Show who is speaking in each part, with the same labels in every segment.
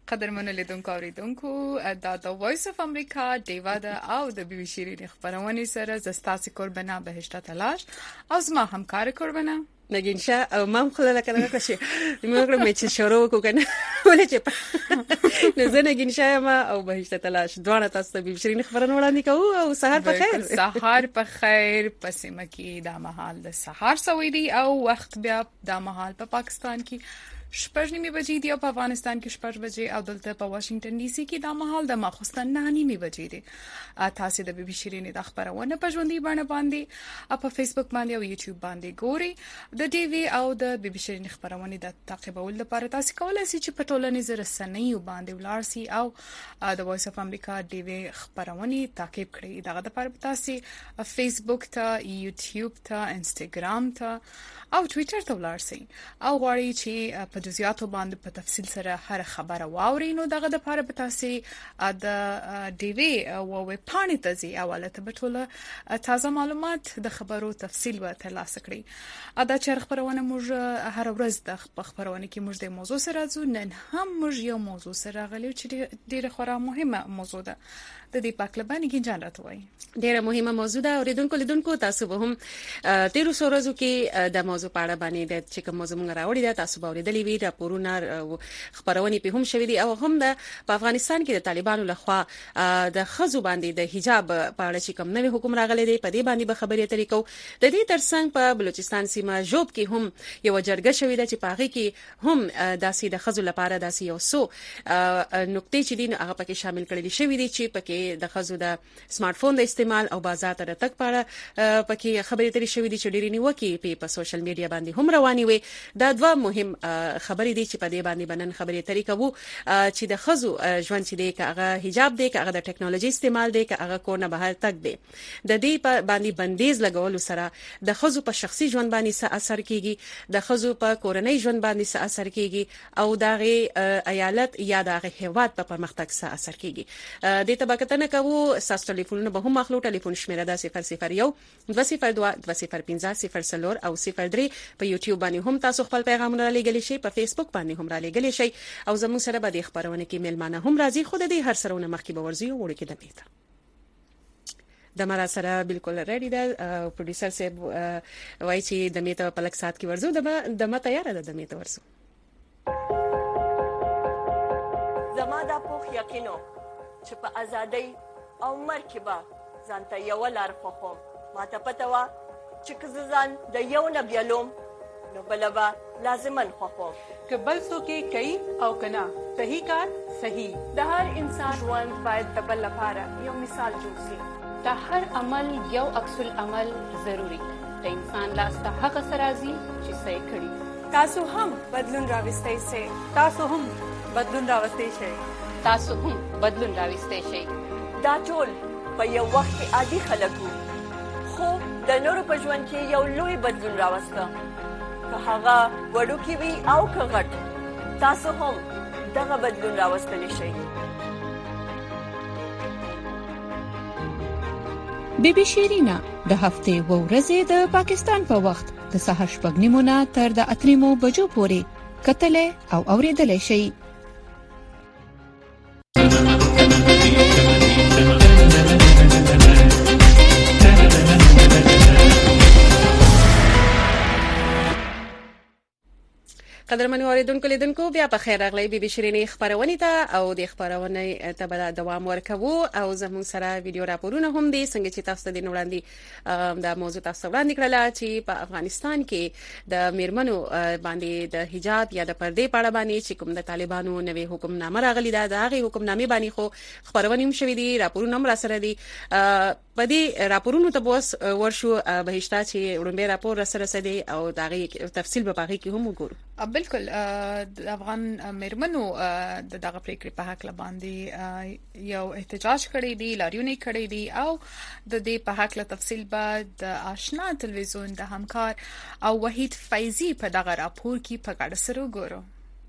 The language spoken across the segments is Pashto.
Speaker 1: قدرمنو لیدونکو اوریدونکو دا د وایس اف امریکا دیوا د او د بي بي شيرين خبرونه سره زستاسي قربانه بهشته تلاش او زما همکار قربانه
Speaker 2: نگین شاه او مام خلل کنه کشي موږ مې چې شروع وکړو ولې چې نه زه نگین شاه ما او بهشته تلاش دوه تاسو د بي بي شيرين خبرونه وړاندې کوو او سحر په خیر
Speaker 1: سحر په خیر پسې مکی دا مهال د سحر سويدي او وخت بیا دا مهال په پاکستان کې شپږ نیمه بجې دی او په افغانستان کې شپږ بجې او دلته په واشنگټن ډي سي کې دا مهال د ماخوستن 9 نیمه بجې دی تاسو د بي بي شيرين د خبرونه په ژوندۍ باندې باندې په فیسبوک باندې او یوټیوب باندې ګوري د ټي وي او د بي بي شيرين خبرونه د تعقیبول لپاره تاسو کولای شئ چې په ټولنیزو رسنیو باندې ولار سي او د وایس اف امریکا ټي وي خبرونه تعقیب کړئ دغه د لپاره تاسو فیسبوک ته یوټیوب ته انستګرام ته او ټوئیټر ته ولار سي او غواړئ چې په جزئیاتو باندې په تفصیل سره هر خبره واوري نو دغه د لپاره به تاسو د ډي وي او ویب پاڼې ته ځي اوله ته ټوله تازه معلومات د خبرو تفصیل به ترلاسه کړئ دا چې خبرونه موږ هر ورځ د خبرونه کې موږ د موضوع سره ځو نن هم موږ یو موضوع سره غلو چې ډیره خورا مهمه موضوع ده د دې پاکلبانی کې جان راټوي
Speaker 2: ډیره مهمه موضوع ده اوریدونکو لیدونکو تاسو به هم 1300 ورځو کې د موضوع په اړه باندې د چې کوم موضوع موږ راوړی ده تاسو به اوریدلې وي راپورونه خبرونه په هم شوې دي او هم د افغانستان کې د طالبانو لخوا د خزو باندې د حجاب په اړه چې کوم نوې حکم راغلی دی په دې باندې به خبرې اترې کوو د دې ترڅنګ په بلوچستان سیمه جوب کې هم یو جرګه شوې ده چې په هغه کې هم داسې د خزو لپاره داسې یو څو نقطې چې دي هغه پکې شامل کړل شوې دي چې پکې د خزو د سمارټ فون د استعمال او بازار ته تک پاره پکې خبرې اترې شوې دي چې ډېری نیوکې په سوشل میډیا باندې هم رواني وي دا دوه مهم خبرې دي چې په دې باندې بنن خبرې اترې کوو چې د خزو ژوند چې دی هغه حجاب دی هغه د ټیکنالوژي استعمال دی هغه کورنه بهر تک دی د دې باندې بندیز لګول سره د خزو په شخصي ژوند باندې څه اثر کیږي د خزو په کورنۍ ژوند باندې څه اثر کیږي او دغه ایالت یا دغه هیواد په پرمختګ څه اثر کیږي د تبکتنه کوو ساس ټلیفونونه به هم اخلو ټلیفون شمیره ده 001 202 205 0 او 03 په یوټیوب باندې هم تاسو خپل پیغامونه لګلی شئ په فیسبوک باندې هم را لګلی شئ او زموږ سره به د خبرونه کې میلمانه هم راځي خو د دې هر سرونه مخکې به ورځي او وړي کې د میته د مرا سره بالکل ریډي ده پروډوسر صاحب وایي چې د میته په لک سات کې ورځو د ما تیار ده د میته ورځو
Speaker 3: زما د پوخ یقینو چې په ازادۍ او مرکبه ځانته یو لار خوخم ماته پته وا چې ځان د یو نه بیلوم نو بلبا لازمن خوخم
Speaker 4: که بل څوک کوي او کنا صحیح کار صحیح
Speaker 5: د هر انسان ژوند باید د بل لپاره یو مثال جوړ شي
Speaker 6: د هر عمل یو عکس العمل ضروری د انسان لاس ته هغه سرازي چې صحیح کړي
Speaker 5: تاسو هم بدلون راوستئ شئ
Speaker 4: تاسو هم بدلون راوستئ شئ
Speaker 6: تاسو هم بدلون راوستئ شئ
Speaker 3: دا ټول په یو وخت کې عادي خلک وو خو د نورو په ژوند کې یو لوی بدلون راوسته که هغه وړوکی وي او که غټ تاسو هم دغه بدلون راوستلی شئ
Speaker 7: بي بي شيرين د هفته و ورځې د پاکستان په وخت د سهار 8:30 تر د 8:00 بجو پورې کتلې او اوریدلې شي
Speaker 2: قدرمن اوریدونکو لیدونکو بیا په خیر راغلی بي بي شيرين خبرونه ته او د خبرونه ته به دوام ورکوو او زموږ سره ویډیو راپورونه هم دي څنګه چې تاسو د وړاندې د موضوع تاسو وړاندې کړل چې په افغانستان کې د میرمنو باندې د حجاب یا د پردې په اړه باندې چې کوم د طالبانو نوې حکم نامه راغلی دا د هغه حکم نامې باندې خو خبرونه هم شوې دي راپورونه هم را سره دي په دې راپورونو ته بوس ورشو بهشته چې وړاندې راپور را سره سدي او دغه تفصیل به باقي کې هم وګورو
Speaker 1: بالکل د افغان میرمنو دغه پریکړې په حق باندې یو احتجاج کړی دی لاریونی کړی دی او د دې په حق له تفصیل بعد د آشنا تلویزیون د همکار او وحید فیضی په دغه راپور کې په ګډه سره وګورو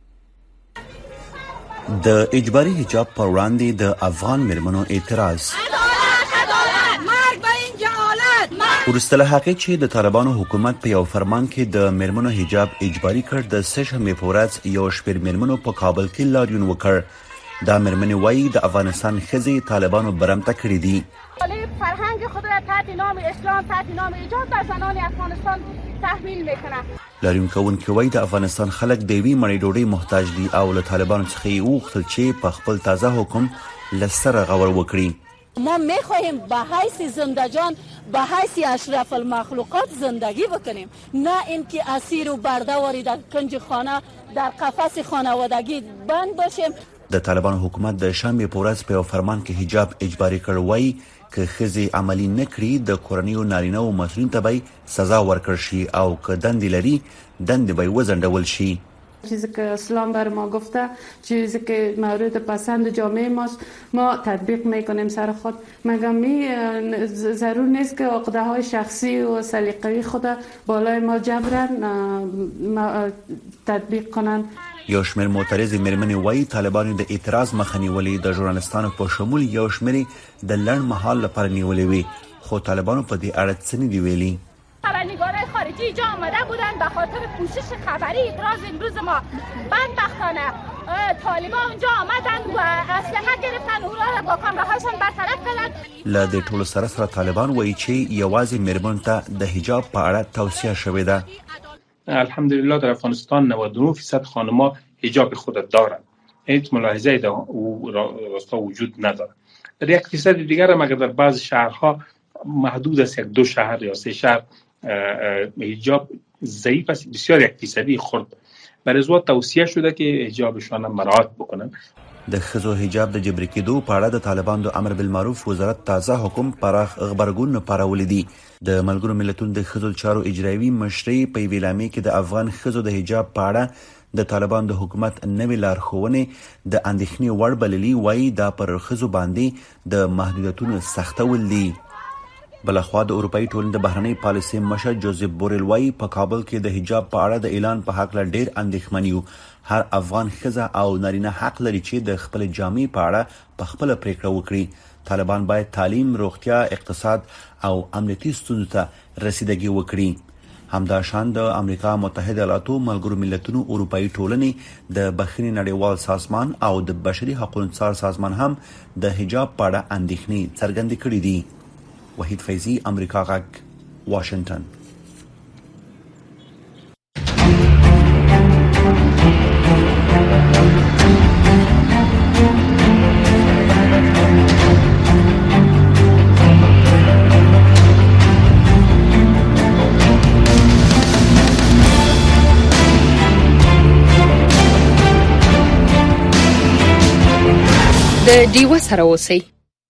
Speaker 8: د اجباري حجاب پر وړاندې د افغان میرمنو اعتراض ورسته هغه چې د طالبانو حکومت په یو فرمان کې د میرمنو حجاب اجباري کړ د سه شنبې په ورځ یو شمېر میرمنو په کابل کې لاریون وکړ دا مېرمنې وایي د افغانستان ښځې طالبانو برمته کړي دي.
Speaker 5: فرهنگ خود را تحت نام اسلام تحت نام ایجاد در زنان افغانستان تحمیل میکنه.
Speaker 8: لاریون کوونکي وایي د افغانستان خلک د یوې مړۍ ډوډۍ محتاج دي او له طالبانو څخه یې وغوښتل چې په خپل تازه حکم له سره غور وکړي.
Speaker 9: ما میخواهیم به حیث زنده جان به حیث اشرف المخلوقات زندگی بکنیم، نه اینکه اسیر و بردهواری در کنج خانه در قفس خانوادگی بند باشیم.
Speaker 8: د طالبانو حکومت د شنبې په ورځ په یو فرمان کې حجاب اجباري کړ. وایي که ښځې عملي نه کړي د کورنیو نارینه او مسؤلین ته به سزا ورکړل شي او که دندې لري دندې به وځنډول شي.
Speaker 10: چیزی که اسلام بر ما گفته، چیزی که مورد پسند جامعه ماست، ما تطبیق میکنیم سر خود. مگم ضرور نیست که عقده های شخصی و سلیقه‌ای خود بالای ما جبران تطبیق کنند.
Speaker 8: یو شمېر معترضې مېرمنې وایي طالبانو د اعتراض مخه نیولې، د ژورنالستانو په شمول یو شمېر د لنډ مهال لپاره نیولې وي، خو طالبانو په دې اړه څه نه دي ویلي.
Speaker 5: خبرنگارای خارجی اینجا آمده بودند به خاطر پوشش خبری. اعتراض امروز ما بدبختانه طالبان اونجا آمدند و اسلحه گرفتن، اونا را با کامراهاشون برطرف کردند. له
Speaker 8: دې ټولو سره طالبان وایي چې یوازې مېرمنو ته د حجاب په اړه توصیه شوې ده.
Speaker 11: الحمدلله در افغانستان 99% خانم‌ها حجاب خود دارند. هیچ ملاحظه‌ای در راستا وجود ندارد. در 1% دیگر هم اگر در بعض شهرها محدود است، 1-2 شهر یا 3 شهر حجاب ضعیف است، بسیار 1% خرد. برای زوا توصیه شده که حجابشان مراعات بکنن.
Speaker 8: د ښځو حجاب د جبري کېدو په اړه د طالبانو د امر بالمعروف وزارت تازه حکم پراخ غبرګون پارولې دي. د ملګرو ملتونو د ښځو چارو اجرایوي مشري په ویلامې کې د افغان ښځو د حجاب په اړه د طالبانو د حکومت نوې لارښوونې د اندېښنې وړ بللي. وایي دا پر ښځو باندې د محدودیتونو سختول دي. بلخوا د اروپאי ټولنې د بهرنۍ پالیسۍ مشر جوزف بورل وایي په کابل کې د حجاب په اړه د اعلان په حق له ډېر اندېښمن یو. هر افغان ښځه او نارینه حق لري چې د خپل جامې په اړه په خپل پریکړه وکړي. طالبان باید تعلیم، روغتیا، اقتصاد او امنیتي ستونزو ته رسیدګي وکړي. همداشان د امریکا متحده ایالاتو، ملګرو ملتونو، اروپאי ټولنې، د بخښنې نړیوال سازمان او د بشري حقوقو څار سازمان هم د حجاب په اړه اندېښنې څرګندې کړې دي. وحید فیضی، امریکا غږ، واشنگټن.
Speaker 7: د ډیوه سره اوسئ.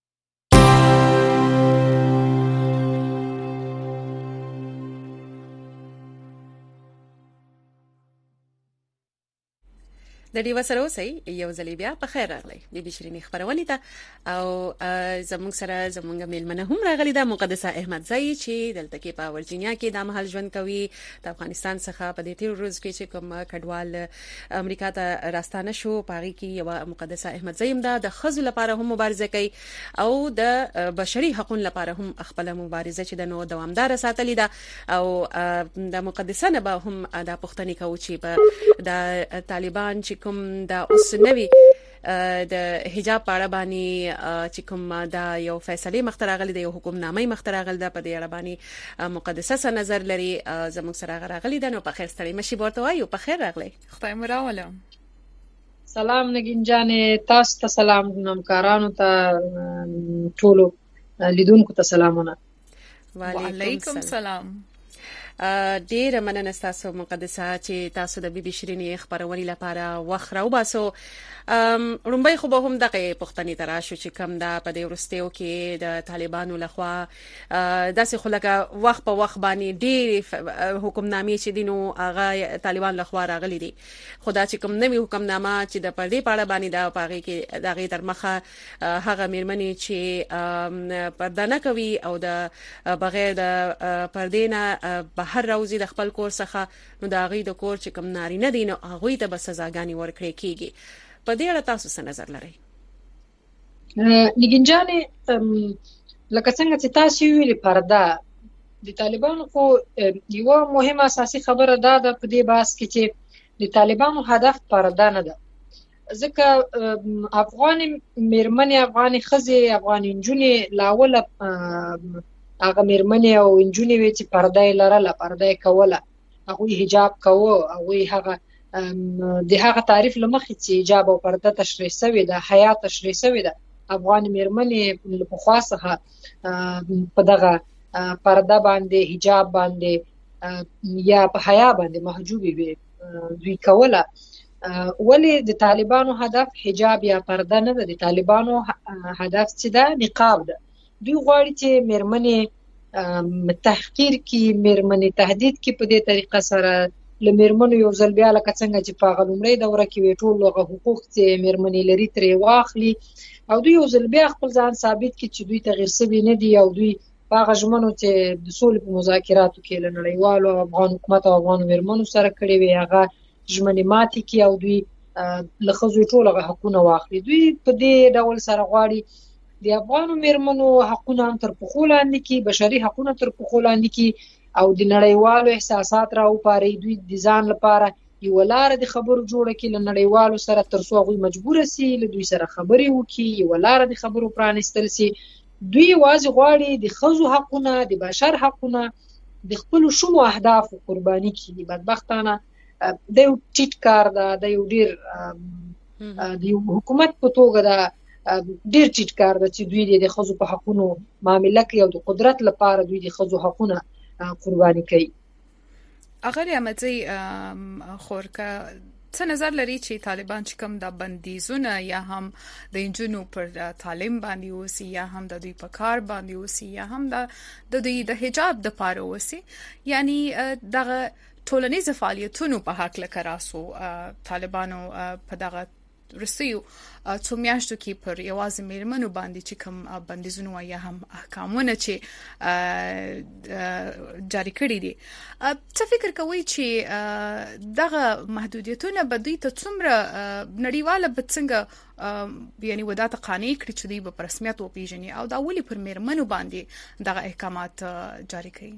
Speaker 2: د ډیوه سره اوسئ. یو ځل بیا په خیر راغلی د بشرینې خبرونه ته او زموږ سره زموږ میلمنه هم راغلی ده مقدسه احمدزئی چې دلته کې په ورجینیا کې د مهال ژوند کوي. د افغانستان څخه په دې تیر ورځ کې چې کوم کډوال امریکا ته راستانه شو پاغي کې یو مقدسه احمدزئی هم د خزو لپاره هم مبارزه کوي او د بشري حقوقو لپاره هم خپل مبارزه چې د نو دوامدار ساتلې ده او د مقدسه نه به هم د پښتني کوي چې د طالبان چې کوم د اوس نوي د حجاب په اړه باندې چې کوم دا یو فیصله مختراغلی د یو حکم نامه مختراغل ده په دې اړه باندې مقدسه څه نظر لري زموږ سره راغلی ده. نو په خیر ستړي مشي ورته وایو. په خیر راغلی.
Speaker 1: خدای مو راوله.
Speaker 12: سلام نگین جانې، تاسو ته سلام، همکارانو ته، ټولو لیدونکو ته سلامونه.
Speaker 1: وعلیکم سلام.
Speaker 2: ډیر مننه تاسو مقدسه چې تاسو د بي بي شيرينې خبرونې لپاره وخت راوباسو. رومبای خو به هم دغه پښتني تراشو چې کم دا په دې ورستیو کې د طالبانو لخوا داسې خلک وخت په وخت باندې ډیر حکمنامې چې دینو هغه طالبان لخوا راغلي دي. خدا چې کوم نوې حکمنامه چې د پردې پاړه باندې دا پاغي کې دغه تر مخه هغه میرمنې چې پرده نه کوي او د بغیر د پردې نه بهر راوځي د خپل کور څخه، نو دا غي د کور چې کوم نارینه دي نو هغه ته به سزاګانی ورکړي کیږي. په دې اړه تاسو څه نظر لرئ؟
Speaker 12: نگین جانې، لکه څنګه چې تاسو ویلي پرده د طالبانو خو یو مهمه اساسي خبره ده په دې بحث کې چې د طالبانو هدف پرده نه ده. ځکه افغان میرمنې، افغان ښځې، افغان نجونې لاوله هغه میرمنې او نجونې وي چې پرده یې لرله، پرده یې کوله، هغوی حجاب کوه، هغوی هغه د هغه تعریف له مخې چې حجاب او پرده تشریح شوې ده، حیا تشریح شوې ده، افغان میرمنې له پخوا څخه په دغه پرده باندې، حجاب باندې یا په حیا باندې محجوبې وي، دوی کوله. ولې د طالبانو هدف حجاب یا پرده نه ده، د طالبانو هدف چې ده نقاب ده. دوی غواړي چې میرمنې تحقیر کی، میرمنې تهدید کی په دې طریقه سره له میرمنو یو ځل بیا لکه څنګه چې په هغه لومړۍ دوره کې وي ټول هغه حقوق چې میرمنې لري ترې واخلي، او دوی یو ځل بیا خپل ځان ثابت کړي چې دوی تغیر شوي نه دي، او دوی په هغه ژمنو چې د سولې په مذاکراتو کې له نړیوالو افغان حکومت او افغان میرمنو سره کړي وي هغه ژمنې ماتې کړي او دوی له ښځو ټول هغه حقونه واخلي. دوی په دې ډول سره غواړي د افغانو میرمنو حقونه هم تر پښو لاندې کړي، بشري حقونه تر پښو لاندې کړي او د نړیوالو احساسات راوپاري. دوی د ځان لپاره یوه لاره د خبرو جوړه کړي له نړیوالو سره، تر څو هغوی مجبوره سي له دوی سره خبرې وکړي، یوه لاره د خبرو پرانیستل سي. دوی یوازې غواړي د ښځو حقونه، د بشر حقونه د خپلو شومو اهدافو قرباني کړي. بدبختانه د یو ټیټ کار ده، د یو ډېر د یو حکومت په توګه ده ډېر ټیټ کار ده چې دوی د ښځو په حقونو معامله کوي او د قدرت لپاره دوی د ښځو حقونه قرباني کوي.
Speaker 1: اغلی احمدزی خورکه څه نظر لري چې طالبان چې کوم د بندیزونه یا هم د انجونو پر تعلیم باندې اوسي یا هم د دوی په کار باندې اوسي یا هم د دوی د حجاب د پاره اوسي، یعنی دغه ټولنیز فعالیتونو په حق لکه راسو طالبانو په دغه رسیو څو میاشتو کې پر یوازې میرمنو باندې چې کوم بندیزونه یا هم احکامونه چې جاری کړي دي، څه فکر کوي چې دغه محدودیتونه به دوی ته څومره نړیواله به څنګه یعنی وداته قانع کړي چې دوی په رسمیت وپیژني او دا ولې پر میرمنو باندې دغه احکامات جاری کړي؟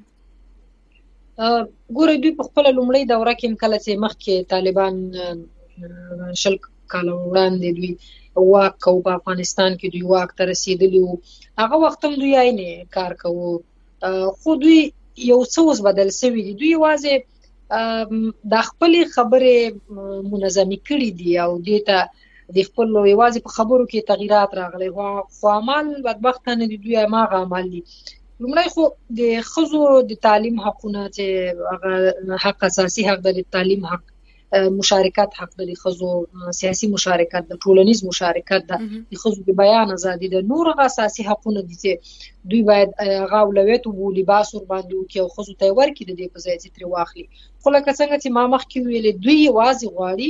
Speaker 12: ګوره دوی په خپل لومړی دوره کې کله چې مخکې طالبان شل کاله وړاندې دوی واک کو په افغانستان کې دوی واک ته رسیدلی وو، هغه وخت هم دوی عین کار کوو، خو دوی یو څه اوس بدل شوي دي. دوی یوازې د خپلې خبرې منظمې کړي دي او دې ته د خپل یوازې په خبرو کې تغییرات راغلي، خو عمل بدبختانه دي دوی هماغه عمل دي. لومړی خو د ښځو د تعلیم حقونه چې هغه حق اساسي حق د تعلیم حق، مشارکت حق د ښځو، سیاسي مشارکت د ټولنیز مشارکت د ښځو د بیان ازادي د نور هغه اساسي حقونه دي چې دوی باید هغه اولویت وبولي، باس ور باندې وکړي او ښځو ته ورکړي د دې په ځای چې ترې واخلي. خو لکه څنګه چې ما مخکې ویلې دوی یوازې غواړي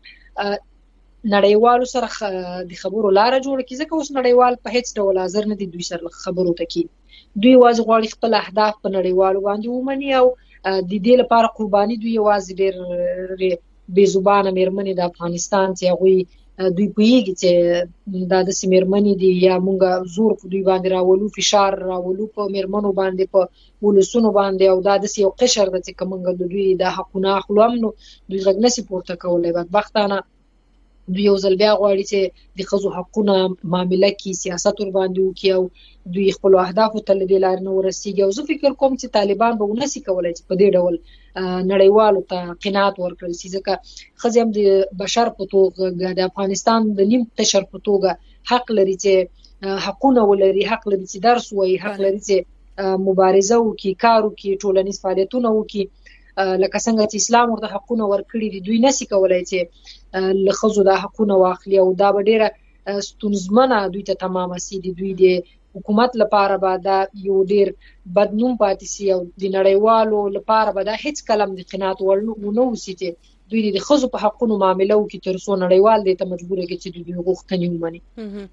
Speaker 12: نړیوالو سره د خبرو لاره جوړه کړي، ځکه اوس نړیوال په هیڅ ډول حاضر نه دي دوی سره خبرو ته کړي. دوی یوازې غواړي خپل اهداف په نړیوالو باندې ومني او د دې لپاره قرباني دوی یوازې ډېر بې زبانه میرمنې د افغانستان چې هغوی دوی پوهیږي چې دا داسې میرمنې دي یا موږ زور په دوی باندې راولو، فشار راولو په میرمنو باندې، په ولسونو باندې، او دا داسې یو قشر ده چې که موږ د دوی دا حقونه اخلو هم نو دوی غږ نشي پورته کولی. بدبختانه دوی یو ځل بیا غواړي چې د ښځو حقونه معامله کړي، سیاست ور باندې وکړي او دوی خپلو اهدافو ته له دې لارې نه ورسېږي. او زه فکر کوم چې طالبان به ونسي کولی چې په دې ډول نړیوالو ته قناعت ورکړل شي، ځکه ښځې هم د بشر په توګه د افغانستان د نیم قشر په توګه حق لري چې حقونه ولري، حق لري چې درس ووایي، حق لري چې مبارزه وکړي، کار وکړي، ټولنیز فعالیتونه وکړي. لکه څنګه چې اسلام ورته حقونه ورکړي دي، دوی نشي کولی چې له ښځو دا حقونه واخلي او دا به ډېره ستونزمنه دوی ته تمامه سي. د دوی د حکومت لپاره به دا یو ډېر بدنوم پاتې سي او د نړیوالو لپاره به دا هیڅ کله هم د قناعت وړ ونه اوسي چې دوی د ښځو په حقونو معامله وکړي تر څو نړیوال دې ته مجبوره کړي چې دوی غوښتنې ومني.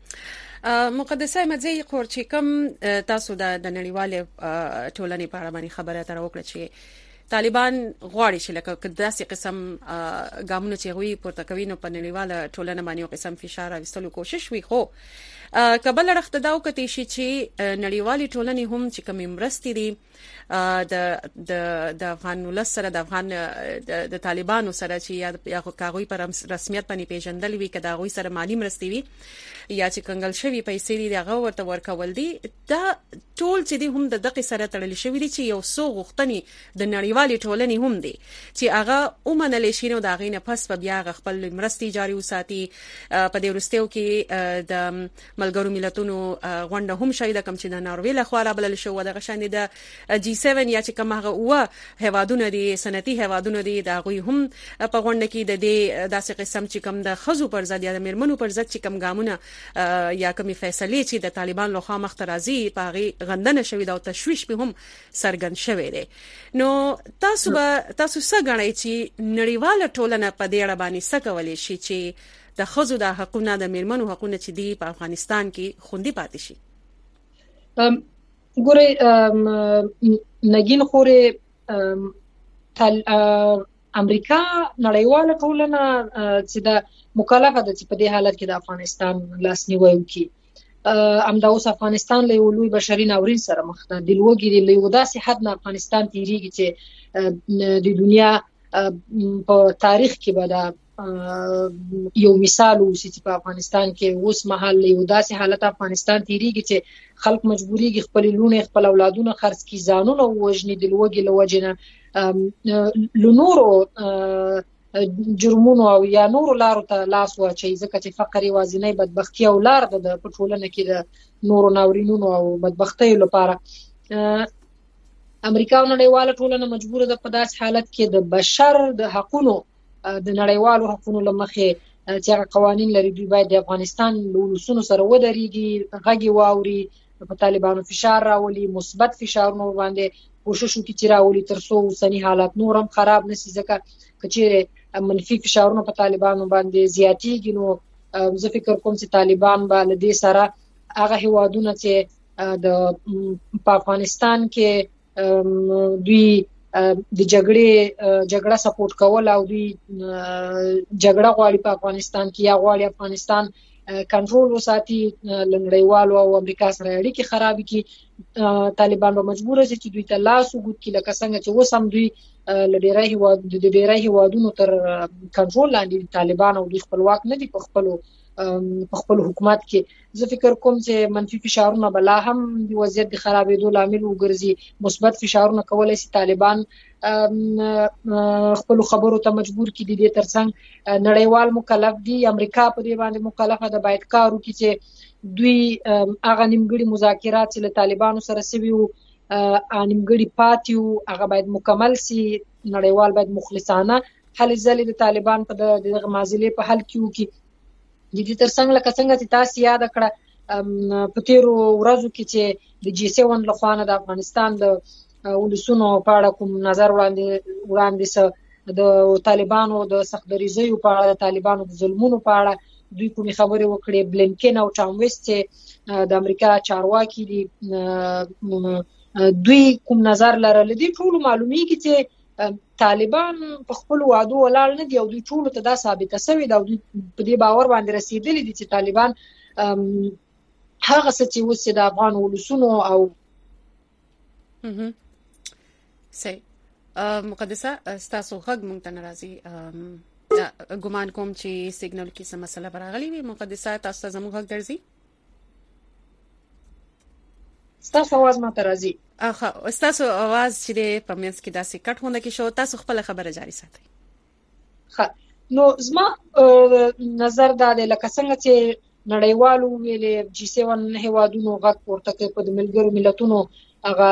Speaker 2: مقدسه احمدزی خور چې کوم تاسو د نړیوالې ټولنې په اړه باندې خبره تر وکړه چې طالبان غواړي چې لکه داسې قسم ګامونه چې غوي پورته کوي نو په نړیواله ټولنه باندې یو قسم فشار راوستلو کوشش وي، خو کبل رختداو کته شي چې نړیوالي ټولنې هم چې کوم مرستې دي د افغان ولس سره د افغان د طالبانو سره چې یا کاغوي پر رسمیت باندې پیژندل وی کدا غوي سره مالی مرستې وی یا چې کنګل شوی پیسې دي هغه ورته ورکول دي دا ټول چې دي هم د دقه سره تړل شوی دي چې یو څو غوښتنې د نړیوالې ټولنې هم دي چې هغه اومنل شي نو دا غینه پس په بیا خپل مرستې جاري وساتي په دې ورستیو کې د ملګرو ملتونو غونډه هم شوی د کم چې د ناروې له خوا را بلل شو د غشاند د G7 یا چې کوم هغه هوادونه دي صنعتي هوادونه دي دا غوي هم په غونډه کې د دې داسې قسم چې کوم د خزو پر ضد یا د مرمنو پر ضد چې کوم ګامونه یا کومي فیصله چې د طالبان لخوا مخ ته راځي په هغه غندنه شوی دا او تشويش به هم سرګن شوی دی نو تاسو څه غواړئ چې نړیواله ټولنه په دې اړه باندې څه کولای شي چې د خزو د حقوقو د مرمنو حقوقو چې دی په افغانستان کې خوندي پاتې شي
Speaker 12: ګوري نګین خوري امریکا نړیواله ټولنه چې د مکلفه ده چې په دې حالت کې د افغانستان لاسنیوي وکړي امدا اوس افغانستان له یو لوی بشري ناورین سره مخ ده د لوګي له یو داسې حد نه افغانستان تیریږي چې د دنیا په تاریخ کې به دا یو مثال اوسي چې په افغانستان کې اوس مهال یو داسې حالت افغانستان تیریږي چې خلک مجبوريږي خپل لونه خپل اولادونه خرڅ کی ځانونه وژني د لوګي لوجنه لنورو جرمونو او یا نور لارو ته لاس واچي ځکه چې فقر وازنۍ بدبختی او لار د پټولنه کې د نورو ناورینونو او بدبختی لپاره امریکا نړیواله ټولنه مجبوره ده په داسې حالت کې د بشر د حقوقو د نړیوالو حقوقو لمخې چې هغه قوانين لري دوی باید د افغانستان له ولسونو سره ودرېږي غږی واوري په طالبانو فشار راولي مثبت فشارونه باندې کوشش وکړي چې راولي ترڅو اوسنی حالات نورم خراب نشي ځکه کچېره منفي فشارونه په طالبانو باندې زیاتېږي نو زه فکر کوم چې طالبان به له دې سره هغه هوادونه چې د افغانستان کې دوی د جګړه سپورټ کول او دوی جګړه غواړي په افغانستان کې یا غواړي افغانستان کنټرول وساتي لنډیوالو او امریکا سره اړیکې خراب کړي طالبان به مجبور شي چې دوی ته لاس وګد کړي لکه څنګه چې وسم دوی د ډیری هوادونو تر کنټرول لاندې طالبان او دوی خپلواک نه دي په خپل حکومت کې زه فکر کوم چې منفي فشارونه بلا هم د وضعیت د خرابېدو لامل وګرځي مثبت فشارونه کولای شي طالبان خپل خبرو ته مجبور کړي دي ترڅنګ نړیوال مکلف دي امریکا په دې باندې مکلفه ده باید کار وکړي چې دوی هغه نیمګړي مذاکرات چې له طالبانو سره سوي وو نیمګړي پاتیو هغه باید مکمل سي نړیوال باید مخلصانه حل ځلې د طالبان په دغه معضلې په حل کې وکړي د دې ترڅنګ لکه څنګه چې تاسو یاد کړه په تیرو ورځو کې چې د G7 لخوا نه د افغانستان د ولسونو په اړه کوم نظر وړاندې سره د طالبانو د سختدریزیو په اړه د طالبانو د ظلمونو په اړه دوی کومې خبرې وکړې بلینکن او ټام ویسټ چې د امریکا چارواکي دي دوی کوم نظر لرل دي ټول معلومیږي چې طالبان په خپل وعده ولاړ نه دي او دوی ټول ته دا ثابته شوی دا دوی په دې باور باندې رسیدلي دي چې طالبان هغه څه چې وسه د افغان ولسونو او
Speaker 2: مقدسه تاسو غږ مونږ ته ناراضي ګومان کوم چې سیګنال کې څه مسله براغلي وي مقدسه تاسو ته زموږ غږ درځي
Speaker 12: تاسو आवाज ما ته راځي
Speaker 2: تاسو आवाज چې په مینس کې داسې کټ هونه کې شو تاسو خپل خبره جاري ساتئ
Speaker 12: نو زما نظر دا دی لکه څنګه چې نړیوالو ویلې G7 هوادونو غږ ورته کوي په ملګرو ملتونو هغه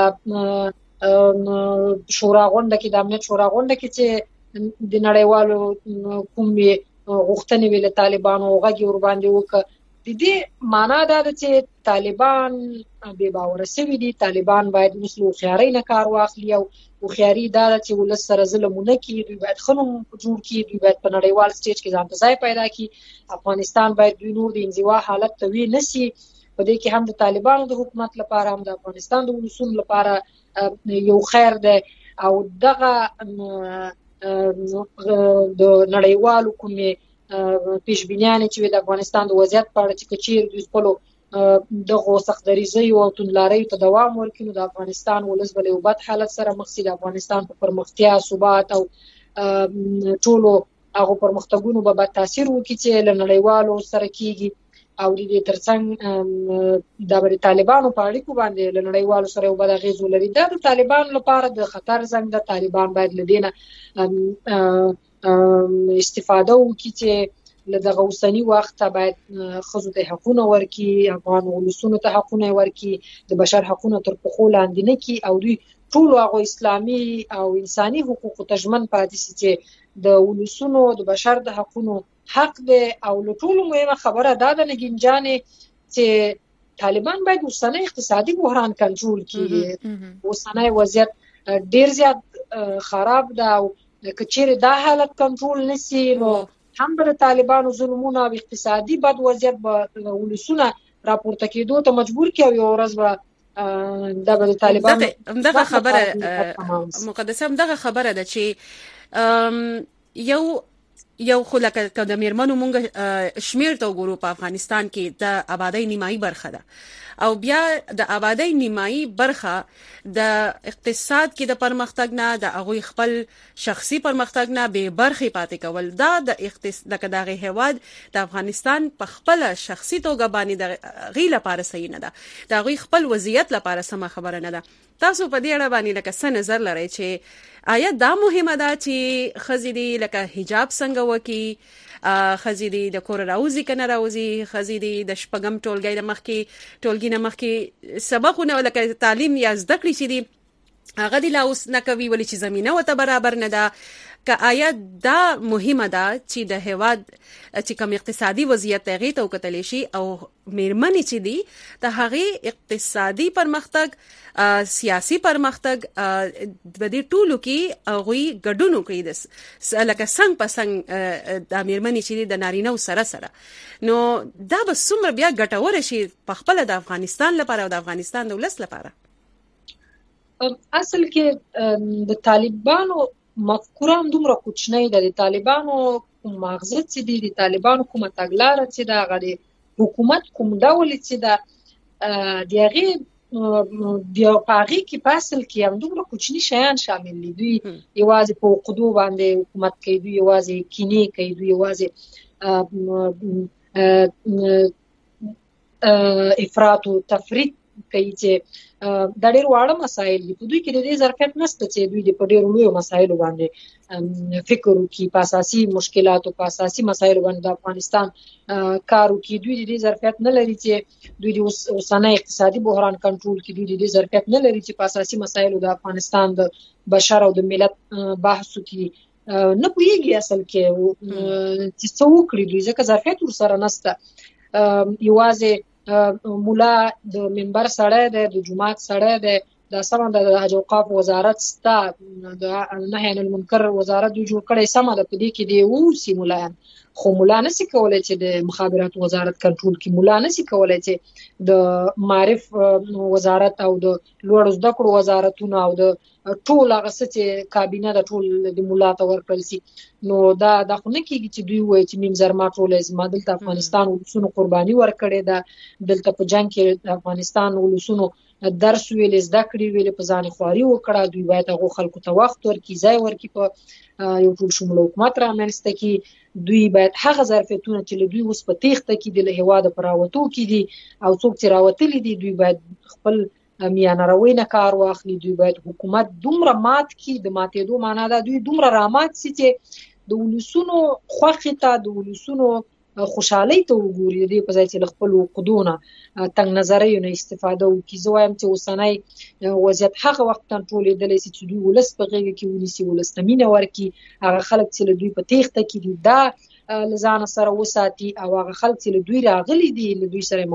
Speaker 12: شورا غونډه کې د امنیت شورا غونډه کې چې د نړیوالو کومې غوښتنې ویل طالبانو غږ ور باندې وکړه د دې معنا دا ده چې طالبان به باور شوی دي طالبان باید مسلو خياري نه کار واخلي او خياري دا چې ولس سره ظلمونه کوي دوی باید خنوم جوړ کړي دوی باید په نړیوال سټیج کې ځان ته ځای پیدا کړي افغانستان باید دوی نور د انزوا حالت ته وي نشي په دې کې هم د طالبانو د حکومت لپاره هم د افغانستان د ولسونو لپاره یو خیر ده او دغه د نړیوالو کومې پیشبینیانې چې د افغانستان د وضعیت په اړه چې کچیر دوی خپل دغه سختدریزۍ او توندلاریو ته دوام ورکړي، نو د افغانستان ولس به له یو بد حالت سره مخ شي. د افغانستان په پرمختیا، ثبات او ټولو هغه پرمختګونو به بد تاثیر وکړي چې له نړیوالو سره کیږي. او د دې ترڅنګ د طالبانو په اړیکو باندې له نړیوالو سره یو بد اغېز ولري. دا د طالبانو لپاره د خطر زنګ ده. طالبان باید له دې نه استفاده وکړي چې له دغه اوسني وخت باید ښځو ته حقونه ورکړي، افغان ولسونو ته حقونه ورکړي، د بشر حقونه تر پښو لاندې نه کړي او دوی ټولو هغو اسلامي او انساني حقوقو ته ژمن پاتې شي چې د ولسونو د بشر د حقونو حق دی. او له ټولو مهمه خبره دا ده نګین جانې چې طالبان باید اوسنی اقتصادي بحران کنټرول کړي. اوسنی وضعیت ډیر زیات خراب ده او که چیرې دا حالت کنټرول نشي نو هم به د طالبانو ظلمونه او اقتصادي بد وضعیت به ولسونه راپورته کېدو ته مجبور کړي او یو ورځ به دا به د طالبانو
Speaker 2: دغه خبره مقدسه دغه خبره ده چې یو خو لکه د میرمنو مونږ شمیر ته وګورو په افغانستان کې د آبادی نیمایي برخه ده او بیا د آبادی نیمایي برخه د اقتصاد کې د پرمختګ نه د هغوی خپل شخصي پرمختګ نه به برخه پاتې کول دا د دغه هیواد د افغانستان په خپل شخصي توګه باندې د غیله لپاره صحیح نه ده، د هغوی خپل وضعیت لپاره سم خبره نه ده. تاسو په دې اړه باندې لکه څه نظر لرئ چې آیا دا مهمه ده چې ښځې دي لکه حجاب څنګه وکړي، ښځې دي د کور راوځي که نه راوځي، ښځې دي د شپږم ټولګي نه مخکې سبقونه لکه تعلیم یا زده کړې چې دي هغه دي لا اوس نه کوي ولې چې زمینه ورته برابر نه ده. که آیا دا مهمه ده چې د هیواد چې کوم اقتصادي وضعیت هغې ته وکتلی شي او میرمنې چې دي د هغې اقتصادي پرمختګ، سیاسي پرمختګ په دې ټولو کې هغوی ګډون وکړي لکه څنګ په څنګ د میرمنې چې دي د نارینهو سره نو دا به څومره بیا ګټوره شي په خپله د افغانستان لپاره او د افغانستان د ولس لپاره؟
Speaker 12: اصل کې د طالبانو مفکوره هم دومره کوچنۍ ده. د طالبانو کوم مغزه چې دي، د طالبانو کومه تګلاره چې ده، هغه د حکومت کوم ډول چې ده، د هغې په هغې کې په اصل کې هم دومره کوچني شیان شامل دي. دوی یوازې په عقدو باندې حکومت کوي، دوی یوازې کینې کوي، دوی یوازې افراط او تفریط کوي چې دا ډېر واړه مسایل دي. په دوی کې د دې ظرفیت نشته چې دوی د په ډېرو لویو مسایلو باندې فکر وکړي، په اساسي مشکلاتو په اساسي مسایلو باندې د افغانستان کار وکړي. دوی د دې ظرفیت نه لري چې دوی د اوسنی اقتصادي بحران کنټرول کړي. دوی د دې ظرفیت نه لري چې په اساسي مسایلو د افغانستان د بشر او د ملت بحث وکړي. نه پوهېږي اصل کې چې څه وکړي دوی، ځکه ظرفیت ورسره نشته. یوازې مولا د منبر سړی دی، د جومات سړی دی، دا سمه ده د حج اوقاف وزارت سته، د نهي عن المنکر وزارت دوی جوړ کړی، سمه ده په دې کې دی اوسي ملایان، خو مولا نشي کولی چې د مخابراتو وزارت کنټرول کړي. مولا نشي کولی چې د معرف وزارت او د لوړو زده کړو وزارتونه او د ټول هغه څه چې کابینه د ټول د مولا ته ورکړل شي. نو دا خو نه کېږي چې دوی ووایي چې میم زرما ټوله زما. دلته افغانستان ولسونو قرباني ورکړې ده، دلته په جنګ کې د افغانستان ولسونو درس ویلې، زده کړې ویلې، په ځان خواري وکړه. دوی باید هغو خلکو ته وخت ورکړي، ځای ورکړي، په یو ټول شموله حکومت رامنځته کړي. دوی باید هغه ظرفیتونه چې له دوی اوس په تېښته کې دي، له هېواده په راوتو کې دي، او څوک چې راوتلي دي دوی باید خپل میانه روی نه کار واخلي. دوی باید حکومت دومره مات کړي، د ماتېدو معنا ده دوی دومره رامات شي چې د ولسونو خوښې ته، د ولسونو خوشحالۍ ته وګوري، د دې په ځای چې له خپلو عقدو نه، تنګ نظریو نه استفاده وکړي. زه وایم چې اوسنی وضعیت هغه وخت کنټرولېدلی شي چې دوی ولس په غېږه کې ونیسي، ولس ته مینه ورکړي. هغه خلک چې له دوی په تېښته کې دي دا له ځانه سره وساتي، او هغه خلک چې له دوی راغلي دي له دوی سره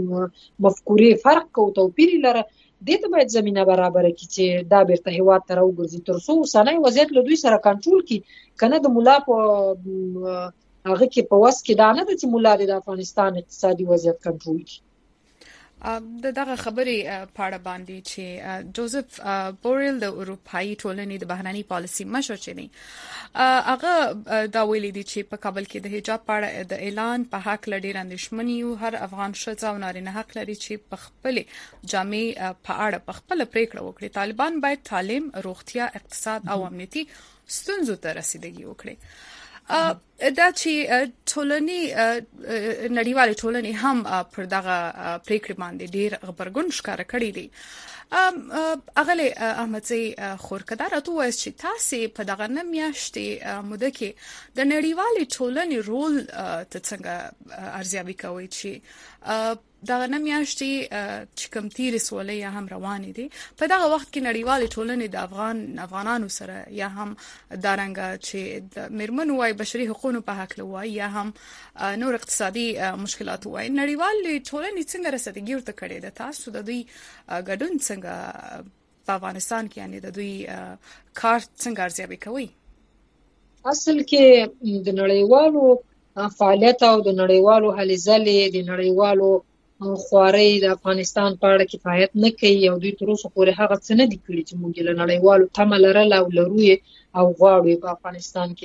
Speaker 12: مفکورې فرق کو توپیر لره، دې ته باید زمینه برابره کړي چې دا بیرته هېواد ته راوګرځي، تر څو اوسنی وضعیت له دوی سره کنټرول کړي. که نه د ملا په هغه کې په وس کې دا نه ده چې مولا د افغانستان اقتصادي وضعیت کنټرول کړي.
Speaker 1: دغه خبرې پاړه باندې چې جوزف بوریل د اروپאי ټولنې د بهرنی پالیسي مشر چي هغه دا ویلي دي چې په کابل کې د حجاب پاړه د اعلان په حق لډیر اندېښمني او هر افغان ښځه او نارینه حق لري چې په خپل جامع په اړه په خپل پریکړه وکړي. طالبان باید تعلیم، روغتیا، اقتصاد او امنیتي ستونزو ته رسیدګي وکړي. دا چې ټولنې نړیوالې ټولنې هم پر دغه پریکړه باندې ډیر خبرګون ښکاره کړی دي. اغلی احمدزی خورکدار ته وایي چې تاسو په دغه میاشتې موده کې د نړیوالې ټولنې رول ته څنګه ارزیابي کوي چې دغه میاشتې چې کوم تیر سولې هم روانې دي په دغه وخت کې نړیوالې ټولنې د افغانانو سره یا هم دارنګ چې د میرمنو وايي بشري حقوقو په حق لوي یا هم نور اقتصادي مشکلات وايي نړیوالې ټولنې څنګه رسیدګي ورته کړې ده تاسو د دوی ګډون څنګه په افغانستان کې یعنی د دوی کار څنګه ارزیابي کوي؟
Speaker 12: اصل کې د نړیوالو فعالیت او د نړیوالو هلې ځلې د نړیوالو خواري د افغانستان په اړه کفایت نه کوي او دوی تر اوسه پورې هغه څه نه دي کړی چې موږ له نړیوالو تمه لرل او لرو او غواړو په افغانستان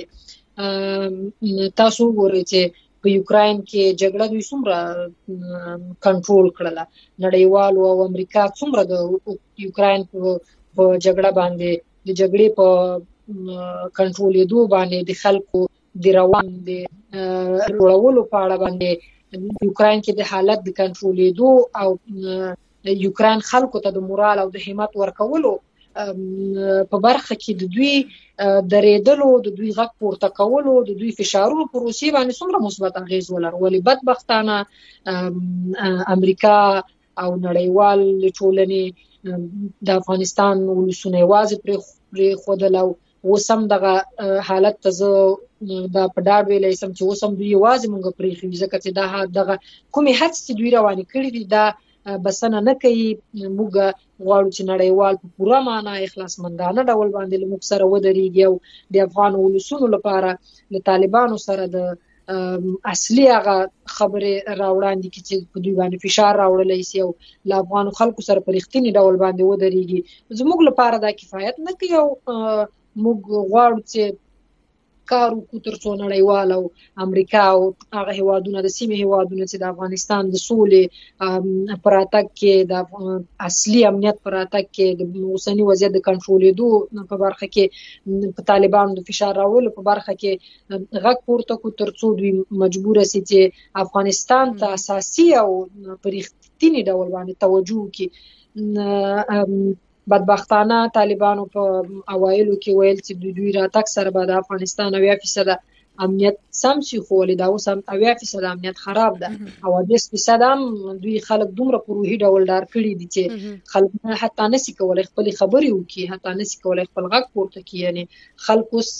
Speaker 12: کې. تاسو وګورئ چې په یوکرين کې جګړه دوی څومره کنټرول کړله، نړیوالو او امریکا څومره د یوکرين په جګړه باندې د جګړې په کنټرولېدو باندې د خلکو د روان د وړولو په اړه باندې یوکرين کې د حالت د کنټرولېدو او یوکرين خلکو ته د مورال او د همت ورکولو په برخه کې د دوی درېدلو، د دوی غږ پورته کولو، د دوی فشارونو پر روسیې باندې څومره مثبت اغیز ولر. ولې بدبختانه امریکا او نړیوال ټولنې د افغانستان ولسونه یوازې پرې خودل او وسم دغه حالت ته زه دا په ډاډ ویلای سم چې وسم دوی یوازې مونږ پرې خو ځکه چې دا دغه کومې هڅې چې دوی روانې کړې دي دا بسنه نه کوي. موږ غواړو چې نړیوال په پوره معنا اخلاصمندانه ډول باندې له موږ سره ودرېږي او د افغان ولسونو لپاره له طالبانو سره د اصلي هغه خبرې راوړاندې کی چې په دوی باندې فشار راوړلای شي او له افغان خلکو سره په رښتینی ډول باندې ودرېږي. زموږ لپاره دا کفایت نه کوي او موږ غواړو چې کار وکړو تر څو نړیوال او امریکا او هغه هیوادونه د سیمې هیوادونه چې د افغانستان د سولې پراتګ کې د اصلي امنیت پراتګ کې د اوسنی وضعیت د کنټرولېدو په برخه کې په طالبانو د فشار راوړلو په برخه کې غږ پورته کو تر څو دوی مجبور شي چې افغانستان ته اساسي او پرختینی ډول باندې توجه وکړي. بدبختانه طالبانو په اوایلو کې ویل چې دوی راتګ سره به د افغانستان 80% امنیت سم شي، خو دا اوس هم 80% امنیت خراب ده او 10% هم دوی خلک دومره په روحي ډول ډار کړي دي چې خلک حتی نشي کولای خپل خبرې وکړي، حتی نشي کولای خپل غږ پورته کړي. یعنی خلک اوس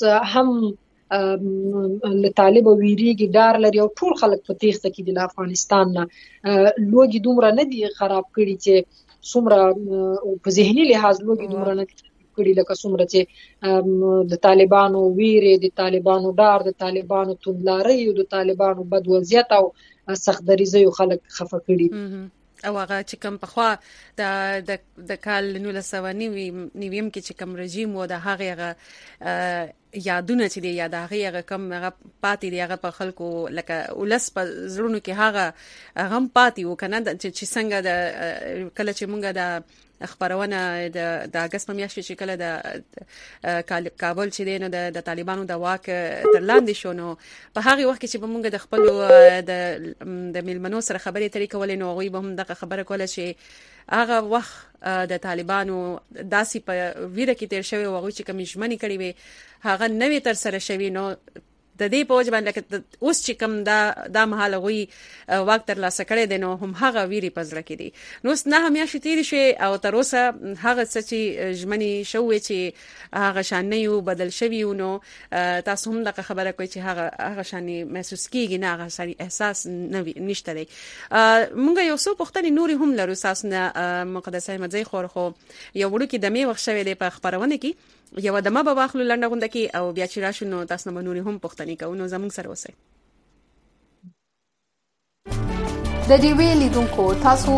Speaker 12: هم له طالب ویریږي، ډار لري او ټول خلک په تېښته کې دي له افغانستان نه. لوګي دومره نه دي خراب کړي چې څومره په ذهني لحاظ لوګي دومره نه کړي لکه څومره چې د طالبانو ویره، د طالبانو ډار، د طالبانو توندلاري او د طالبانو بد وضعیت او سخت دریزي خلک خفه کړي.
Speaker 2: او هغه چې کوم په خوا د کال 1990 کې چې کوم رژیم و د هغه یادونه چې دی یاد هغه کوم هغه پاتې دی هغه په خلکو لکه ولس په زړونو کې هغه هم پاتې و کنه چې څنګه د کله چې مونږه د خبرونه د اگست په میاشت کې کله د کابل چې دی نو د طالبانو د واک تر لاندې شو، نو په هغه وخت کې چې موږ د خپل د میلمنو سره خبرې ترې کولې نو غوي به هم دغه خبره کوله چې هغه وخت د طالبانو داسې په ویره کې تیر شوی او چې کوم ژمنې کړې وي هغه نوې تر سره شوی. نو د دې په وجه باندې اوس چې کوم دا مهال غوي وخت تر لاسه کړی دی نو هم هغه ویری پزړه کې دي. نو نه همیشه تیر شي او تر اوسه هغه چې ژمنې شوې چې هغه شان نه یو بدل شوی نو تاسو هم دغه خبره کوي چې هغه شان محسوس کیږي نه هغه شان احساس نشته دی. مونږ یو څو پوښتنې نوري هم لرو تاسو نه مقدسه مزي خور خو یو وړو کې دمه وخت شوی دی په خبرونه کې یو دمه به واخلو لنډه غونډه کې او بیا چې راشو نو تاسو نه نوري هم پوښتنې کوو نو زموږ سره اوسئ.
Speaker 13: د دې ویلي دونکو تاسو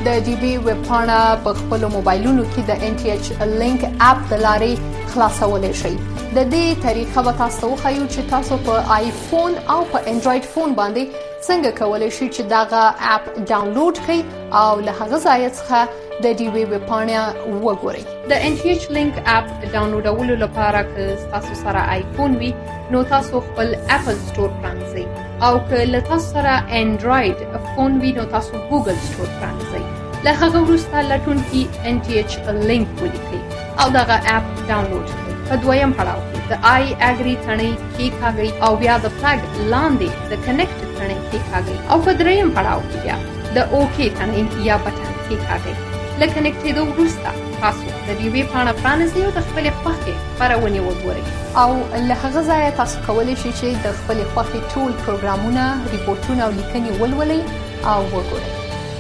Speaker 13: د ډي بي ویب پاڼه په خپل موبایلونو کې د ان ټي ایچ لینک اپ د لارې خلاصولای شئ. د دې طریقه به تاسو ته وښیو چې تاسو په آیفون او په انډراید فون باندې څنګه کولای شئ چې دغه اپ ډاونلوډ کړئ او له هغه ځای څخه د ډي بي ویب پاڼه وګورئ. د ان ټي ایچ لینک اپ ډاونلوډولو لپاره که تاسو سره آیفون وي نو تاسو خپل اپل سٹور پرانځئ او که له تاسو سره انډراید فون وي نو تاسو ګوګل سٹور پرانځئ. له هغه وروسته لټونکي ان ټي ایچ لینک ولیکئ او دغه اپ ډاونلوډ کړئ. په دویم پړاو کې د آی اګری تڼۍ کېکاږئ او بیا د فلګ لاندې د کنیکټ تڼۍ کېکاږئ او په دریم پړاو کې بیا د اوکې تڼۍ یا بټن کېکاږئ. له کنیکټېدو وروسته تاسو د دې ویب پاڼه پرانیزئ او د خپلې خوښې خپرونې وګورئ او له هغه ځایه تاسو کولی شئ چې د خپلې خوښې ټول پروګرامونه، ریپورټونه او لیکنې ولولئ او وګورئ.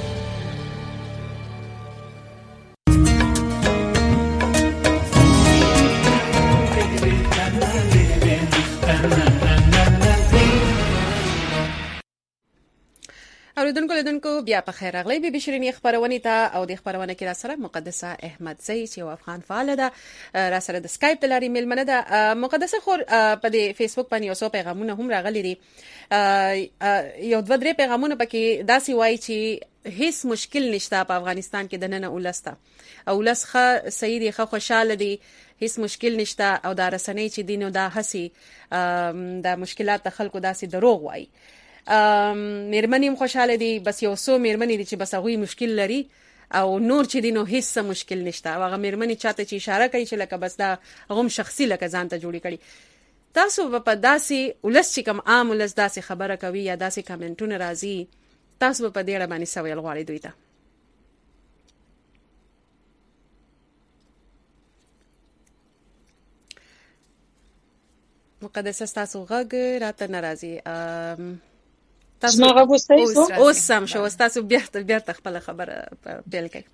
Speaker 2: اوریدونکو بیا په خیر راغلی بي بي شيرينې خبرونه ته او د خبرونه کې را سره مقدسه احمد زئی چې یو افغان فعال ده را سره د سکایپ د لارې میلمنه ده. مقدسه خور په د فیسبوک باندې اوسو پیغامونه هم راغلي دي. یو دوه درې پیغامونه پکې داسې وایي چې هیڅ مشکل نشته په افغانستان کې د نن اولسته او لسخه صحیح دی، خوشاله دي، هیڅ مشکل نشته او دا رسنۍ چې دینو دا هسي د مشکلات د خلکو داسې دروغ وایي. میرمنې هم خوشاله دي، بس یو څو میرمنې دي چې بس هغوی مشکل لري او نور چې دي نو هیڅ مشکل نشته. هغه میرمنې چاته چې اشاره کوي چې لکه بس دا هغه شخصي لکه ځان ته جوړی کړي. تاسو په داسې ولس چې کوم عام ولس داسې خبره کوي یا داسې کمنټونه راځي، تاسو په دې اړه باندې څه ویل غواړئ دوی ته؟ مقدسه تاسو غږ راته ناراضي.
Speaker 12: تاسو ما غوښتئ
Speaker 2: اوس سم شو، تاسو بیا خپل خبره پیل کړئ.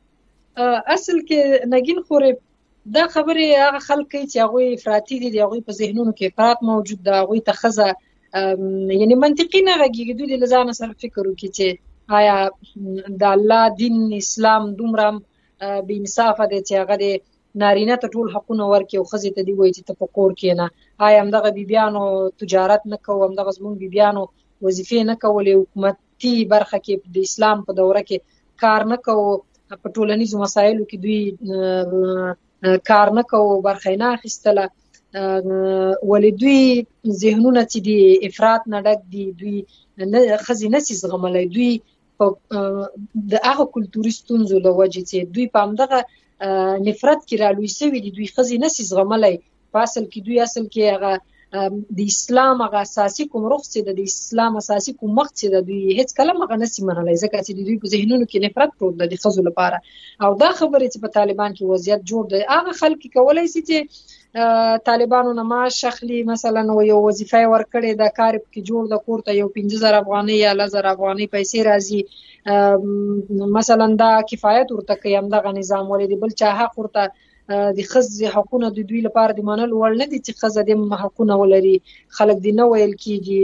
Speaker 12: اصل کې نګین خورې دا خبره هغه خلک چې هغه افراطي دي، هغه په ذهنونو کې افراط موجود ده، هغه ته خزه یعنی منطقي نه غږیږي. دوی له ځان سره فکر وکړي چې آیا د الله دین اسلام دومره بې انصافه دی چې هغه د نارینه ته ټول حقونه ورکړي او ښځې ته دې وایي چې ته په کور کښېنه. آیا همدغه بیبیانو تجارت نه کوو، همدغه زموږ بیبیانو وظیفې نه کولې، حکومتي برخه کې د اسلام په دوره کې کار نه کوو، په ټولنیزو مسایلو کې دوی کار نه کوو، برخه یې نه اخیستله. ولې دوی ذهنونه چې دي افراط نه ډک دي، دوی ښځې نشي زغملی، دوی د هغه کلتوري ستونزو له وجې چې دوی په همدغه نفرت کې رالوی سوي دي، دوی ښځې نشي زغملی. په اصل کې دوی اصل کې هغه د اسلام هغه اساسي کوم روح چې د اسلام اساسي کوم مخ چې د دوی هیڅ کله هغه نشي منلی، ځکه چې دوی په ذهنونو کې نفرت پروت ده د ښځو لپاره. او دا خبرې چې په طالبان کې وضعیت جوړ دی، هغه خلک کولی شي چې طالبانو نه معاش اخلي، مثلا یو وظیفه یې ورکړې ده، کار پکې جوړ ده، کور ته یو 15,000 افغانۍ یا 10,000 افغانۍ پیسې راځي، مثلا دا کفایت ورته کوي همدغه نظام. ولې د بل چا حق ورته د ښځې حقونه د دوی لپاره د منلو وړ نه دي چې ښځه د حقونه ولري. خلک دې نه ویل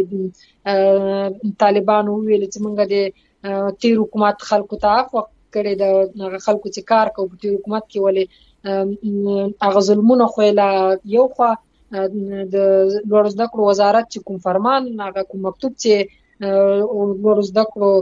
Speaker 12: کېږي. طالبانو وویل چې موږ د تیر حکومت خلکو ته عفو کړې ده، هغه خلکو چې کار کوي په تیر حکومت کې ولې هغه ظلمونه خو یې یو خوا د لوړو زده کړو وزارت چې کوم فرمان، هغه کوم مکتوب چې لوړو زده کړو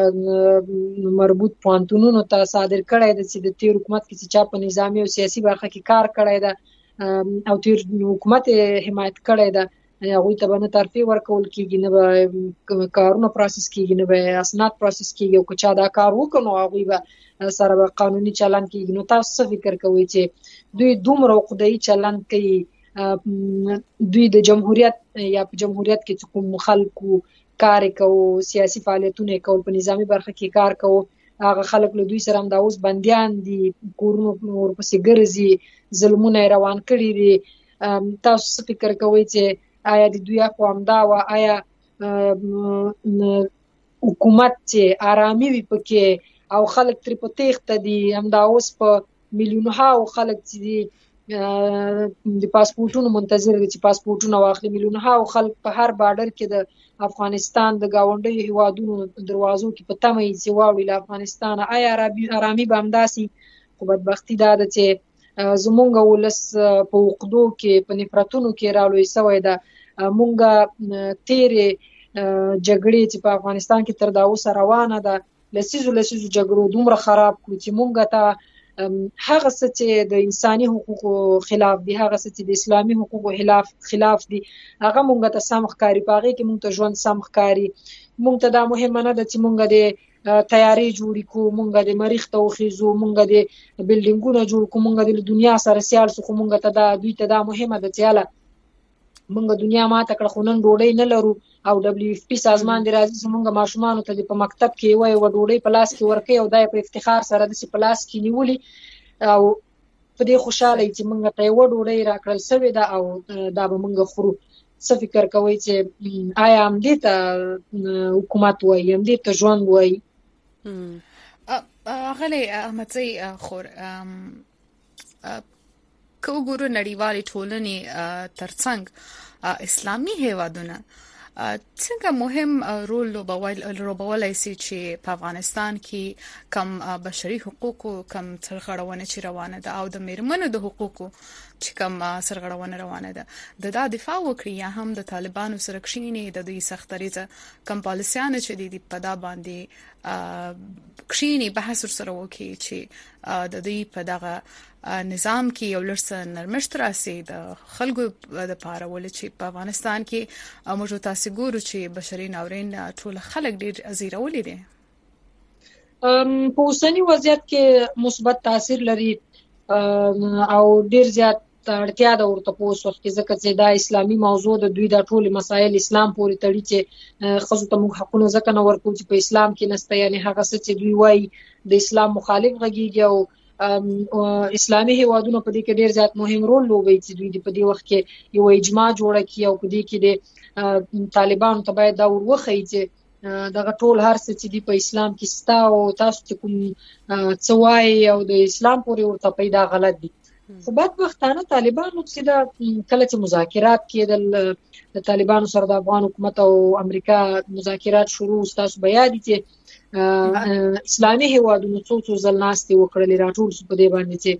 Speaker 12: مربوط پوهنتونونو ته صادر کړی ده چې د تیر حکومت کې چې چا په نظامي او سیاسي برخه کې کار کړی ده او تیر حکومت حمایت کړی ده، هغوی ته به نه ترفیع ورکول کېږي، نه به کارونه پروسس کېږي، نه به اسناد پروسس کېږي، او که چا دا کار وکړ نو هغوی به سره به قانوني چلند کېږي. نو تاسو څه فکر کوئ چې دوی دومره عقده‌ایي چلند کوي؟ دوی د جمهوریت یا په جمهوریت کې چې کوم خلکو کار کوو، سیاسي فعالیتونه کول، په نظامی برخه کې کار کوو، هغه خلک له دوی سره همدا اوس بندیان دي، کورونو ورپسې ګرځي، ظلمونه یې روان کړي دي. تاسو څه فکر کوئ چې آیا د دوی خو همدا وه؟ آیا حکومت چې آرامي وي پکې او خلک ترې په تیښته دي، همدا اوس په میلیونها خلک چې دي د پاسپورټونو منتظر دي چې پاسپورټونه واخلي. میلیونها خلک په هر بارډر کې د افغانستان د گاونډیو هیوادونو دروازو کې په تمه یې چې واوړي له افغانستانه. آیا ارامي به همداسې؟ خو بدبختي دا ده چې زمونږ ولس په عقدو کې په نفرتونو کې رالوی سوی ده. مونږ تیرې جګړې چې په افغانستان کې تر دا اوسه روانه ده لسیزو جګړو دومره خراب کړو چې مونږ ته هغه څه چې د انساني حقوقو خلاف دي، هغه څه چې د اسلامي حقوقو خلاف دي، هغه مونږ ته سم ښکاري. په هغې کې مونږ ته ژوند سم ښکاري. مونږ ته دا مهمه نه ده چې مونږ د تیارې جوړې کړو، مونږ د مریخ ته وخیزو، مونږ د بلډینګونه جوړ کړو، مونږ د دنیا سره سیال سو. خو مونږ ته دوی ته دا مهمه ده چې یاله مونږ دنیا ماته کړه خو نن ډوډۍ نه لرو. او WFP سازمان د راځي زمونږ ماشومانو ته په مکتب کې یوه ډوډۍ په لاس کې ورکوي او دا په افتخار سره داسې په لاس کې نیولي او په دې خوشحاله چې مونږ ته یوه ډوډۍ راکړل سوې ده او دا به مونږ خورو. څه فکر کوئ چې آیا همدې ته حکومت وایي، همدې ته ژوند وایي؟
Speaker 1: اغلی احمدزی خور که وګورو نړیوالې ټولنې ترڅنګ اسلامي هیوادونه څنګه مهم رول لوبولی سي چې په افغانستان کې کم بشري حقوقو کم سرغړونه چې روانه ده او د میرمنو د حقوقو چې کم سرغړونه روانه ده د دا دفاع وکړي یا هم د طالبانو سره کښیني د دوی سختریزه کم پالیسیانه چې دي په دا باندې کښیني بحث سره وکړي چې د دوی په دغه نظام کې یو لړ نرمښت راسي د خلکو د پاره ول چې په افغانستان کې موږ تاسو ګورو چې بشري ناورین ټول خلک ډیر ازیرولې دي.
Speaker 12: په اوسنی وضعیت کې مثبت تاثیر لري او ډیر زیات اړتیا ده ورته په اوس وخت کې ځکه چې دا اسلامي موضوع د دوی د ټول مسایل اسلام پورې تړي چې ښځو ته موږ حقونه ځکه نه ورکوو چې په اسلام کې نشته. یعنې هغه څه چې دوی وایي د اسلام مخالف غږیږي او اسلامي هیوادونو په دې کې ډیر زیات مهم رول لوبوي چې دوی په دې وخت کې یو اجماع جوړه کړي او په دې کې د طالبانو ته باید دا وروښيي چې دغه ټول هر څه چې دی په اسلام کې ستا او تاسو چې کوم څه وایي او د اسلام پورې ورته پیدا غلط دي. خو بدبختانه طالبانو چې دا کله چې مذاکرات کېدل د طالبانو سره د افغان حکومت او امریکا مذاکرات شروع تاسو به یاد دي چې اسلامي هیوادونو څو ځل ناستې وکړلې راټول په دې باندې چې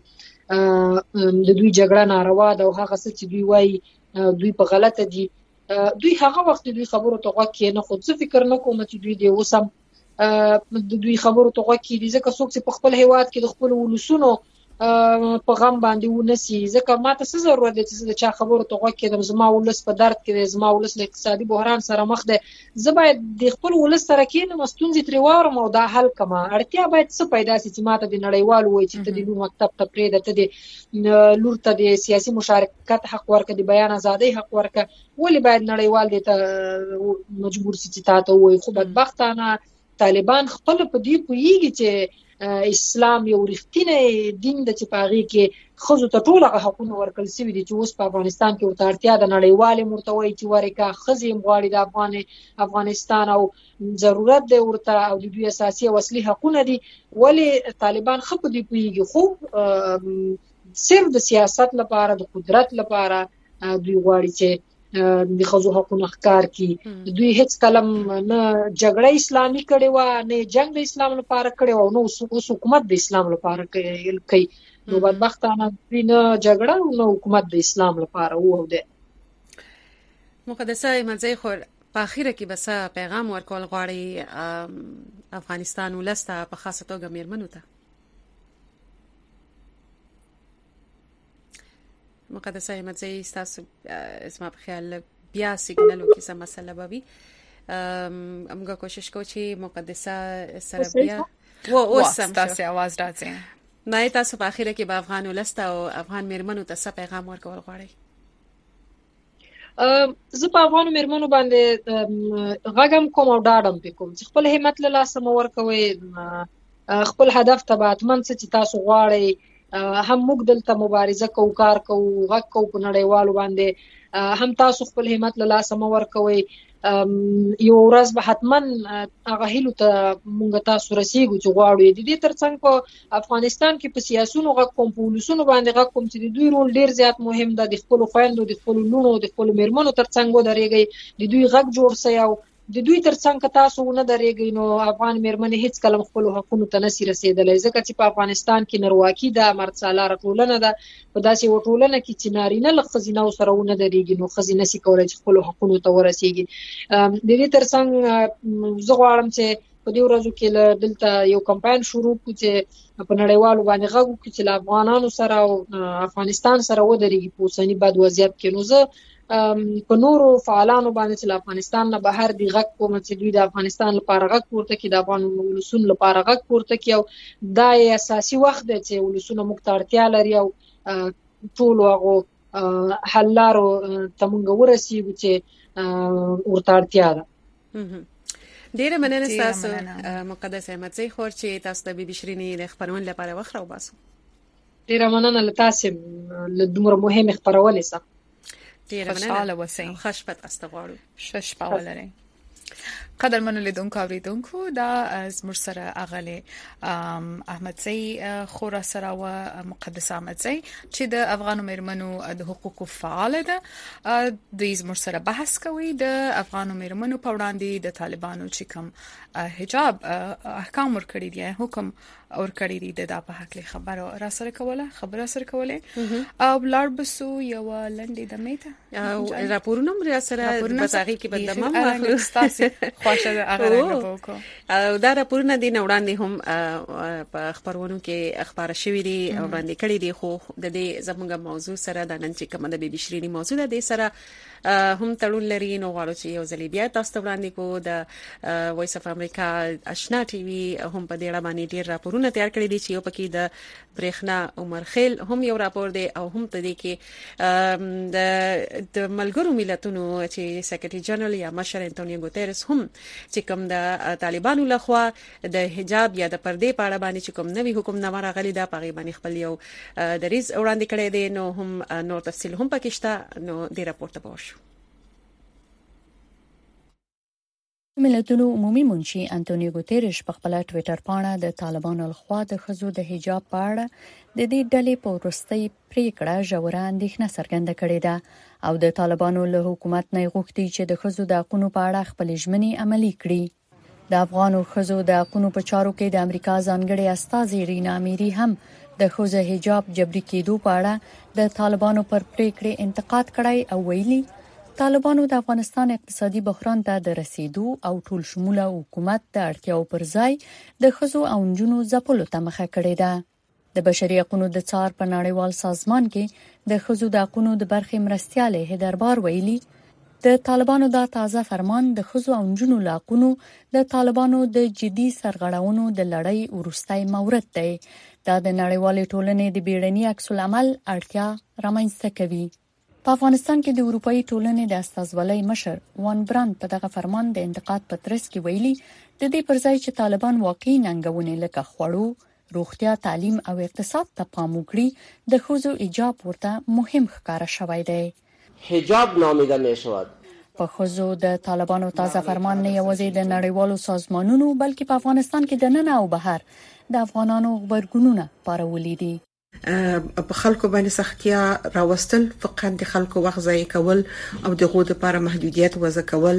Speaker 12: د دوی جګړه ناروا ده او هغه څه چې دوی وایي دوی په غلطه دي. دوی هغه وخت دوی خبرو ته غوږ کېنه خو څه فکر نه کوم چې دوی د اوس هم د دوی خبرو ته غوږ کېدي ځکه څوک چې په خپل هیواد کې د خپل ولسونو په غم باندې ونسي. ځکه ماته څه ضرورت دی چې د چا خبرو ته غوږ کېدم؟ زما ولس په درد کې دی، زما ولس له اقتصادي بحران سره مخ دی، زه باید د خپل ولس سره کېنم ستونزې ترې واورم او دا حل کړم. اړتیا باید څه پیدا سي چې ماته د نړیوالو وایي چې ته د لور مکتب ته پرېږده، ته د لور ته د سیاسي مشارکت حق ورکړه، د بیان ازادۍ حق ورکړه. ولې باید نړیوال دې ته مجبور سي چې تا ته ووایي؟ خو بدبختانه طالبان خپل په دې پوهېږي چې اسلام یو رښتینی دین د چې په هغې کې ښځو ته ټول هغه حقونه ورکړل سوي دي چې اوس په افغانستان کې ورته اړتیا ده. نړیوال یې ورته وایي چې ورکړه، ښځې یې غواړي د افغانستان او ضرورت دی ورته او د دوی اساسي او اصلي حقونه دي. ولې طالبان ښه په دې پوهېږي خو صرف د سیاست لپاره د قدرت لپاره دوی غواړي چې د ښځو حقونه ښکار کړي. دوی هیڅ کلم نه جګړه اسلامي کړې وه نه جنګ د اسلام لپاره کړې وه او نه اوس حکومت د اسلام لپاره کوي. نو بدبختانه دوی نه جګړه او نه حکومت د اسلام لپاره و دی.
Speaker 2: مقدسه احمدزی خور په اخیره کې بس پیغام ورکول غواړي افغانستان ولس ته په خاصه توګه میرمنو ته؟ مقدسه احمدزی تاسو اسما په خیال بیا سیګنالو کې څه مسله به وي؟ موږ کوشش کوو چې مقدسه سره بیا اوس
Speaker 1: تاسو आवाज راځي.
Speaker 2: نه تاسو په اخیره کې به افغان ولست او افغان میرمنو ته څه پیغام ورکول غواړئ؟
Speaker 12: زه په افغان میرمنو باندې غږم کوم او ډاډم پې کوم چې خپل همت له لاسه مه ورکوئ. خپل هدف ته به حتمن څه چې تاسو غواړئ هم موږ دلته مبارزه کوو، کار کوو، غږ کوو په نړیوالو باندې. هم تاسو خپل همت له لاسه مه ورکوئ. یو ورځ به حتما هغه هیلو ته مونږ تاسو رسیږو چې غواړو. د دې ترڅنګ په افغانستان کې په سیاسونو غږ کوم، په ولسونو باندې غږ کوم چې د دوی رول ډیر زیات مهم ده. د خپل خويندو، د خپل لونو، د خپل میرمنو ترڅنګ ودرېږي، د دوی غږ جوړ سي او د دوی ترڅنګ تاسو نه درېږئ نو افغان میرمنې هیڅ کله خپل حقوقو ته نشي رسیدلی، ځکه چې په افغانستان کې نارواکي ده، مرد سالاره ټولنه ده. په داسې یو ټولنه کې چې نارینه له ښځینه سره ونه درېږي نو ښځې نشي کولی چې خپل حقوقو ته ورسیږي. د دې ترڅنګ زه غواړم چې په دې ورځو کې دلته یو کمپاین شروع کړو چې په نړیوالو باندې غږ وکړو چې له افغانانو سره او افغانستان سره ودرېږي په اوسني بد وضعیت کې. نو زه په نورو فعالانو باندې چې افغانستان نه بهر دی غږ کوم چې دوی د افغانستان لپاره غږ پورته کړي، د افغان ولسونو لپاره غږ پورته کړي او دا اساسي وخت دی چې ولسونه موږ ته اړتیا لري او ټول هغه حل لارو ته موږ ورسیږو چې ورته اړتیا ده.
Speaker 2: ډیره مننه تاسو مقدس احمد زی خور چې تاسو د بي بي شيرينې د خبرونې لپاره وخت راوباسو.
Speaker 12: ډیره مننه له تاسو له دومره مهمه خبرونه سره.
Speaker 1: خوشحاله وسئ.
Speaker 2: خوشبخت استغواړو.
Speaker 1: شپه ولرئ. قدرمنو لیدونکو اوریدونکو دا از مرسره اغلی احمد زی خورا سره و مقدس احمد زی چې د افغان میرمنو د حقوقو فعال ده. د مرسره بحث کوي د افغان میرمنو په وړاندې د طالبانو چې کوم حجاب احکام ورکړي دي، حکم ورکړي دي، د په حق له خبره سره کوله او بلار بسو یو لنډې د میته
Speaker 2: او راپورونه مر سره په تاریخ کې بدمم واخلو
Speaker 1: تاسو خوښه هغه راغبوکو
Speaker 2: او دا راپورونه دي وړاندې هم په خبرونو کې اخبار شوې دي او وړاندې کړي دي، خو د دې زموږ موضوع سره د نن چې کوم د بي بي شيرينې موضوع ده د سره هم تړون لري. نو غواړو چې یو ځلې بیا تاسو ته وړاندې کوو د وایس اف امریکا آشنا ټي وي هم په دې اړه باندې ډیر راپورونه تیار کړی دي چې یو پکې د برېښنا عمر خیل هم یو راپور دی او هم ته دي کې د ملګرو ملتونو چې سیکریټري جنرال یا مشر انټونیو ګوتيرس هم چې کوم د طالبانو لخوا د حجاب یا د پردې په اړه باندې چې کوم نوي حکم نامه راغلی دا پغې باندې خپل یو دریز وړاندې کړی دی. نو هم نور تفصیل هم پکې شته، نو دې راپور ته وښو.
Speaker 7: ملتونو عمومي منشي انټونیو ګوتيرش په خپل ټوئیټر باندې د طالبانو لخوا د خزو د حجاب په اړه د دې ډلې په ورستۍ پریکړه ژوره اندېښنه څرګنده کړې ده او د طالبانو له حکومت نه غوښتي چې د خزو د حقوقو په اړه خپل ژمنې عملي کړي. د افغانو خزو د حقوقو په چارو کې د امریکا ځانګړي استازي رینا میری هم د خزو حجاب جبري کېدو په اړه د طالبانو پر پریکړې انتقاد کړی او ویلي طالبانو د افغانستان اقتصادي بحران ته د رسیدو او ټول شموله حکومت د اړتیاو پر ځای د خزو او نجونو ځپلو ته مخه کړې ده. د بشري حقوقو د څار په نړیوال سازمان کې د خزو د حقوقو د برخې مرستياله هدربار ویلي د طالبانو دا تازه فرمان د خزو او نجونو حقوقو د طالبانو د جدي سرغړونو د لړۍ ورستای مورد دی. دا د نړیوال ټولنې د بیړني عکس العمل اړتیا رامنځته کوي. په افغانستان کې د اروپאי ټولنې د استازولۍ مشر وان برانت په دغه فرمان د انتقاد په ترڅ کې ویلي د دې پر ځای چې طالبان واقعي ننګونې لکه خوړو، روغتیا، تعلیم او اقتصاد ته پام وکړي د خزو حجاب ورته مهم ښکاره شوی دی.
Speaker 14: حجاب نامیده میشود.
Speaker 7: په خزو د طالبانو تازه فرمان نه یوازې د نړیوالو سازمانونو بلکې په افغانستان کې د نن او بهر د افغانانو غبرګونونه پارولي دي.
Speaker 15: په خلکو باندې سختیا راوستل، فقط د خلکو وخت ضایع کول او د غوډه لپاره محدودیت وضع کول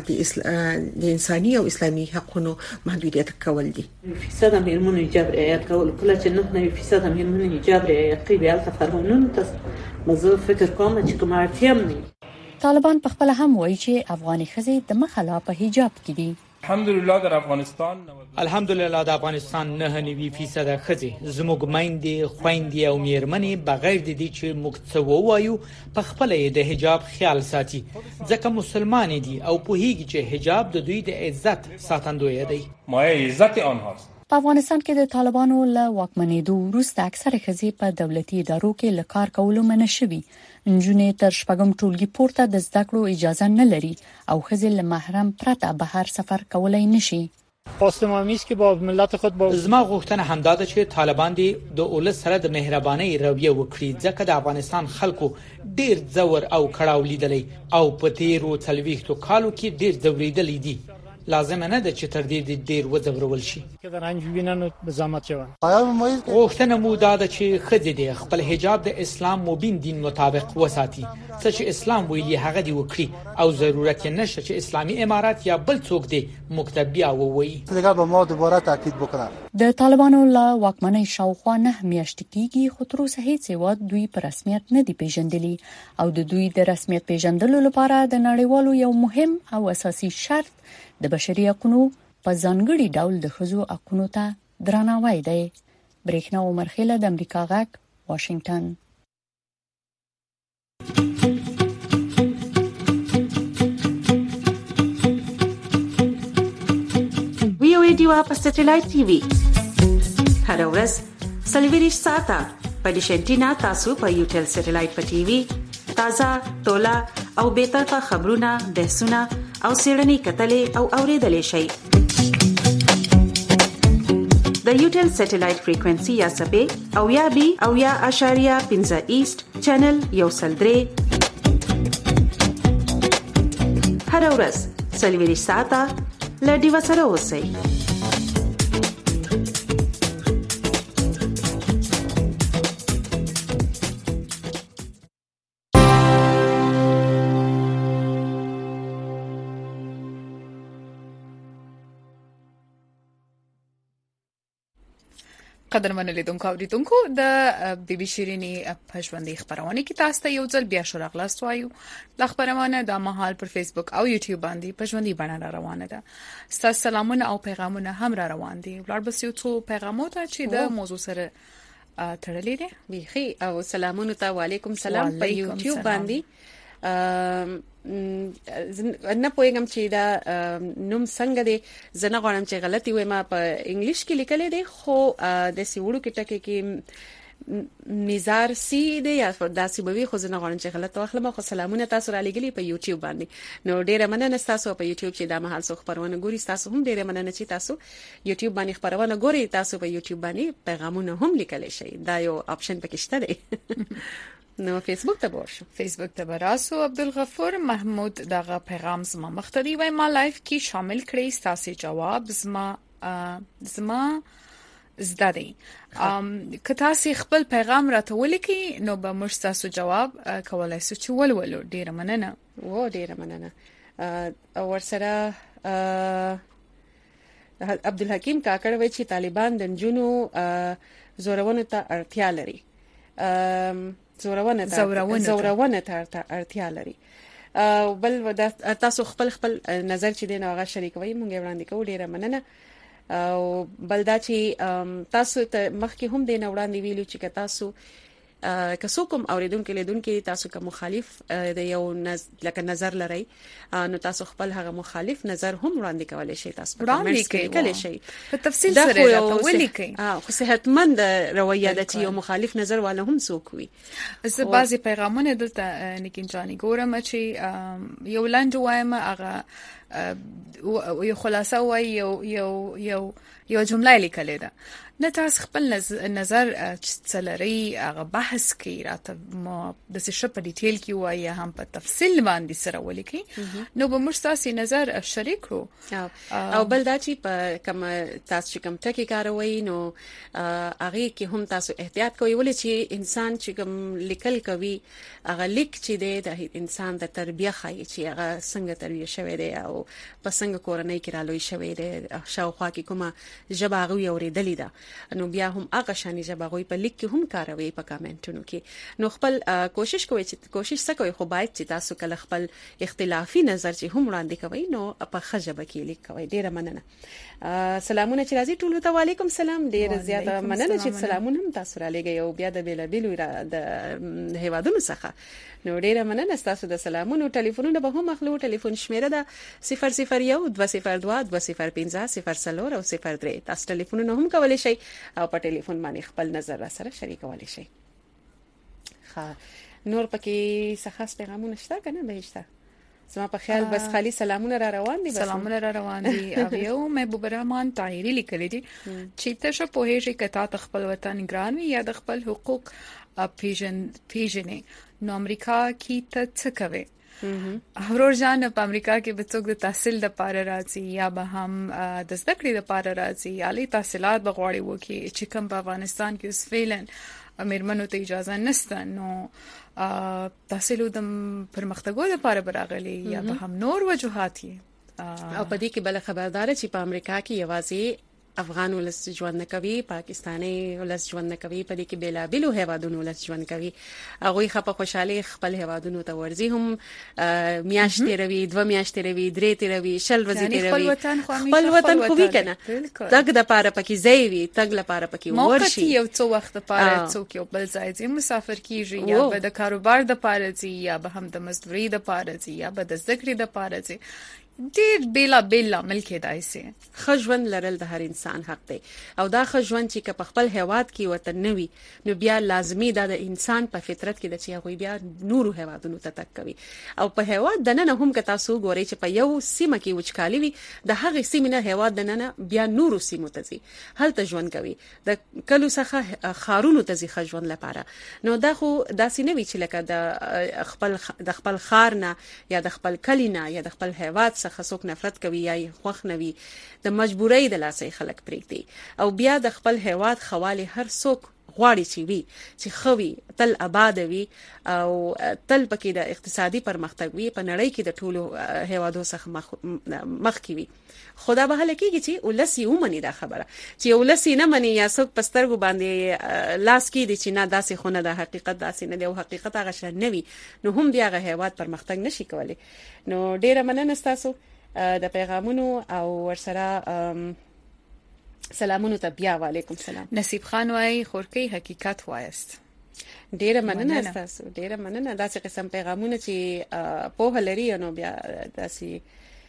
Speaker 15: د انساني او اسلامي حقوقو محدودیت کول دي.
Speaker 16: فیصد میرمنو حجاب رعایت کول، کله چې 9% میرمنو حجاب رعایت کوي بیا تفرمونون ته مزه فکر کوم چې کوم اړتیا نه.
Speaker 7: طالبان په خپل هم وایي چې افغاني ښځې د مخاله په حجاب کې دي.
Speaker 17: الحمدلله در افغانستان
Speaker 18: د افغانستان 9% ښځې زموږ میندې، خويندې او میرمنې بغیر د دې چې موږ څه ووایو په خپل د حجاب خیال ساتي، ځکه مسلمان دي او په هیڅ چې حجاب د دوی د عزت ساتندوی دی.
Speaker 17: مایه عزت آنهاست.
Speaker 7: په افغانستان کې د طالبانو له واکمنېدو وروسته اکثره ښځې په دولتي ادارو کې له کار کولو منع شوي. نجونې تر شپږم ټولګي پورته د زده کړو اجازه نه لري او ښځې له محرم پرته بهر سفر کولای نشي.
Speaker 19: خواست ما میست که با ملت خود با
Speaker 18: زما غوښتنه همدا ده چې طالبان دي د اولس سره د مهرباني رویه وکړي ځکه د افغانستان خلکو ډیر زور او کړاو لیدلی او په تیرو 40 کالو کې ډیر ځورېدلی دي. لازم نه ده چې تر دې ډیر وځورول شي.
Speaker 19: که در رنج ببینن و به زحمت شون.
Speaker 18: غوښتنه مو دا ده چې ښځې دي خپل حجاب د اسلام مبین دین مطابق وساتي. څه چې اسلام ویلي هغه دی وکړي او ضرورت یې نشته چې اسلامي امارات یا بل څوک دی مکتبیا ووایي.
Speaker 20: دیگه به ما دوباره تاکید بکنه.
Speaker 7: د طالبانو لا واکمنۍ شاوخوا 9 میاشتې کېږي خو تر اوسه هیڅ هیواد دوی په رسمیت نه دی پیژندلی او د دوی د رسمیت پیژندلو لپاره د نړیوالو یو مهم او اساسي شرط د بشري حقوقو په ځانګړي ډول د ښځو حقوقو ته درناوی دی. برېښنا عمر خیله د امریکا غږ واشنگټن.
Speaker 21: ویو ډیوا په سټلایټ ټي وي هر ورځ سلیویریش ساته په ډیشنټینا تاسو په یوټل سټلایټ په ټي وي تازه تولا او به طرفه خبرونه بحثونه او سیړنی کتلې او اوریدلې شي. د یوټل سټلایټ فریکوئنسي یا سبې او یا بي او یا اشاریه 15 ایست چینل یو سلدري هر ورځ سلیویریش ساته لډي وسره اوسئ.
Speaker 1: قدرمن لیدونکو اوریدونکو د بي بي شيريني په ژوندۍ خبرونه کې تاسو ته یو ځل بیا شراغلاست وایو. د خبرونه د مهال پر فیسبوک او یوټیوب باندې په ژوندۍ بڼه روانه ده. ستاسو سلامونه او پیغامونه هم را روان دي. ولر بس یو څو پیغامونه چې د موضوع سره تړلې دي.
Speaker 2: بيخي او سلامونه ته وعليكم سلام په یوټیوب باندې نه پوهیږم چې دا نوم څنګه دی. زنه غواړم چې غلطي وایم په انګلیش کې لیکل دي خو د سیوړو کې ټکي کې نزار سی دی یا داسې بوي خو زنه غواړم چې غلط واخلم. خو سلامونه تاسو را لګلي په یوټیوب باندې. نو ډیره مننه تاسو په یوټیوب چې دا مهال څو خبرونه ګوري. تاسو هم ډیره مننه چې تاسو یوټیوب باندې خبرونه ګوري. تاسو په یوټیوب باندې پیغامونه هم لیکلی شئ. دا یو آپشن پکې شته دی. نو فیسبوک ته ورشو.
Speaker 1: فیسبوک ته براسو عبدالغفور محمود دغه پیغام زما مختدي وای ما لایف کې شامل کړی. تاسو جواب زما زده دی. که تاسو خپل پیغام راته ولیکئ نو به موږ تاسو جواب کولای شو چې ولولو. ډیره مننه.
Speaker 2: ډیره مننه. او ورسره عبدالحکیم کاکړ وای چې طالبان د جنونو زورونه ته اړتیا لري. زورونه ته اړتیا لري. بل تاسو خپل نظر چې دین هغه شریکوي مونږ وړاندې کوو. ډیره مننه. او بل دا چې تاسو ته مخکې هم دین وړاندې ویلو چې تاسو که څوک اوریدونکو لیدونکو تاسو که مخالف د یو لکه نظر لري نو تاسو خپل هغه مخالف نظر هم وړاندې کولای شئ. تاسو په کمنټس کې کولای شئ
Speaker 1: په تفصیل سره راته ولیکئ.
Speaker 2: خو صحتمند رویه د چې یو مخالف نظر والا هم څوک وي.
Speaker 1: زه بعضی پیغامونه دلته نګین جاني ګورم چې یو لاندې وایم هغه یو خلاصه وای یو جمله لیکلې ده. نه تاسو خپل نظر څلري هغه بحث کوي راته ما د څه په ډیټیل کې وایي هم په تفصیل باندې سره ولیکي نو به موږ تاسو نظر شریک کړو.
Speaker 2: او بل دا چې په کوم تاسو کوم ټکی کاروي نو هغه کې هم تاسو احتیاط کوئ ولې چې انسان چې کوم لیکل کوي هغه لیک چې د انسان د تربیه خایي چې هغه څنګه تربیه شوی دی او په څنګه کورنۍ کې رالوي شوی دی شاوخوا کې کومه ژبه هغه اوریدلې ده نو بیا هم هغه شانی ژبه غوي په لیک کې هم کاروي په کامنټونو کې. نو خپل کوشش وکوي خو باید چې تاسو کله خپل اختلافي نظر چې هم وړاندې کوي نو په خجبه کې لیک کوي. ډیره مننه. سلامونه چې راځي ټول ته وعلیکم سلام. ډیره زیاته مننه چې سلامونه هم تاسو را لګي او بیا د بیلابیلو د هیوادونو څخه. نو ډیره مننه تاسو د سلامونو. ټلیفونونه به هم اخلو. ټلیفون شمیره ده 001 202 205 0 او 03. تاسو ټلیفونونه هم کولای شئ او په ټلیفون باندې خپل نظر را سره شریکولی شئ. نور پکې څه خاص پیغامونه شته کنه به شته زما په خیال بس خالي سلامونه را روان دي.
Speaker 1: سلامونه را روان دي. او یو محبوب الرحمن طاهری لیکلی دي چې تاسو په هیڅ کتا خپل وطن ګران وي یا د خپل حقوق پیژنې نو امریکا کې ته څه کوي؟ هرور جان په امریکا کې به څوک د تحصیل لپاره راځي یا به هم د زده کړې لپاره راځي یا لې تحصیلات بغواړي وکي چې کوم په افغانستان کې اوس فعلا مېرمنو ته اجازه نشته نو تحصیل د پرمختګو لپاره براغلي یا به هم نور وجوهات
Speaker 2: او په دې کې بل خبردار چې په امریکا کې یوازې افغان ولس ژوند کوي پاکستاني ولس ژوند کوي په دې کې بیلابیلو هیوادونو ولس ژوند کوي هغه خپه خوشاله خپل هیوادونو ته ورځي هم میاشتې روي 2 میاشتې روي 3 روي 6 ورځې روي خپل وطن خو وی کنه تګ د پاره پکې ځای وي تګ لپاره پکې ورشي
Speaker 1: یو څو وخت لپاره څوک یو بل ځای ځي مسافر کیږي یا به د کاروبار د پاره ځي یا به هم د مزدوري د پاره ځي یا به د ذکر د پاره ځي ډیر بیلا ملک دایسي
Speaker 2: خجوند لرل د هر انسان حق دی او دا خجوند چې په خپل هیواد کې وطن نوي نو بیا لازمی دا د انسان په فطرت کې د چې هغه بیا نورو هیوادونو ته تک کوي او په هیواد د نن هم که تاسو ګورئ چې په یو سیمه کې وچکالي وي د هغه سیمه نه هیواد د نن بیا نورو سیمو ته ځي هلته ژوند کوي د کلو څخه خارونو ته ځي خجوند لپاره نو دا خو داسې نه وی چې لکه د خپل خار نه یا د خپل کلی نه یا د خپل هیواد څخه څوک نفرت کوي یا خوښ نوي د مجبورۍ د لاسې خلک پریږدي او بیا د خپل هیواد خواله هر څوک غواړي چې وي چې خوي تل آباد وي او تل پکې د اقتصادي پرمختګ وي په نړۍ کې د ټولو هیوادو څخه مخ کې وي خدا به هلکیږي چې ولسی ومني دا خبره چې ولسی نه مني یا څوک پسترګو باندې لاس کې دي چې نه داسې خونه د حقیقت داسې نه دی او حقیقت هغه شنه نه وي نو هم بیا هغه هیواد پرمختګ نشي کولای نو ډیره مننه تاسو د پیغامونو او ورسره سلامونه ته بیا وعلیکم سلام
Speaker 1: نصیب خان وای خورکی حقیقت وایست
Speaker 2: ډیره مننه تاسو ډیره مننه داسې قسم پیغامونه چې په لري نو بیا داسې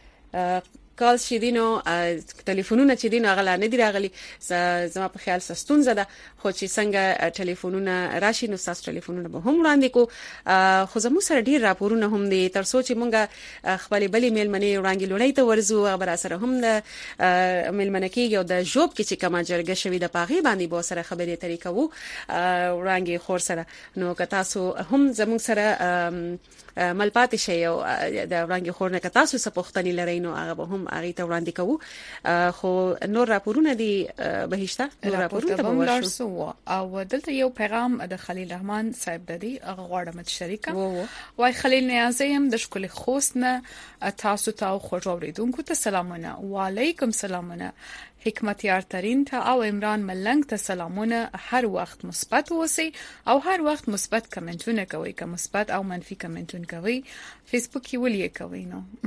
Speaker 2: کال شیدینو ټلیفونونه چې دینو غلا نه دی راغلي زما په خیال سستون زده خو چې څنګه ټلیفونونه راشي نو تاسو ټلیفونونه به هم وړاندې کو خو زموږ سره ډیر راپورونه هم دي تر څو چې مونږه خپل بلې میلمنې وړاندې لړۍ ته ورزو خبر سره هم د میلمنه کېږي او د جوب کې چې کومه جرګه شوی د پاغي باندې به سره خبرې طریقه وو وړاندې خور سره نو که تاسو هم زموږ سره ملپات شي او د وړاندې خور نه که تاسو څه پوښتنې لرئ نو هغه به هم هغه ته وړاندې کوو خو نور راپورونه دي بهشته نور راپورونه ته
Speaker 1: ورسو او دلته یو پیغام د خلیل رحمان صاحب د دې غواړم چې شریکه وای خلیل نیازی هم د شکل خوست نه تاسو ته خوږ اوریدونکو ته سلامونه وعلیکم سلامونه حکمتیار ترین ته او عمران ملنګ ته سلامونه هر وخت مثبت اوسئ او هر وخت مثبت کمنټونه کوئ که مثبت او منفي کمنټونه کوئ فیسبوک کې ولې کوي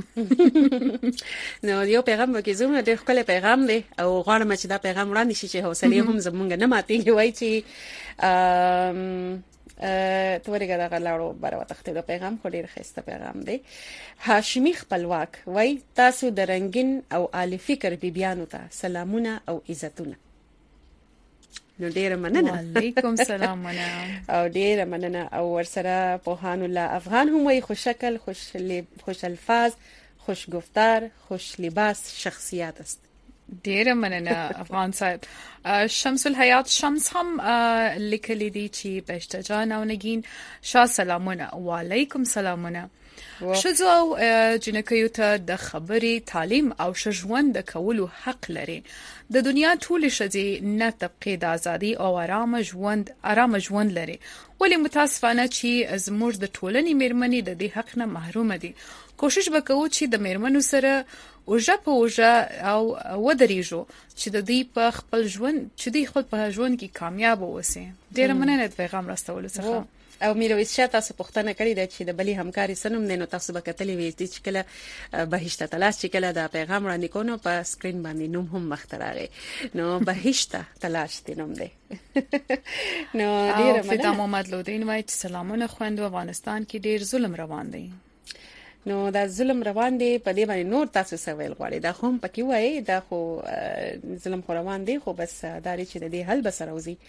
Speaker 2: نو یو پیغام وکي زموږ ډېر خپل پیغام دی او غواړم چې دا پیغام وړاندې شي چې حوصله هم زمونږ نه ماتيږي وای چې تورګه دا غلاړو بارو تخته د پیغام خو ډیر خسته پیغام دی هاشمی خپلواک وای تاسو د رنگین او عالی فکر بیبیانو ته سلامونه او عزتونه نو ډیر مننه
Speaker 1: وعلیکم سلام
Speaker 2: او ډیر مننه او ورسره پوهان الله افغان هم وای خوش شکل خوش الفاظ خوش گفتار خوش لباس شخصیت است
Speaker 1: ډیره مننه افغان صاحب شمس الحیات شمس هم لیکلی دی چې بهشته جان او نگین شاه سلامونه وعلیکم سلامونه شزو او جنکیو ته د خبرې تعلیم او ژوند د کولو حق لري د دنیا ټول شذي نه طبقه د ازادي او آرام ژوند لري ولی متاسفانه چې زموږ د ټولنې میرمنې د دې حق نه محروم دي کوشش وکړو چې د میرمنو سره اوجه په اوجه او ودرېجو چې د دې په خپل ژوند چې د خپل په ژوند کې کامیاب اوسي ډیر مننه پیغام راستول څخه
Speaker 2: او میرویس شاه تاسو پوښتنه کړې ده چې د بلی همکاري سنم نه نو تاسو به کتلې وې چې کله بهشته تلاش چې کله دا پیغام وړاندې کونو په سکرین باندې نوم هم مختراغه نو بهشته تلاش دې نوم دی نو ډیر
Speaker 1: مننه فدا محمد لودین وایي سلامونه خويندو افغانستان کې ډیر ظلم روان دی
Speaker 2: نو دا ظلم روان دی په دې باندې نور تاسو سوال غواړي دا هم پکې وایي دا خو ظلم خو روان دی خو بس دا لري چې د دې حل به سره وځي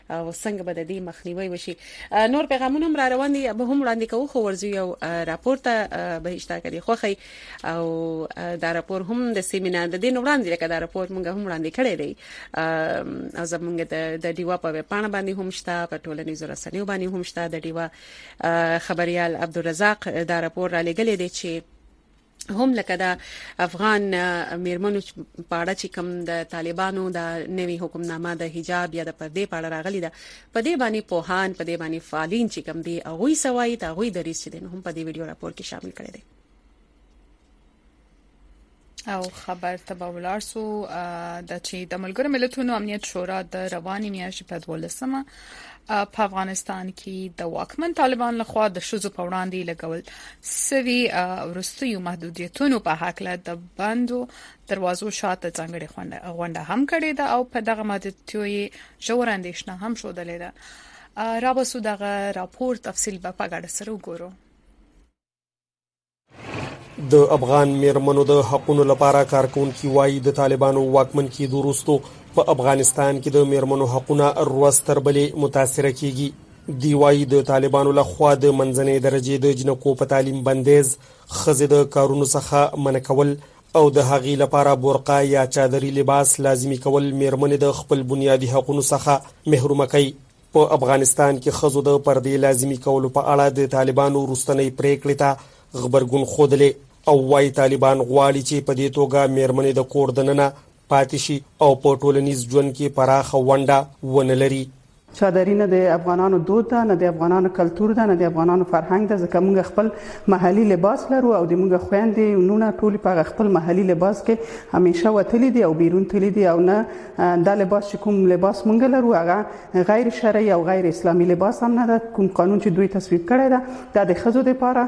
Speaker 2: او څنګه به د دې مخنیوي وشي. نور پیغامونه هم را روان دي، به هم وړاندې کوو، خو ورځو یو راپور ته به اشتراک کړي خوخی او دا راپور هم د سیمینار د دین وړاندې لکه دا راپور موږ هم وړاندې کړی دی او زموږ د ډیوا په پاڼه باندې هم شته، په ټولنیزو رسنیو باندې هم شته. د ډیوا خبريال عبدالرزاق دا راپور را لګلې دی چې هم لکه د افغان میرمنو په اړه چې کوم د طالبانو د نوي حکمنامه د حجاب یا د پردې په اړه راغلي ده، په دې باندې پوهان، په دې باندې فعالین چې کوم دي هغه سوای ته هغه د ریس دي هم په دې ویډیو راپور کې شامل کړي دي.
Speaker 1: او خبر تبولار سو د چې د ملګرو ملتونو امنیت شورا د رواني میاشتې په 12مه په افغانستان کې د واکمن طالبان لخوا د شذو په وړاندې لګول سوي ورستیو محدودیتونو په حق له د بندو دروازو شاته څنګه غونډه هم کړې ده او په دغه محدودیتوي ژور اندېښنه هم شودلې ده. رابسو دغه راپور تفصیل په پاګړه سره وګورو.
Speaker 4: د افغان میرمنو د حقوقو لپاره کارکونکي وایي د طالبانو واکمن کېدو وروسته په افغانستان کې د میرمنو حقوقونه ورځ تر بلې متاثر کیږي. دی وایي د طالبانو لخوا د منځنۍ درجه د جنکو په تعلیم بندیز، خزې د کارونو څخه منع کول او د هغې لپاره برقع یا چادري لباس لازمي کول میرمنې د خپل بنیادي حقوقو څخه محروم کوي. په افغانستان کې خزو د پردې لازمي کولو په اړه د طالبانو وروستنۍ پریکړې ته خبرګون خوده او وايي طالبان غواړي چې په دې توګه میرمنې د کور دننه پاتې شي او په ټولنیز ژوند کې پراخه ونډه ونه لري.
Speaker 22: چادري نه د افغانانو دود ده، نه د افغانانو کلتور ده، نه د افغانانو فرهنګ ده، ځکه موږ خپل محلي لباس لرو او د موږ خويندې نونه ټول په خپل محلي لباس کې همیشه وتلي دي او بیرون تللی دي او نه دا لباس چې کوم لباس موږ لرو هغه غیر شرعي او غیر اسلامي لباس هم نه ده. کوم قانون چې دوی تصویب کړی ده دا د خزو لپاره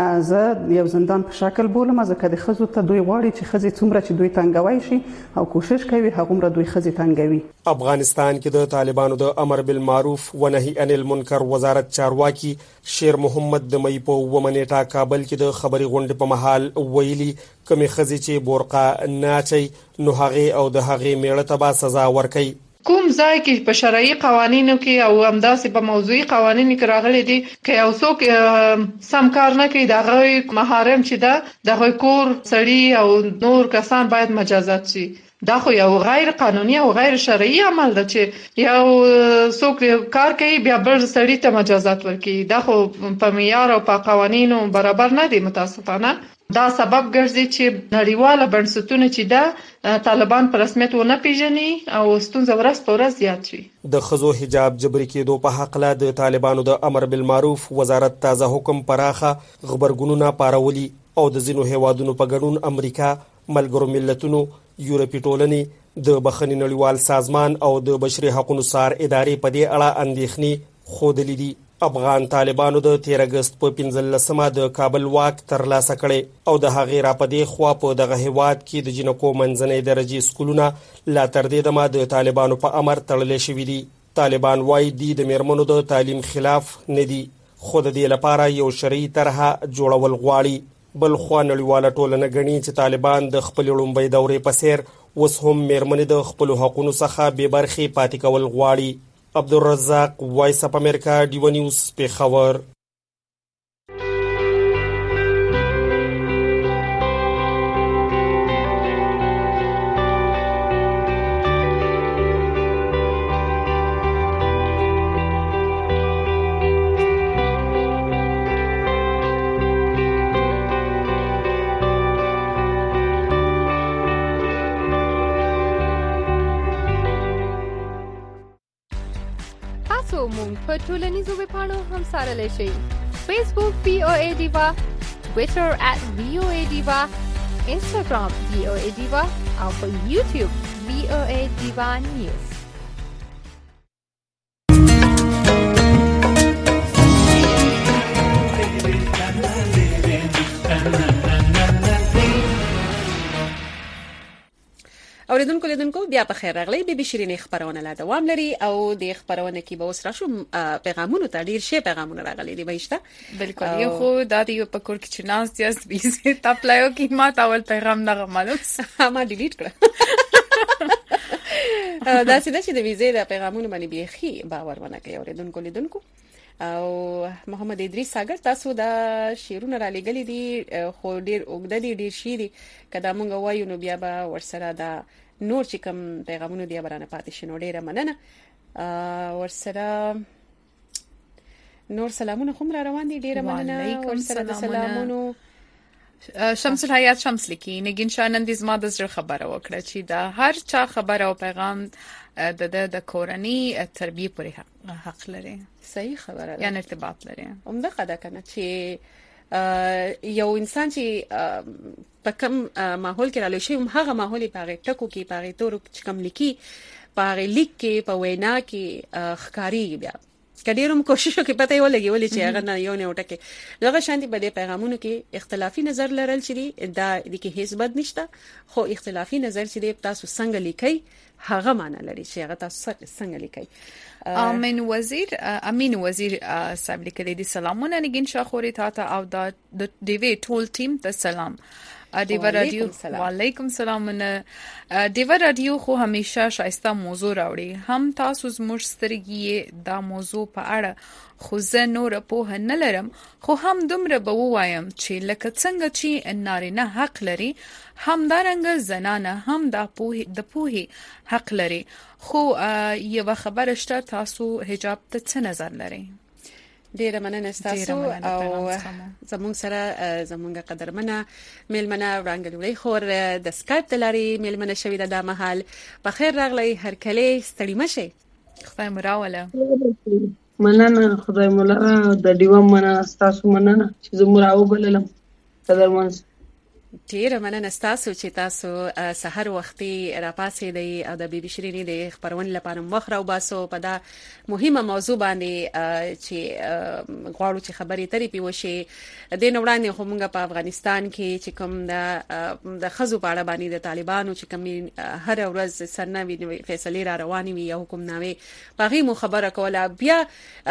Speaker 22: زه یو زندان په شکل بولم، ځکه د خزو ته دوی غواړي چې خزې څومره چې دوی تنګوي شي او کوشش کوي هغومره دوی خزې تنګوي.
Speaker 4: افغانستان کې د طالبانو د امر بالمعروف و نهي عن المنکر وزارت چارواکي شیر محمد د مې په 9 نیټه کابل کې د خبري غونډې په محل ویلي کومې خزې چې برقع ناچي نو هغه او د هغه میړه ته به سزا ورکړي.
Speaker 23: کوم ځای کې په شرعي قوانینو کې او همداسې په موضوعي قوانینو کې راغلي دي چې یو څوک سم کار نه کوي دغه محارم چې ده دغه کور سړي او نور کسان باید مجازات شي. دا خو یو غیر قانوني او غیر شرعي عمل ده چې یو څوک کار کوي بیا بل سړي ته مجازات ورکړي. دا خو په معیار او په قوانینو برابر نه دي. متاسفانه دا سبب ګرځي چې نړیواله بنسټونه چې دا طالبان په رسمیت ونه پیژني او ستونزه ورځ په ورځ زیات شي.
Speaker 4: د خزو حجاب جبري کېدو په حق له د طالبانو د امر بالمعروف وزارت تازه حکم پراخه خبرګونونه پارولي او د ځینو هیوادونو په ګډون امریکا، ملګرو ملتونو، یورپی ټولنې، د بخښنې نړیوال سازمان او د بشري حقوقو سار ادارې په دې اړه اندېښنې خوده دي. افغان طالبانو د 13 اگست په 15مه د کابل واک ترلاسه کړي او د هغې را پدې خوا په دغه هیواد کې د جنکو منځنۍ درجه سکولونه لا تر دې دمه د طالبانو په امر تړلې شوې دي. طالبان وايي د میرمنو د تعلیم خلاف نه دي، خو د دې لپاره یو شرعي طرحه جوړول غواړي. بل خو نړیواله ټولنه غني چې طالبان د خپل لومبۍ دورې په سیر اوس هم میرمنې د خپل حقوقو څخه بې برخې پاتې کول غواړي. عبدالرزاق، وایس اپ امریکا، ډیو نیوز، پیښور.
Speaker 13: مونږ په ټولنیزو ویبپاڼو هم سره لشي. فیسبوک VOA Diva، ټویټر @VOA Diva، انسټاګرام VOA Diva او په یوټیوب VOA Diva News.
Speaker 2: اوریدونکو لیدونکو بیا په خیر راغلی. بي بي شيرين خبرونه لا دوام لري او د خبرونه کې به اوس راشو پیغامونه ته ډیر شي پیغامونه راغلي دي بهشته.
Speaker 1: بالکل یو خو د دې په کور کې چې ناس دیاست بيزي تاپلایو کې ما تاول پیغام نه معلوم
Speaker 2: ما ډیلیټ کړ. دا چې د ویزې د پیغامونو باندې بيخي باور ونه کوي اوریدونکو لیدونکو. او محمد ادریس ساګر تاسو دا شیرونه را لګلې دي خو ډیر اوږده دي ډیر شي دي کله مونږ وایو نو بیا به ورسره دا نور چې کوم پیغامونه دی برانه پاتې شنو ډیره مننه. ورسره نور سلامونه کوم را روان دي ډیره مننه. ورسره د سلامونو
Speaker 1: شمس الحیات شمس لیکي نگین شانندې زما د زړه خبره وکړه چې دا هر چا خبره او پیغام د کورنۍ تربیه پورې حق لري.
Speaker 2: صحیح خبره ده.
Speaker 1: یا ارتباط لري.
Speaker 2: همدا قدا کنه چې یو انسان چې په کوم ماحول کې رالوي شي هغه ماحول په هغه ټکو کې په هغه تور چې کوم لیکي په هغه لیک کې په وینا کې ښکاری بیا کډیروم کوشش وکړي پته یې ولګي ولې چې هغه نه یو نه وټکه دغه شانتي په دې پیغامونو کې اختلافي نظر لرل چې دا د کې هیڅ بد نشته خو اختلافي نظر چې تاسو څنګه لیکي هغه معنی لري چې هغه تاسو څنګه لیکي.
Speaker 1: امین وزیر صاحب لیکلي دي سلامونه نگین شاخوري تاته او د دیوی ټول ټیم ته سلام. دیوا رادیو وعلیکم السلام. دیوا رادیو خو همیشه شایسته موضوع راوړي هم تاسو زموږ سترګې دا موضوع په اړه خو زه نور په نه لرم خو هم دومره به وایم چې لکه څنګه چې نارینه حق لري هم دارنګ زنانه هم د پوهې حق لري. خو یو خبره شته تاسو حجاب ته څه نظر لري؟
Speaker 2: ډیره مننه تاسو او زموږ سره زموږ قدرمنه میلمنه وړاندې خور د سکایپ تلاري میلمنه شوی د مهال په خیر راغلی هر کله ستړي مشه
Speaker 1: خدای مراوله.
Speaker 3: مننه خدای مولا د دیوم مننه تاسو مننه چې زموږ بللم قدرمن.
Speaker 2: ډیره مننه تاسو چې تاسو سحر وختي راپاسې دی او د بیبي شيرینې د خبرونه لپاره مخ راو باسو په دا مهمه موضوع باندې چې غواړو چې خبرې ترې پیوشي د نوړانې همغه په افغانستان کې چې کوم د خزو په اړه باندې د طالبانو چې کوم هر ورځ سرنوي فیصله را رواني وي او حکم نامې پغې مو خبره کوله بیا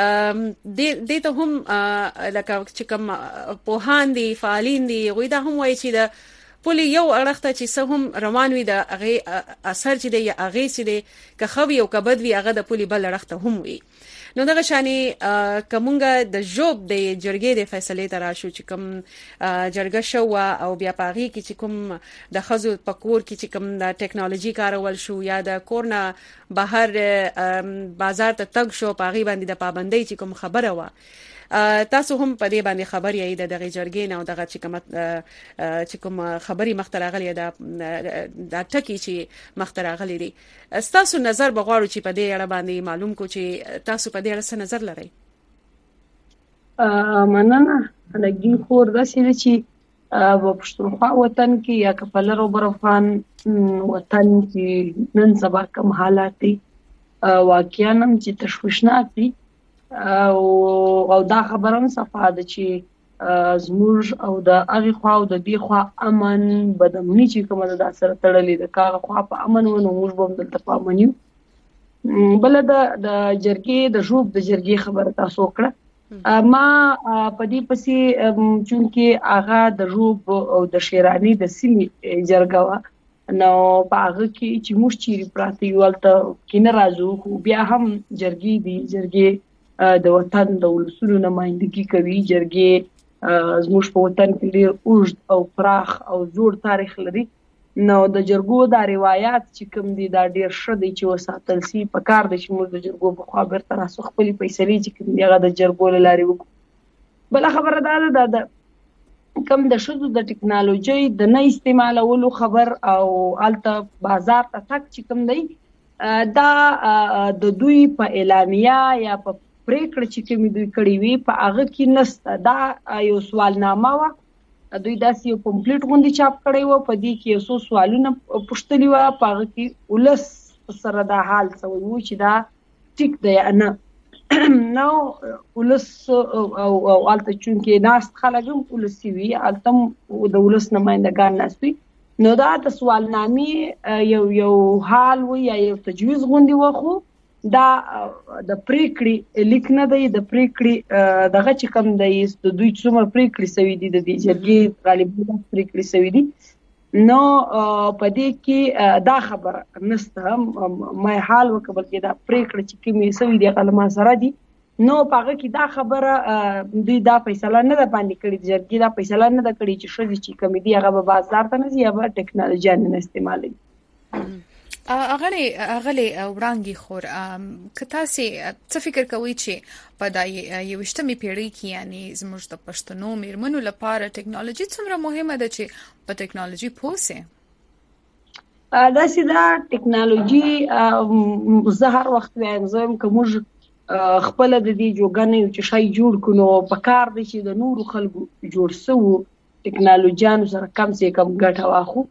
Speaker 2: د ته هم لکه چې کوم پوهان دي فعالین دي غوي دا هم وایي چې د پولی یو اړخته چې څه هم روان وي د هغه اثر چې دی هغه چې دی که خوي او کبد وي هغه د پولی بل اړخته هم وي. نو دغه شانی کومګه د جوب د جرګې د فیصله تراشو چې کوم جرګه شو او بیا پاغي کې چې کوم د خزو پکور کې چې کوم د ټیکنالوژي کارول شو یا د کورنا بهر بازار ته تګ شو پاغي باندې د پابندۍ چې کوم خبره و تاسو هم په دې باندې خبر یې د دغه جرګې نه او دغه چې کوم خبري مخترغلې د ټکی چې مخترغلې دي تاسو نظر بغواړو چې په دې اړه باندې معلوم کو چې تاسو په دې اړه څه نظر لرئ؟
Speaker 3: مننه لګي خور دا چې په پښتونخوا وطن کې یا کفلر او برفان وطن کې نن سبا کوم حالات دي واقعا هم چې تشویشناک دي او دا خبرم صفه ده چې زموږ او د هغه خوا او د دې خوا امن بدمنی چې کومه د سره تړلې د کاغه خوا په امن ونه موږ به دلته پامنیو. بل د جرګې د جوب د جرګې خبره تاسو کړه ما په دې پسې چونکه هغه د جوب او د شیرانی د سیمې جرګه نو باغ کې چې موږ چیرې پراته یو ته کینه راځو خو بیا هم جرګې د وطن د ولسونو نمائندګي کوي. جرګې زموږ په وطن کې ډېر اوږد او پراخ او زوړ تاریخ لري. نو د جرګو دا روایت چې کوم دي دا ډېر ښه دي چې وساتل شي په کار دي چې موږ د جرګو په خوا بیرته راسو خپلې فیصلې چې کوم دي هغه د جرګو له لارې وکړو. بله خبره دا ده کم د ښځو د ټکنالوژۍ د نه استعمالولو خبر او هلته بازار ته تګ چې کوم دی دا د دوی په اعلامیه یا په پریکړه چې کوم دوی کړی وي په هغه کې نسته. دا یو سوالنامه و دوی داسې یو کمپلیټ غونډه چاپ کړی و په دې کې یو څو سوالونه پوښتلي و په هغه کې ولس سره دا حال سوي و چې دا ټیک دی نه نو ولس او الته چونکې ناس خلک هم ولسی وي الته د ولس نمائندګان ناس وي نو دا د سوالنامې یو حال و یا یو تجویز غونډه و خو دا د پریکړې لیک نه دی د پریکړې دغه چې کوم دی د دوی څومره پریکړې سوي دي د دې جرګې غالبا پریکړې سوي دي نو په دې کې دا خبره نسته مې حال وکبل کې دا پریکړه چې کومې سوي دی غلما سره دي نو پاغه کې دا خبره دوی دا فیصله نه ده باندې کړې د جرګې دا فیصله نه ده کړې چې شوی چې کومې دی هغه به بازار ته نه ځي یا به ټیکنالوژي نه استعمالوي.
Speaker 1: اغلی وړاندې خور کته سي څه فکر کوي چې په دای یو شتمي پیړۍ کې یعنی زموږ د پښتنو میرمنو لپاره ټیکنالوژي څومره مهمه ده چې په ټیکنالوژي پوسه
Speaker 3: دا سي دا ټیکنالوژي زه هر وخت وایم زم کوم خپل د دې جوګنې چې شای جوړ کونو په کار دي چې د نورو خلکو جوړ سو ټیکنالوژيانو سره کم سي کم ګټه واخو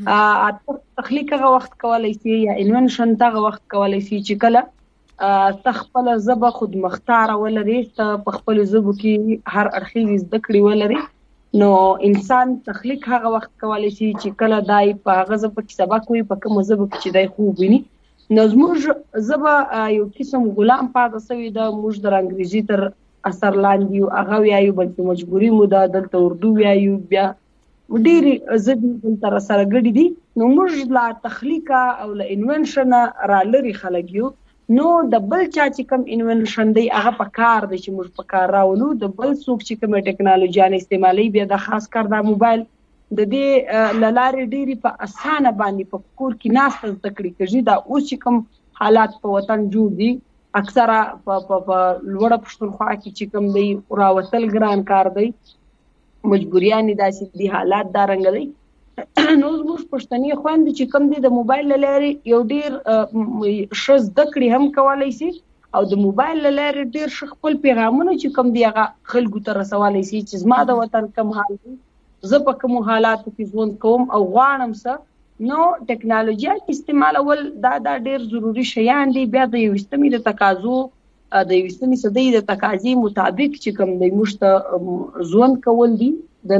Speaker 3: تخلیق هغه وخت کولای شي یا انونشن هغه وخت کولای شي چې کله تخپل زبه خود مختار ولري ته په خپل زبو کې هر اړخیز زده کړی ولري نو انسان تخلیق هغه وخت کولای شي چې کله دای په هغه زبه کې سبق وي په کوم زبه کې چې دای خوب ویني نو زموږ زبه یو قسم غلام پاتې سوی د موږ د انګریزي تر اثر لاندې او هغه ویایو بلکې مجبوری مو د دلته اردو ویایو بیا ډېری زبې تر سره ګډې دي نو موږ لا تخلیق او له انونشن را لري خلک یو نو د بل چا چې کوم انونشن دی هغه په کار دی چې موږ په کار راولو د بل څوک چې کوم ټیکنالوژي استعمالي بیا د خاص کار د موبایل د دې لارې ډېری په اسانه باندې په کور کې ناست زده کړې کېږي دا اوس چې کوم حالات په وطن جوړ دي اکثره په لوړه پښتونخوا کې چې کوم دی راوتل ګران کار دی مجبوریانې داسې دي حالات دا رنګ دی نو زموږ پښتني خويندې چې کوم دي د موبایل لارې یو ډیر ښه زده کړې هم کولای شي او د موبایل لارې ډیر ښه خپل پیغامونه چې کوم دی هغه خلکو ته رسولای شي چې زما د وطن کوم حال دی زه په کوم حالاتو کې ژوند کوم او غواړم څه نو ټیکنالوژي استعمالول دا ډیر ضروری شیان دي بیا د یوستمي د تقاضو د یوستمي صدې د تقاضي مطابق چې کوم د مشت ژوند کول دي د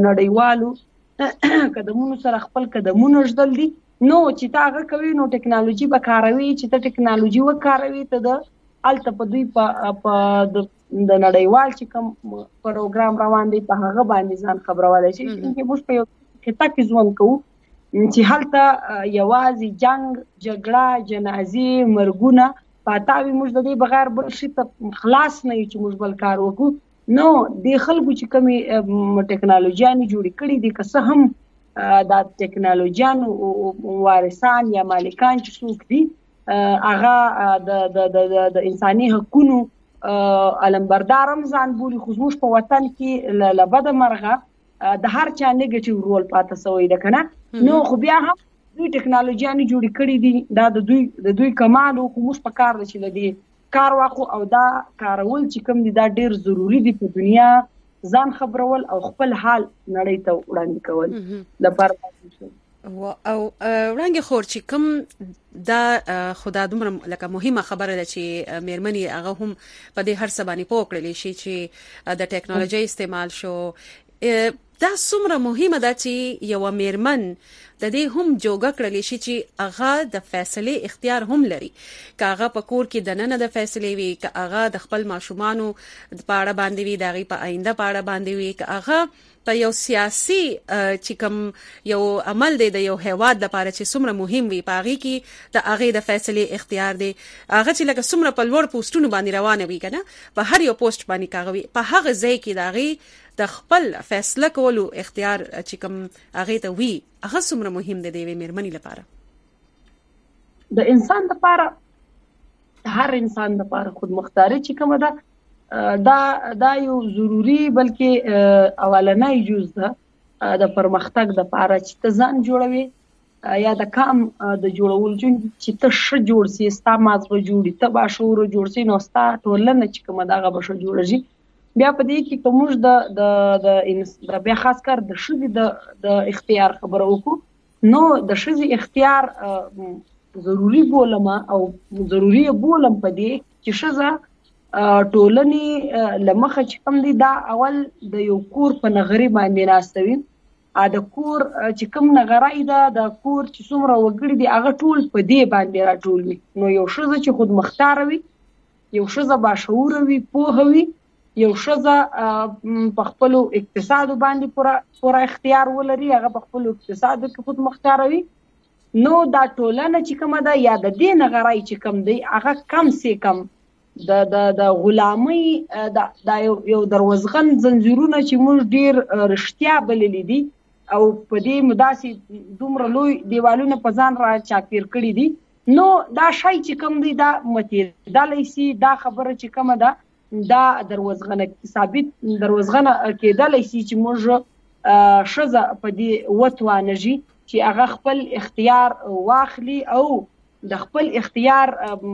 Speaker 3: نړیوالو قدمونو سره خپل قدمونه ژدل دي نو چې تاغه کوي نو ټیکنالوژي به کاروي چې ته ټیکنالوژي وکاروي ته د الته په دوی په د نړیوال چې کوم پروګرام روان دی په هغه باندې ځان خبرولای شي چې موږ په یو کې تک ژوند کوو چې هلته یوازې جنگ جګړه جنازي مرګونه پاتاوي موږ د دې بغیر بل شي ته خلاص نه یو چې موږ بل کار وکړو نو د خلکو چې کومي ټیکنالوژيانې جوړې کړې دي که څه هم دا ټیکنالوژيانو وارثان یا مالکان چې څوک دي هغه د انساني حقوقو علمبردارم ځان بولي خو زموږ په وطن کې لبد مرغه د هر چا نیگیټیو رول پاتې سوی ده کنه نو خو بیا هم دوی ټیکنالوژيانې جوړې کړې دي دا د دوی کمال او موږ په کار دي چې د کار واخو او دا کارول چې کوم دي دا ډیر ضروری دي په دنیا ځان خبرول او خپل حال نړۍ ته وړاندې کول لپاره
Speaker 2: او وړاندې خور چې کوم دا خدای دومره لکه مهمه خبره ده چې میرمنې هغه هم په دې هر څه باندې پوکړلې شي چې د ټیکنالوژي استعمال شو دا څومره مهمه ده چې یو میرمن د دې هم جوګه کړلې شي چې هغه د فیصله اختیار هم لري که هغه په کور کې د نن د فیصله وي که هغه د خپل ماشومانو په اړه باندې وي دغه په آینده په اړه باندې وي که هغه په یو سیاسي چې کوم یو عمل دی د یو هیواد لپاره چې څومره مهم وي پاغي کې د هغه د فیصله اختیار دی هغه چې لکه څومره په لوړ پوسټونو باندې روانه وي کنه په هر یو پوسټ باندې کاغوي په هغه ځای کې دغه د خپل فیصله کولو اختیار چې کوم هغه ته وي هغه څومره مهم دی د میرمنې لپاره
Speaker 3: د انسان لپاره هر انسان لپاره خود مختاری چې کومه ده دا یو ضروری بلکې اولنۍ جز ده د پرمختګ لپاره چې ته ځان جوړوي یا د کام د جوړول چې ته ښه جوړ سي ستا مازغه جوړي ته با شعور جوړ سي نو ستا ټولنه چې کومه دغه به ښه جوړږي بیا په دې کې کومج د بیا خاص کار د شذ د اختیار خبره وکړو نو د شذ اختیار ضروری بولم او ضروری بولم په دې چې شذ ټولنې لمخه چې کوم دي دا اول د یو کور په نغري باندې راستوي د کور چې کوم نغرای دا د کور چې څومره وګړي دي هغه ټول په دې باندې راټول وي نو یو شذ چې خود مختار وي یو شذ با شعور وي پوه وي یو ښځه په خپل اقتصاد باندې پوره اختیار ولري، هغه په خپل اقتصاد کې خود مختاروي، نو دا ټولنه چې کومه ده یا د دې نغرای چې کوم دی هغه کم سي کم د غلامۍ دا یو دروازغن زنجیرونه چې موږ ډیر رښتیا بللي دي او په دې مداسي دومره لوی دیوالونه په ځان را چاپیر کړي دي، نو دا شای چې کوم دی دا متیدلی سي، دا خبره چې کومه ده دا دروازغنه ثابت دروازغنه کېدلی سي چې موږ ښځه په دې وتوانږي چې هغه خپل اختیار واخلي او د خپل اختیار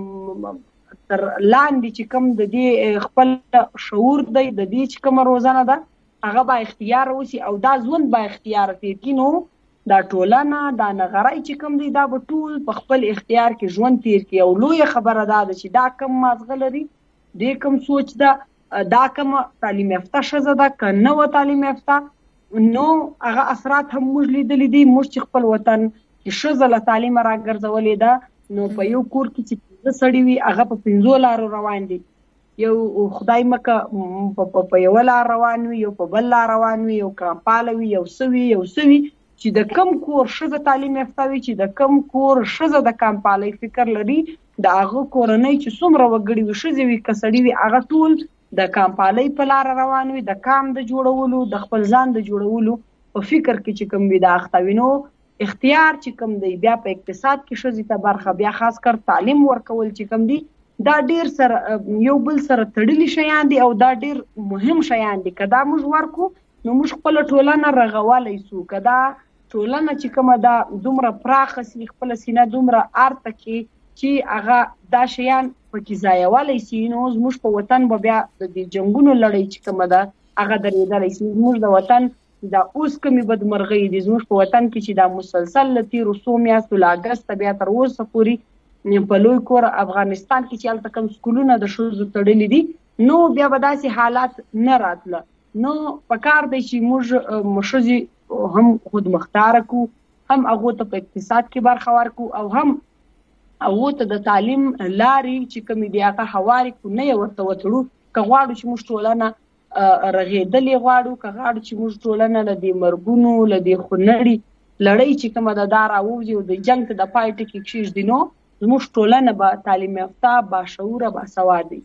Speaker 3: تر لاندې چې کوم د دې خپل شعور دی د دې چې کوم روزانه ده هغه با اختیار وسی او دا ژوند با اختیار تیر نو دا ټولنه دا نغرای چې کوم دی دا به ټول په خپل اختیار کې ژوند تیر کی او لوی خبره ده چې دا کم مازغه لري، دې کم سوچ ده، دا کم تعلیم یافته ښځه ده که نه و تعلیم یافته، نو هغه اثرات هم موږ لیدلي دي. موږ چې خپل وطن کې ښځه له تعلیمه راګرځولې ده، نو په یو کور کې چې 5 سړي وي هغه په 5 لارو روان دي، یو خدای مکه په یو لار روان وي، یو په بل لار روان وي، یو کمپاله وي، یو سوي چې د کم کور ښځه تعلیم یافته وي، چې د کم کور ښځه د کمپالۍ فکر لري، د هغه کورنۍ چې څومره وګړي وي ښځې وي که سړي وي هغه ټول د کمپالۍ په لار روان وي، د کام د جوړولو د خپل ځان د جوړولو په فکر کې چې کوم وي د اختوینو اختیار چې کوم دی بیا په اقتصاد کې ښځې ته برخه، بیا خاص کر تعلیم ورکول چې کوم دی دا ډیر سره یو بل سره تړلي شیان دي او دا ډیر مهم شیان دي. کدا موږ ورکو نو موږ خپل ټولنه رغولای سو، کدا ټولنه چې کومه دا دومره پراخه سي خپل سینه دومره ارته کې چې هغه دا شیان پکې ځایولای سي، نو موږ په وطن به بیا د جنگونو لړۍ چې کومه ده هغه درېدلی سي. موږ د وطن دا اوس کومې بدمرغۍ دي زموږ په وطن کې چې دا مسلسل له تېرو څو میاشتو له اګسته بیا تر اوسه پورې په لوی کور افغانستان کې چې هلته کوم سکولونه د ښځو تړلي دي، نو بیا به داسې حالات نه راتله. نو پکار دی چې موږ ښځې هم خود مختاره کو، هم هغو ته په اقتصاد کې برخه ورکو او هم هغو ته د تعلیم لارې چې کومې دي هغه هوارې کړو، نه یې ورته وتړو. که غواړو چې موږ ټولنه رغېدلې غواړو، که غواړو چې موږ ټولنه له دې مرګونو له دې خونړۍ لړۍ چې کومه ده دا راووځي او د جنګ ته د پای ټکي کېږدي، نو زموږ ټولنه به تعلیم یافته باشعوره باسواده.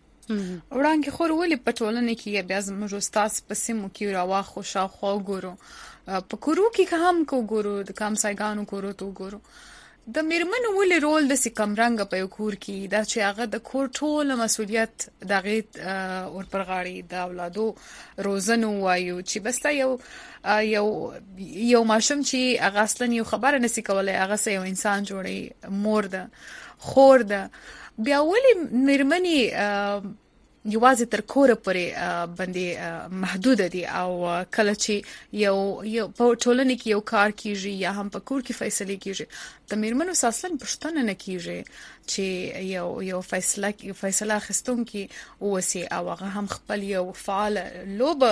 Speaker 1: وړاندې خو ولې په ټولنه کې بیا زموږ استاد په سیمو کې راواخو شاوخوا ګورو، په کورو کې هم کو ګورو، د کمسایګانو کورو ته ګورو، د میرمنو ولې رول د سکمرنګ په یو کور کې دا چې هغه د کور ټول مسولیت دغه ور پر غاړي د اولادو روزنه وایو چې بس یو ماشوم چې هغه اصلا یو خبره نسی کولای، هغه یو انسان جوړي، مور ده، خور ده، بیا ولې میرمنې یوازې تر کوره پورې باندې محدود دي او کله چې یو په ټولنه کې یو کار کیږي یا هم په کور کې فیصله کیږي د میرمنو اصلا پښتنه نه کیږي چې یو فیصله اخیستونکي اوسي او هغه هم خپل یو فعال لوب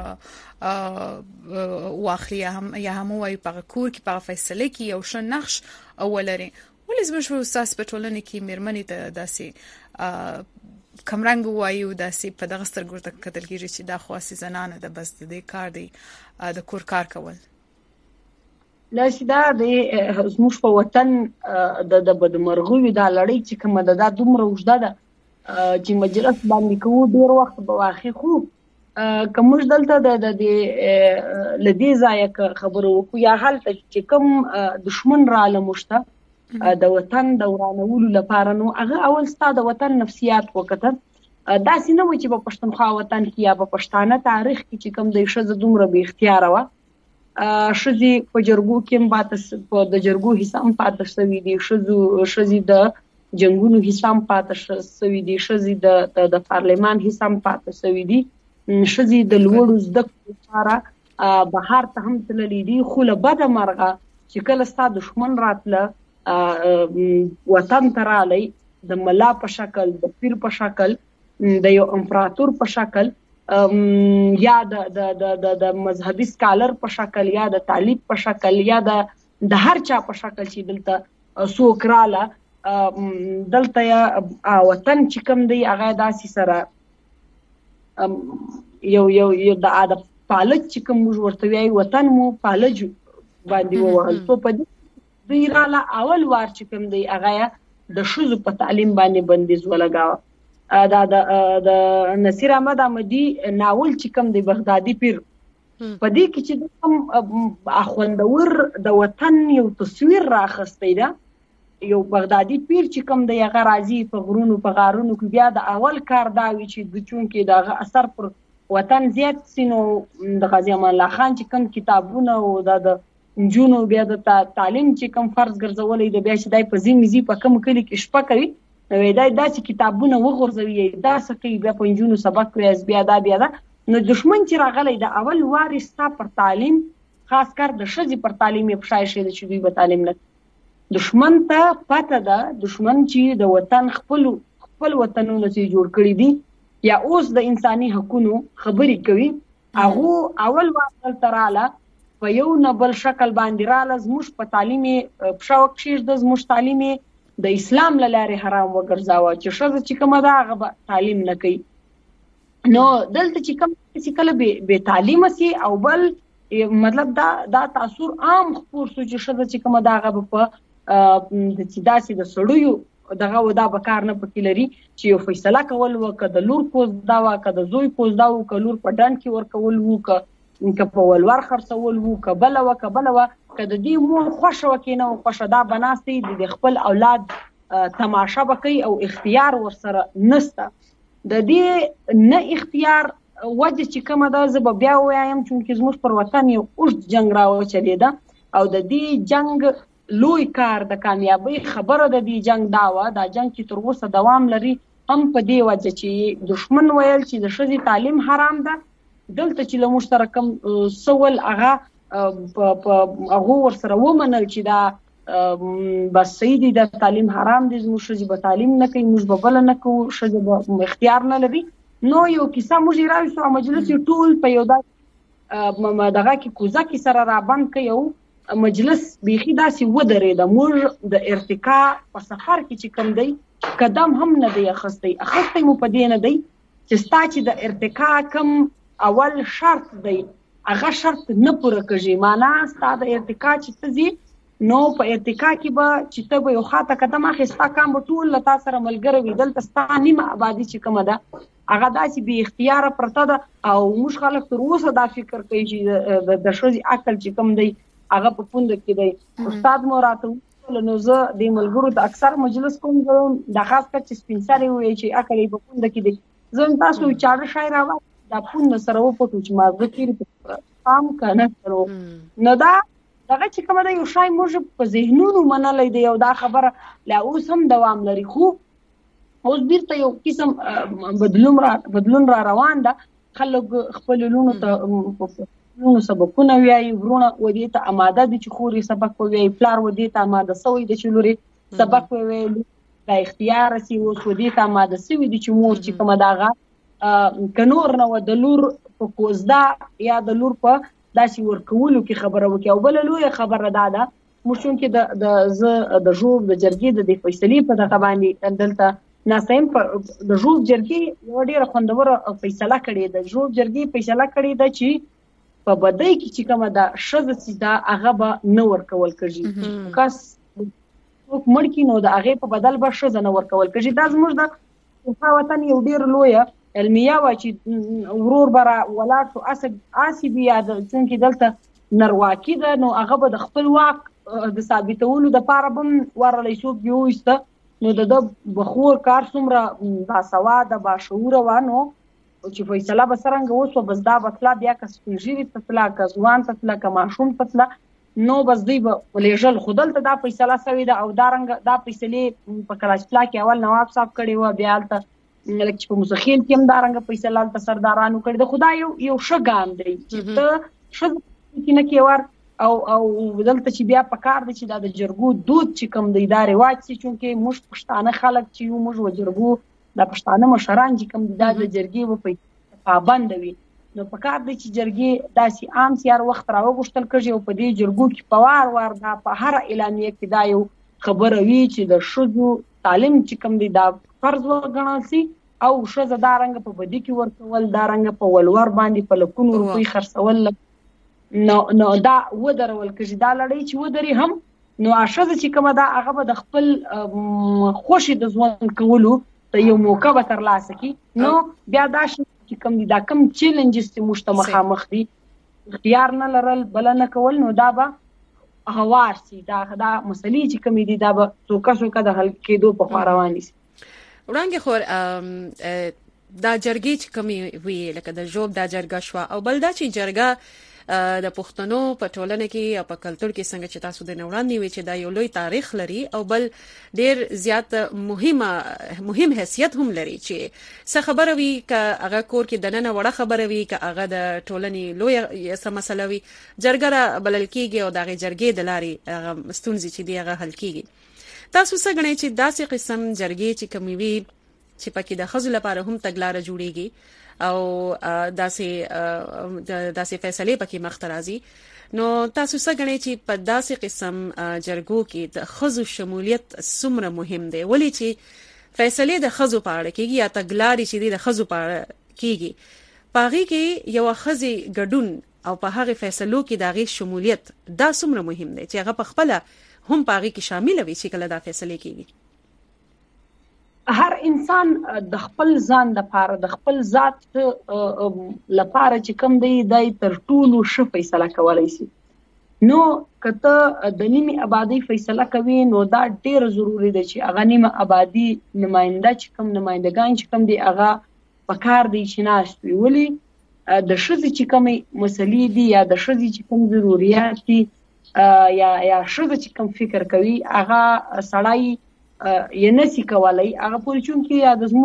Speaker 1: واخلي یا هم وایي په کور کې په فیصله کې یو ښه نقش ولري. ولې زموږ استاد په ټولنه کې میرمنې ته داسې کمرنګ وایو، داسې په دغه سترګو ته کتل کېږي چې دا خاصه زنانه ده، بس د دې کار دی د کور کار کول.
Speaker 3: لاسي دا د زموږ په وطن د بدمرغیو دا لړۍ چې کومه ده دا دومره اوږده ده چې مجلس باندې کوو ډېر وخت به واخلي، خو که موږ دلته د دې ځایه خبرې وکړو یا هلته چې کوم دشمن راله موږ ته د وطن د ورانولو لپاره، نو هغه اول ستا د وطن نفسیات وکتل. داسې نه و چې په پښتونخوا وطن کې یا په پښتانه تاریخ کې چې کوم د ښځه دومره بې اختیاره وه، ښځې په جرګو کې هم د جرګو حصه هم پاتې شوي دي، ښځې د جنګونو حصه هم پاتې شوي دي، ښځې د پارلمان حصه هم پاتې شوي دي، ښځې د لوړو زده کړو لپاره بهر ته هم تللي دي. خو له بده مرغه چې کله ستا دښمن راتله وطن ته رالی د ملا په شکل، د پیر په شکل، د یو امپراتور په شکل، یا د مذهبي سکالر په شکل، یا د طالب په شکل، یا د هر چا په شکل چې دلته څوک راله، دلته وطن چې کوم دی هغه داسې سره یو د عادت پالج چې کوم موږ ورته وایي وطن مو پالج باندې ووهل. سو په دې دوی راله اول وار چې کوم دی هغه د ښځو په تعلیم باندې بندیز ولګاوه. د نصیر احمد احمدي ناول چې کوم دی بغدادي پیر په دې کې چې کوم اخوندور د وطن یو تصویر راخستی ده. یو بغدادي پیر چې کوم دی هغه راځي په غرونو په غارونو کې بیا د اول کار دا وي چې د چونکې دغه اثر پر وطن زیات سي نو د غازي امان الله خان چې کوم کتابونه او د نجونو بیا د تعلیم چې کوم فرض ګرځولې د بیا چې دای په ځینې په کوم کلی کې شپه کوي نو دای داسې کتابونه وغورځوي دا څه کوي بیا په نجونو سبق وایي بیا دا نو دشمن چې راغلی د اول وار ستا پر تعلیم خاص کر د ښځې پر تعلیم یې پښای شي چې دوی به تعلیم نه دشمن ته پته ده. دشمن چې د وطن خپل وطنونه چې جوړ کړي دي یا اوس د انساني حقوقو خبرې کوي هغه اول وار دلته رااله په یو نه بل شکل باندې رااله زموږ په تعلیم پښاو کښېږده زموږ تعلیم د اسلام له لارې حرام وګرځاوه چې ښځه چې کومه ده هغه به تعلیم نه کوي. نو دلته چې کوم چې کله به تعلیم سي او بل مطلب دا تاثیر عام خپور سو چې ښځه چې کومه ده هغه په د داسې د سړیو دغه ودا به کار نه پکې لري چې یو فیصله کول وکړه د لور پوز دا وکړه د زوی پوز دا وکړه لور په ډنډ کې ورکول وکړه که په ولور خرڅول وکړه بله وکړه که د دې مور خوښه وکړي نه خوښه دا به ناستې د خپل اولاد تماشه به کوي او اختیار ورسره نسته. د دې نه اختیار وجه چې کومه ده زه به بیا ووایم چونکې زموږ پر وطن یو اوږد جنګ راوچلېده او د دې جنګ لوی کار د کامیابی خبره د دې جنگ دا و دا جنگ چې تر اوسه دوام لري هم په دې وجه چې دشمن ویل چې د ښځې تعلیم حرام ده دلته چې له مشترکم سول هغه هغه ورسره ومنل چې دا بس صحیح دي د تعلیم حرام دي زموږ ښځې به تعلیم نه کوي موږ به بله نه کوو ښځې به اختیار نه لري. نو یو کیسه موږ یې راویستو او مجلس یې ټول په یو دغه کې کوزه کې سره رابند کوي او مجلس بیخي داسې ودرېده. موږ د ارتقا په سفر کې چې کوم دی قدم هم نه دی اخیستی مو په دې نه دی چې ستا چې د ارتقا کوم اول شرط دی هغه شرط نه پوره کېږي. معنا ستا د ارتقا چې ته ځې نو په ارتقا کې به چې ته به یو خاطه قدم اخلې ستا کام به ټول له تا سره ملګری وي. دلته ستا نیمه ابادي چې کومه ده هغه داسې بې اختیاره پرته ده او موږ خلک تر اوسه دا فکر کوي چې د ښځې عقل چې کوم دی هغه په پوند کې دی. استاد مو راته نو زه د ملګرو د اکثر مجلس کوم د خاص کر چې سپین سرې وایي چې عقل یې په پوند کې دی زه تاسو چاړه شاعر راوړم دا پوند سره وپټو چې ما ذکر پام کنه کړو نو دا دغه چې کومه یو شای موږ په ذهنونو منلې دی او دا خبره لا اوس هم دوام لري خو اوس بیرته یو قسم بدلون را روان ده. خلک خپل لونو ته نو سبقونه ویایي ورونه ودې ته آماده دي چې خوري سبق ویایي پلار ودې ته آماده سوی د چې لوري سبق ویایي دا اختیار سي اوس ودې ته آماده سوی دي چې مور چې کومه دغه کنور نه و د لور په کوزدا یا د لور په داسې ورکولو کې خبره وکړي او بل لوی خبره ده موږ چې د ژوب د جرګې د فیصلې په دغه باندې دلته ناسم د ژوب جرګې یو ډیره خوندوره فیصله کړې ده. ژوب جرګې فیصله کړې ده چې په بدای کې چې کومه دا ښځه چې دا هغه به نه ورکول کېږي کس څوک مړ کړي نو د هغې په بدل به ښځه نه ورکول کېږي. دا زموږ د وطن یو ډېر لویه علمیه وه چې ورور به را ولاړ شو اسې بیا چونکې دلته نرواکي ده نو هغه به د خپل واک د ثابتولو دپاره به هم ورلی څوک بې وویسته نو د ده بخور کار څومره باسواده باشعوره وه نو چې فیصله به څرنګه وشوه بس دا به تله بیا که سپین ږیري ته تله که ځوان ته تله که ماشوم ته تله نو بس دوی به لېږل خو دلته دا فیصله سوې ده او دارنګه دا فیصلې په کلاچپلا کې اول نواب صاحب کړې وه بیا هلته لکه چې په موسخیل کې هم دارنګه فیصله هلته سردارانو کړې ده خو دا یو ښه ګام دی چې ته ښځه کې نه کې او دلته چې بیا په کار دی چې دا د جرګو دود چې کوم دی دا رواج سي چونکې موږ پښتانه خلک چې یو موږ و جرګو د پښتانه مشران چې کوم دا د جرګې په پابند وي نو په کار دی چې جرګې داسې عام سي هر وخت راوغوښتل کېږي او په دې جرګو کې په وار دا په هره اعلامیه کې دا یو خبره وي چې د ښځو تعلیم چې کوم دی دا فرض وګڼل سي او شزه دا رنګ په بدی کې ورکول، دا رنګ په ولور باندې په لکونو روپۍ خرڅول، نو دا ودرول کېږي. دا لړۍ چې ودري هم نو اشزه چې کومه دا هغه به د خپل خوشي د ژوند کولو ته یو موقع به ترلاسه کړي. نو بیا دا چې کوم دي دا کوم چیلنجز چې موږ ته مخامخ دي اختیار نه لرل بل نه کول، نو دا به هوار سي. دا مسلې چې کوم دي دا به څوکه د حل کېدو په خوا روانې سي.
Speaker 2: وړاندې خور دا جرګې چې کومې وي لکه د ژوب دا جرګه شو او بل دا چې جرګه د پښتنو په ټولنه کې او په کلچر کې څنګه چې تاسو د وړاندې وی چې دا یو لوی تاریخ لري او بل ډیر زیات مهم حیثیت هم لري چې څه خبره وي ک هغه کور کې دننه وړه خبره وي ک هغه د ټولنې لوی څه مسله وي جرګه بلل کېږي او دغه جرګې د لاري هغه ستونزې چې دی هغه حل کېږي. تاسو څه غنئ چې داسې قسم جرګې چې کومي وي چې پکې د خزو لپاره هم تګلارې جوړيږي او داسې فیصله پکې مخترازي، نو تاسو څه غنئ چې په داسې قسم جرګو کې د خزو شمولیت څومره مهم دی، ولې چې فیصله د خزو په اړه کېږي یا تګلارې چې د خزو په اړه کېږي، پاغي کې یو خزي ګډون او په هغه فیصلو کې د غي شمولیت دا څومره مهم دی چې هغه په خپل هم پاغي کې شامل وي چې کله دا فیصله کېږي.
Speaker 3: هر انسان د خپل ځان د لپاره د خپل ذات لپاره چې کوم دی دای تر ټولو ښه فیصله کولای شي. نو کته د نیمه آبادی فیصله کوي نو دا ډیر ضروری دی چې هغه نیمه آبادی نماینده چې کوم نمائندگان چې کوم دی هغه پکار دی چې ناشوي، ولی د شذ چې کوم مسلې دي یا د شذ چې کوم ضرورت دي یا شذ چې کوم فکر کوي هغه سړی یې نسی کولای هغه پوری چون کې یا د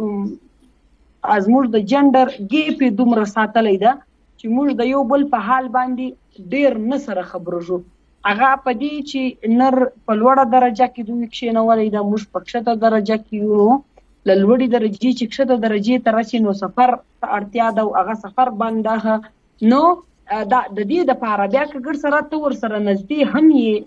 Speaker 3: زموږ د جندر ګیپ دومره ساتلې ده چې موږ د یو بل په حال باندې ډیر نه سره خبرو شو. هغه په دې چې نر په لوړه درجه کې دوی کښینولې ده، موږ په کښته درجه کې یو لوړې درجه چې کښته درجه ته راشي نو سفر اړتیا ده او هغه سفر باندې نو دا د دې د پاره بیا کګر سره تور سره نږدې هم یې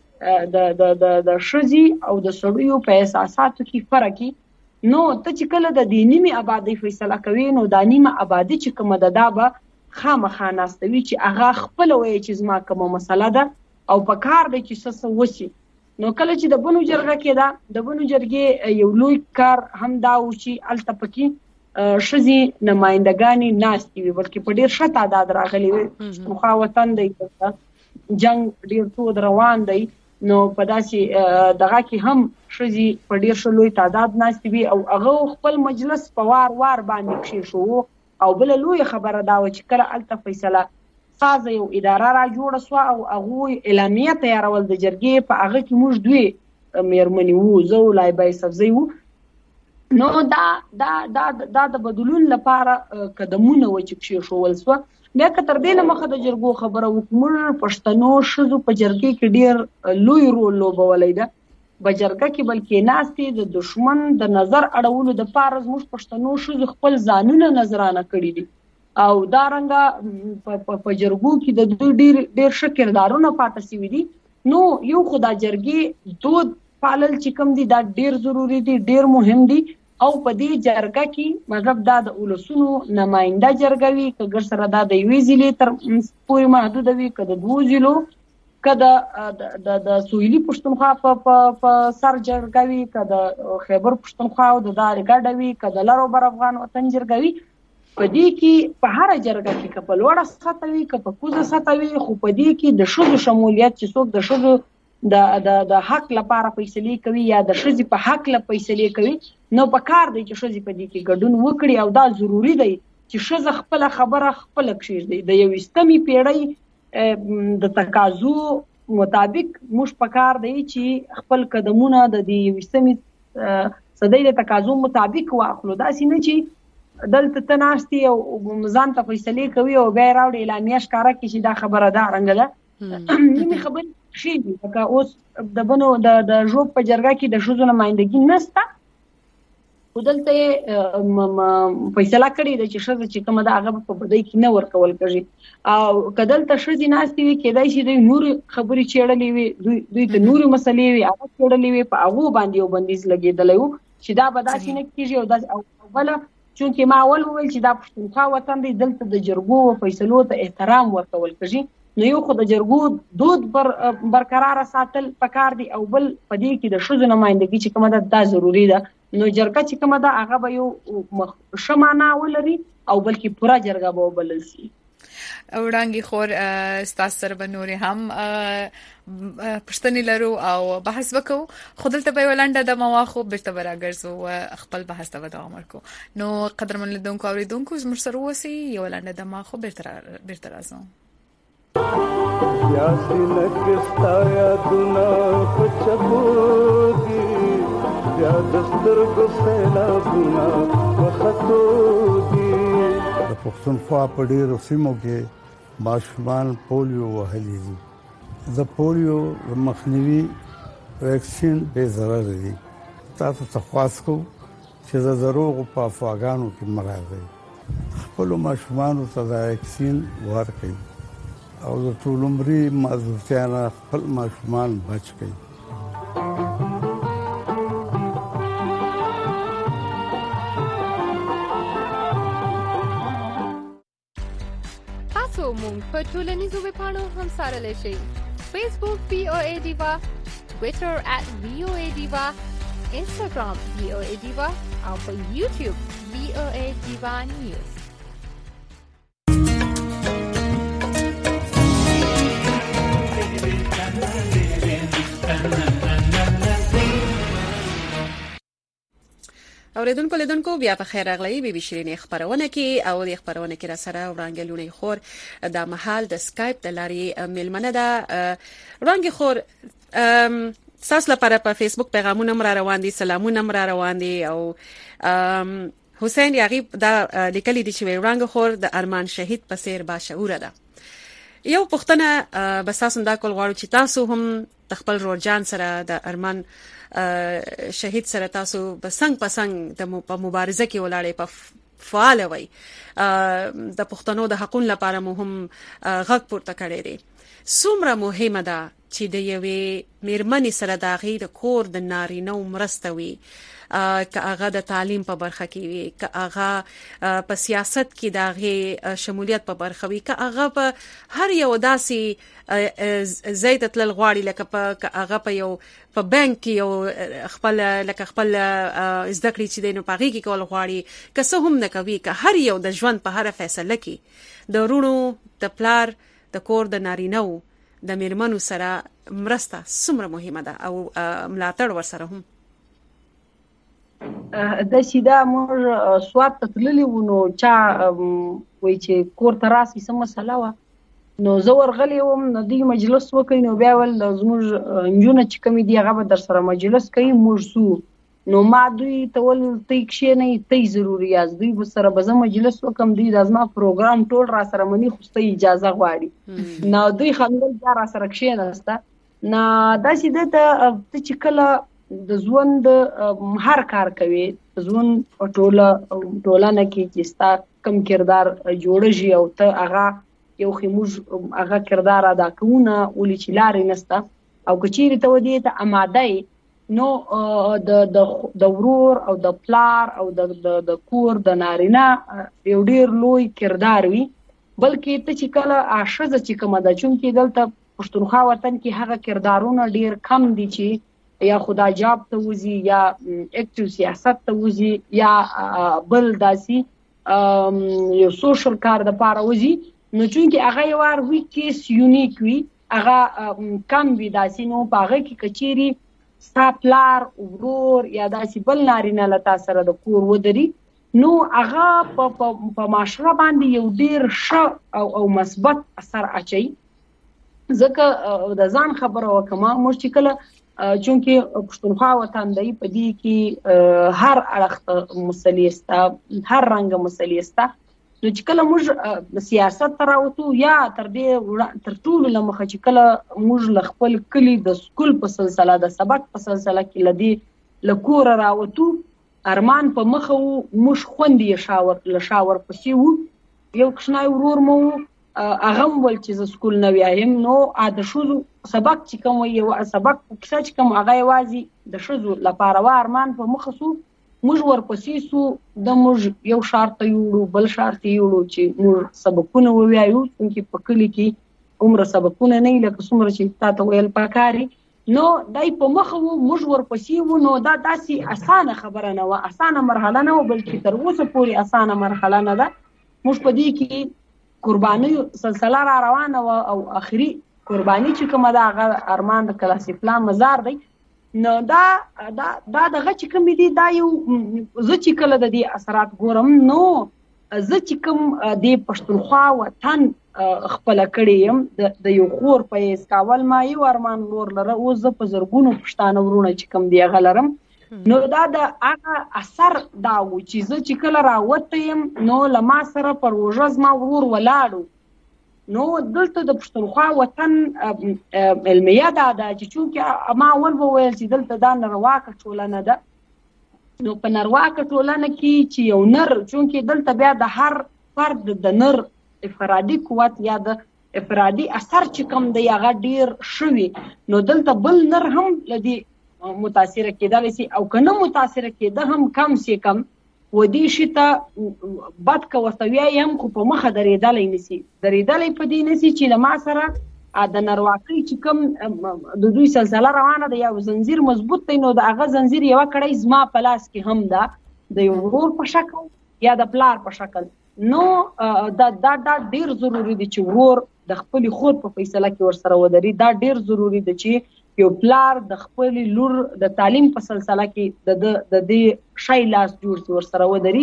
Speaker 3: د شذي او د سړیو په اساساتو کې فرق کی. نو ته چې کله د دیني آبادی فیصله کوي نو د نیمه آبادی چې کومه ده به خامخا ناستوي چې هغه خپل وایي چې زما کومه مسله ده او په کار دی چې څه وشي. نو کله چې د بنو جرګه کې ده د بنو جرګې یو لوی کار هم دا و چې الته پکې شذي نمائندگانی ناستي وي بلکې په ډیر ښه تعداد راغلي وي. مخا وطن دی جنگ ډیر تود روان دی نو په داسې دغه کې هم شذي په ډیر ښه لوی تعداد ناستي وي او هغه خپل مجلس په وار باندې کښې شو. او بل لوی خبره دا و چې کله الته فیصله ساز یو اداره را جوړه سو او هغه اعلامیه تیارول د جرګې په هغه کې موږ دوی میرمنې وو زو لای بای سبزی وو. نو دا د بدلون لپاره قدمونه و چې کښې شوول سو. بیا که تر دې نه مخه د جرګو خبره وکړو پښتنو شذو په جرګې کې ډیر لوی رول لوبولی ده په جرګه کې بلکې ناستي د دشمن د نظر اړولو د پاره زموږ پښتنو شذو خپل ځانونه نظرانه کړی دي او دا رنګه په جرګو کې د دوی ډیر ښه کردارونه پاتې شوي دي. نو یو خو دا جرګې دود پالل چې کوم دي دا ډیر ضروری دي ډیر مهم دي او په دې جرګه کې مطلب دا د اولسونو نماینده جرګه وي که سره دا د یوې ضلع تر پورې محدود وي که د دوو ضلعو که د سویلي پښتونخوا په سر جرګه وي که د خیبر پښتونخوا او د دارې ګډه وي که د لر او بر افغان وطن جرګه وي. په دې کې په هر جرګه کې که په لوړه سطحه وي که په کوزه سطحه وي خو په دې کې د ښځو شمولیت چې څوک د ښځو د حق لپاره فیصله کوي یا د ښځې په حق لپاره فیصله کوي نو په کار دی چې ښځې په دې کې ګډون وکړي او دا ضروری دی چې ښځه خپل خبره خپل کښېږدي. د 21مې پیړۍ د تقاضو مطابق موږ په کار دی چې خپل قدمونه د 21مې صدۍ د تقاضو مطابق واخلو. داسې نه چې دلته ته ناستې او ځان ته فیصلې کوي او بیا یې راوړي اعلامیه ښکاره کړي چې دا خبره دا رنګه ده. نیمې خبرې ښې دي لکه اوس د بنو د ژوب په جرګه کې د ښځو نمایندګي نشته خو دلته یې فیصله کړې ده چې ښځه چې کومه ده هغه په بدۍ کې نه ورکول کېږي او که دلته ښځې ناستې وي کېدای شي دوی نورې خبرې څېړلې وي دوی ته نورې مسلې وي هغه څېړلې وي په هغو باندې یو بندیز لګېدلی و چې دا به داسې نه کېږي او بله چونکې ما اول وویل چې دا پښتونخوا وطن دی، دلته د جرګو فیصلو ته احترام ورکول کېږي، نو یو خو د جرګو دود برقرار ساتل پکار دی، او بل په دې کې د ښځو نمایندګي چې کومه ده دا ضروري ده. نو جرګه چې کومه ده هغه به یو ښه معنا ولري او بلکې پوره جرګه به وبلل شي.
Speaker 1: وړاندې خور ستاسو سره به نورې هم پښتنې لرو او بحث وکړو، خو دلته به یو لنډه دمه واخو بیرته به راګرځو خپل بحث ته به دوام ورکړو. نو قدرمن لیدونکو اوریدونکو زموږ سره اوسئ، یو لنډه دمه خو بیرته راځو.
Speaker 6: پیاسې لکه ستا یادونه په چپو دي، بیا د سترګو سیلابونه په خطو دي. د پښتونخوا په ډېرو سیمو کې ماشومان پولیو وهلي دي. د پولیو مخنیوي ویکسین بې ضرره دي. تاسو ته خواست کوم چې د دروغو په افواګانو کې مه راځئ، خپلو ماشومانو ته دا ویکسین ورکړئ او د ټول عمري معذورتیا نه خپل ماشومان بچ کړئ.
Speaker 13: تاسو مونږ په ټولنیزو ویبپاڼو هم سره شئ. فیسبوک VOA Diva، ټویټر @VOA Diva، انسټاګرام VOA Diva او په یوټیوب VOA Diva News.
Speaker 2: اوریدونکو لیدونکو بیا په خیر راغلی بي بي شيرين خبرونه کې او د خبرونه کې را سره وړاندې لونی خور د محل د سکایپ د لاري ملمنه ده. وړاندې خور تاسو لپاره په فیسبوک پیغامونه را روان دي، سلامونه را روان دي او حسین یغیب دا لیکلي دي چې وړاندې خور د ارمان شهید په سیر با شعور ده. یو پښتنه بس تاسو دا کول غواړو چې تاسو هم خپل روجان سره د ارمان شهید سره تاسو بسنګ پسنګ د مبارزه کې ولاړې په فعال وي، د پښتنو د حقوقو لپاره مهم غږ پورته کړی دی. څومره مهمه ده چې د یوې میرمنې سره د هغې د کور د نارینه مرسته وي، که هغه د تعلیم په برخه کې وي، که هغه په سیاست کې د هغې شمولیت په برخه وي، که هغه په هر یو داسې ځای ته تلل غواړي، لکه هغه په یو په بانک کې یو خپل زده کړې چې دی نو په هغې کې کول غواړي، که څه هم نه کوي، که هر یو د ژوند په هره فیصله کې د وروڼو د پلار د کور د نارینهو د میرمنو سره مرسته څومره مهمه ده او ملاتړ ورسره هم.
Speaker 3: د سیدا موږ سواد ته تللی وو، نو چا وایي چې کور ته راسي څه مسله وه، نو زه ورغلی وم، نو دوی مجلس وکړي، نو بیا ول زموږ نجونه چې کومې دي هغه به در سره مجلس کوي، موږ سو نو ما دوی ته ول تی کښېنئ، تی ضروري یاست، دوی به سره به زه مجلس وکړم، دوی دا زما پروګرام ټول را سره مني، خو ستا اجازه غواړي. نو دوی خندل بیا را سره کښېناسته. نو داسې ده ته چې کله د ژوند هر کار کوي، د ژوند په ټولنه کې چې ستا کم کردار جوړېږي او ته هغه یو خموږ هغه کردار ادا کوونه ولې چې لارې نسته، او که چیرې ته ودې ته اماده یې، نو د ورور او د پلار او د کور د نارینه یو ډیر لوی کردار وي. بلکې ته چې کله ښځه چې کومه ده، چونکې دلته پښتونخوا وطن کې هغه کردارونه ډیر کم دي چې یا خدا جاب ته وځي، یا اکټیو سیاست ته وځي، یا بل داسې یو سوشل کار د پاره وځي، نو چونکې هغه یو وار وي کیس یونیک وي، هغه کم وي داسې، نو په هغه کې کچيري ستا پلار ورور یا داسې بل نارینه له تا سره د کور ودري، نو هغه په معاشره باندې یو ډیر ښه او مثبت اثر اچوي. ځکه د ځان خبره وکړم، موږ چې کله چونکې پښتونخوا وطن دی، په دې کې هر اړخ ته مسلې سته، هر رنګه مسلې سته، نو چې کله موږ سیاست ته راوتو، یا تر ټولو له مخه چې کله موږ له خپل کلي د سکول په سلسله، د سبق په سلسله کې له دې له کوره راوتو، ارمان په مخه وو، موږ خوندې له شاور پسې وو، یو کوچنی ورور مو هغه هم ول چې زه سکول نه ویایم، نو د ښځو سبق چې کوم یو سبق په کیسه چې کوم هغه یوازې د ښځو لپاره و، ارمان په مخه سو، موږ ورپسې سو د موږ یو شارت یوړو بل شارت یوړو چې موږ سبقونه ووایو چې په کلی کې عمر سبقونه نه لکه څومره چې تاسو ویل پکاري نو دای په مخ وو موږ ورپسې وو نو دا داسې اسانه خبره نه و اسانه مرحله نه و بلکې تر اوسه پورې اسانه مرحله نه ده موږ په دې کې قرباني سلسله را روانه و او اخري قرباني چې کومه دا هغه ارمان د کلاسیفلا مزار دی نو دا دغه چې کوم دي دا یو زه چې کله د دې اثرات ګورم نو زه چې کوم د پښتونخوا وطن خپل کړی يم د یو خور په اسکاول ما یو ارمان ور لره او زه په زرګونو پښتانه ورونه چې کوم دی غلرم نو دا د هغه اثر دا و چې زه چې کله راوتم نو لما سره پر وژز ما ورور ولاړو نو دلته د پښتونخوا وطن علمیه دا چې چونکه ما اول وویل چې دلته دا نرواکه ټولنه ده نو په نرواکه ټولنه کې چې یو نر چونکه دلته بیا د هر فرد د نر افرادي قوت یا د افرادي اثر چې کوم دی هغه ډیر شوی نو دلته بل نر هم لدی متاثر کېدل شي او کنه متاثر کېده هم کم سي کم ودی شته بد کا وسویا یم خو په مخه درېدلې نسی درېدلې په دې نسی چې لما سره د نرواکي چې کوم د دوی سلسله روانه ده یو زنجیر مضبوط دی نو د هغه زنجیر یو کړی زما پلاس کې هم ده د یو ورور په شکل یا د پلار په شکل نو دا ډیر ضروری دی چې ورور د خپل خور په فیصله کې ورسره ودري دا ډیر ضروری دی چې یو پلار د خپل لور د تعلیم په سلسله کې د دې شای لاس جوړ ورسره ودري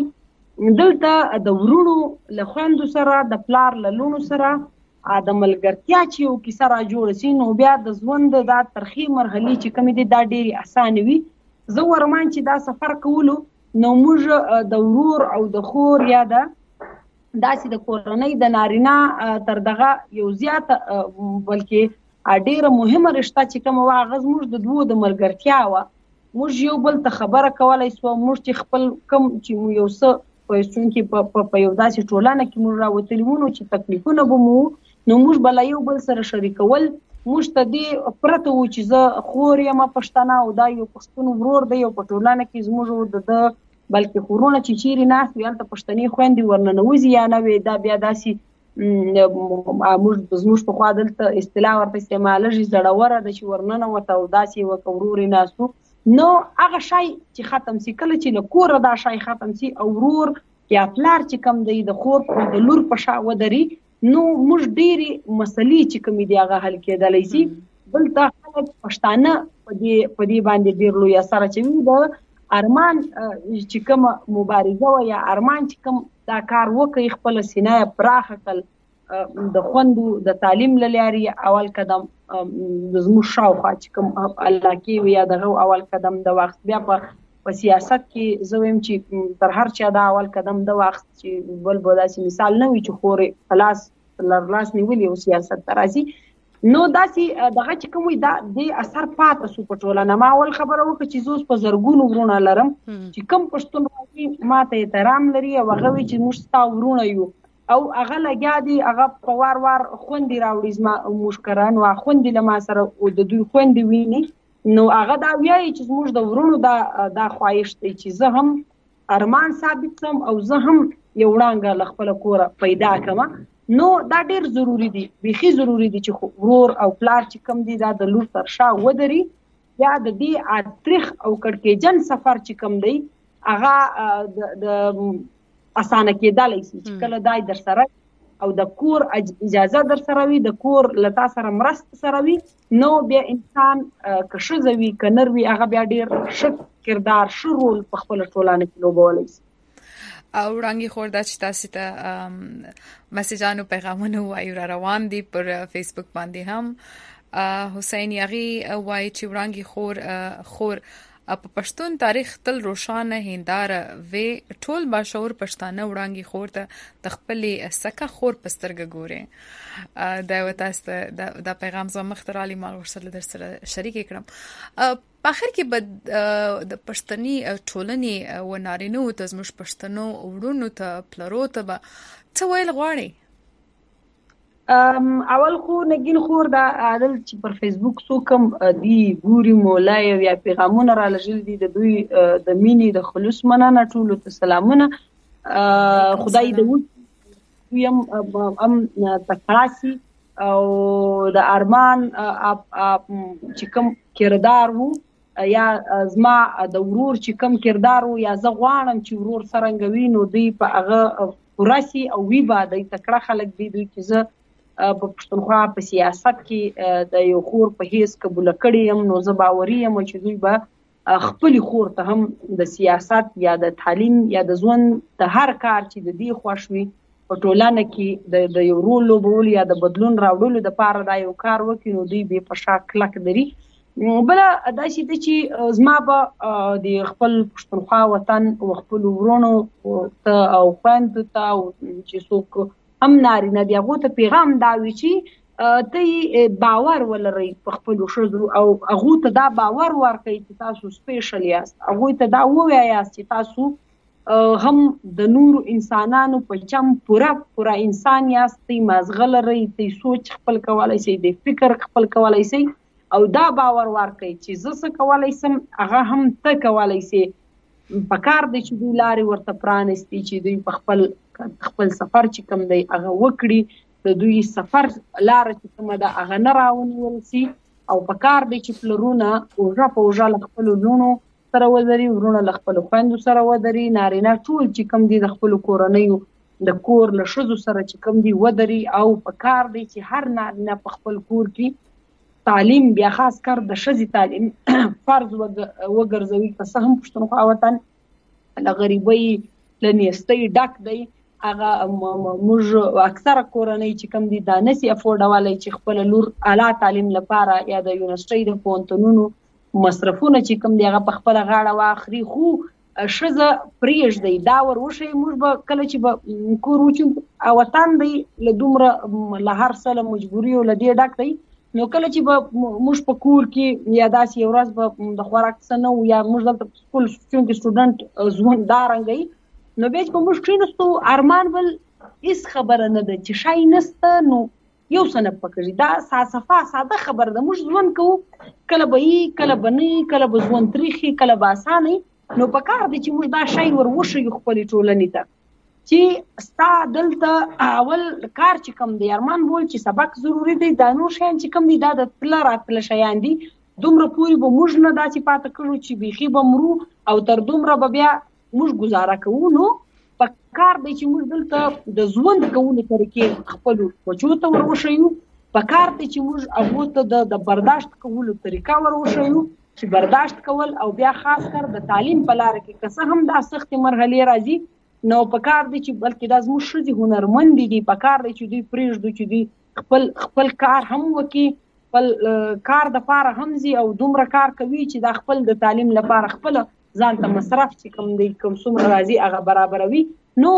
Speaker 3: دلته د ورونو له خويندو سره د پلار له لونو سره د ملګرتیا چې یو کیسه را جوړ شي نو بیا د ژوند د ترخی مرحله چې کوم دي دا ډېری اسانه وي زه ورمان چې دا سفر کولو نو موږ د ورور او د خور یا داسې د کورنۍ د نارینه تر دغه یو زیات بلکې ډیره مهمه رشته چې کوم واغز موږ د دوه د ملګرتیا و موږ یو بل ته خبره کولای سو موږ چې خپل کم چې یو څه په څونکې په یو داسې ټولنه کې موږ راوتلمونو چې تکلیفونه بمو نو موږ بل یو بل سره شریکول موږ ته دې پرته و چې زه خور یم پښتنه او دا یو پښتون ورور دی یو په ټولنه کې زموږ د بلکې خورونه چې چیرې ناس وي هلته پښتني خویندې ورننوځي یا نه وي دا بیا داسې موږ په خوا دلته اصطلاح ورته استعمالېږي زړوره ده چې ورننه وته او داسې وکه ورورې ناسو نو هغه شی چې ختم سي کله چې له کوره دا شی ختم سي او ورور یا پلار چې کم دی د خور د لور په شا ودري نو موږ ډېرې مسلې چې کومې دي هغه حل کېدلی سي دلته خلک پښتانه په دې باندې ډېر لوی اثر اچوي د ارمان چې کوم مبارزه و یا ارمان چې کوم دا کار وکړي خپل سینه پراخه کړ د خوندو د تعلیم لاري اول قدم د زموږ شاوخوا چې کوم الله کې یا دغه اول قدم د وخت بیا په سیاست کې زه ویم چې تر هر چا دا اول قدم د وخت چې بل داسې مثال نه وي چې خورې خلاص لرلاس نیولې او سیاست ترازی نو داسې دغه چې کوم دا د اثر پاتې سو په ټولنه ما اول خبره وکړه چې زوس په زرګونو ورونه لرم چې کم پښتون راځي ماته احترام لري او هغه وی چې موږ تا ورونه یو او هغه لګیا دي هغه په وار خوندې راوړي زما مشکران او خوندې لما سره او د دوی خوندې ویني نو هغه دا وایي چې موږ د ورونو دا خواهش دی چې زه هم ارمان ثابت سم او زه هم یو وړانګه خپل کور پیدا کړم نو دا ډیر ضروری دی بيخي ضروری دی چې ورور او پلار چې کم دي دا د لور تر شا ودري یا د دې اتریخ او کړکېجن سفر چې کم دی هغه د اسانه کېدلی شي چې کله دای در سره او د کور اجازه در سره وي د کور لتا سره مرسته سره وي نو بیا انسان که ښځه وي که نر وي هغه بیا ډیر ښه کردار ښه رول په خپله ټولنه کې لوبولی شي
Speaker 1: او وړاندې خور دا چې تاسو ته مسیجانو پیغامونه وایو را روان دي پر فیسبوک باندې هم حسین یغي وایي چې وړاندې خور په پښتون تاریخ تل روشانه هنداره وی ټول باشعور پښتانه وړاندې خور ته د خپلې سکه خور پسترګه ګوره دا وتاست دا پیغام زما مخترالي ما ورسره در سره شریک کړم په اخر کې د پښتني ټولنې و نارینه او زموږ پښتنو وړونو ته پلرو ته څه ویل غواړي
Speaker 3: اول خو نګین خور دا عادل چې پر فیسبوک څوکم دی ګوري مولای یا پیغامونه را لږل دي د دوی د مینې د خلوص مننه ټولو ته سلامونه خدای دې ویم تکاسي او د ارمان چې کوم کردار وو یا زما د ورور چې کوم کردار وو یا زه غواړم چې ورور سرنګوي نو دوی په هغه وراسي او وی با د تکړه خلک دی دوی چې زه په پښتونخوا په سیاست کې د یو خور په هیڅ قبول کړی یم نو زه باوري یم چې دوی به خپل خور ته هم د سیاست یا د تعلیم یا د ژوند د هر کار چې د دې خوښوي په ټولنه کې د یو رول لوبول یا د بدلون راوړلو د پاره دا یو کار وکړي نو دوی به په شا کلک دري بل دا چې زما به د خپل پښتونخوا وطن او خپل ورونو ته او خويندو ته چې څوک هم نارینه دی هغه ته پیغام دا وی چې ته باور ولرئ په خپل شذو او هغه ته دا باور ورکړئ چې تاسو سپیشل یاست هغه ته دا ووایاست چې تاسو هم د نور انسانانو په چم پورا انسان یاست مازغه لرئ ته سوچ خپل کولای شئ د فکر خپل کولای شئ او دا باور ورکړئ چې زه څه کولای سم هغه هم ته کولای شئ په کار د چې دوی لارې ورته پرانستي چې دوی په خپل سفر چې کوم دی هغه وکړي د دوی سفر لار چې کوم ده هغه نه راونیول شي او په کار دی چې پلرونه اوجه په اوجه خپل لونو سره ودري ورونه خپل خويندو سره ودري نارینه ټول چې کوم دي د خپل کورنۍ د کور له شذو سره چې کوم دي ودري او په کار دی چې هر نارینه په خپل کور کې تعلیم بیا خاص کر د شذي تعلیم فرض وګرځوي که څه هم پښتونخوا وطن د غریبۍ لنیستۍ ډک دی هغه موږ اکثره کورنۍ چې کوم دي دا نسی افورډولای چې خپل لور اعلی تعلیم لپاره یا د یونیورسيټي د پونتونونو مصرفونه چې کوم دی هغه په خپل غاړه واخري خو شزه پریج دی دا وروشي موږ به کله چې به کور وچو وطن دی له دومره له هر سره مجبوري ول دی ډک دی نو کله چې به موږ په کور کې یا داسې یو ورځ به د خوراک سنو یا موږ د سکول سټوډنټ ژوند دارنګي نو به چې موږ کینستو ارمان بل هیڅ خبره نه ده چې شای نسته نو یو سنه پکړي دا ساده خبره ده موږ ژوند کوو کله به بني کله به ژوند تاریخي کله به اسانه نو په کار دي چې موږ دا شای وروشي خپل ټولنې ته چې ستا دلته اول کار چې کوم دی ارمان بول چې سبق ضروری دی دا نو شین چې کوم دی دا د تل شیان دي دومره پوری به موږ نه داسې پاتې کړو چې بيخي بمرو او تر دومره به بیا موږ گزاره کوو نو په کار دی چې موږ دلته د ژوند کوونې طریقې خپل وجود ته وروشيو په کار دی چې موږ هغه ته د برداشت کولو طریقه وروشيو چې برداشت کول او بیا خاص کر د تعلیم په لار کې که څه هم د سخت مرحله راځي نو په کار دی چې بلکې د زموږ شذي هنرمند دي په کار دی چې دوی پریږدو چې دوی خپل کار هم وکي خپل کار د پاره هم زی او دومره کار کوي چې د خپل د تعلیم لپاره خپل ځان ته مصرف چې کوم دی کوم څومره راځي هغه برابروي نو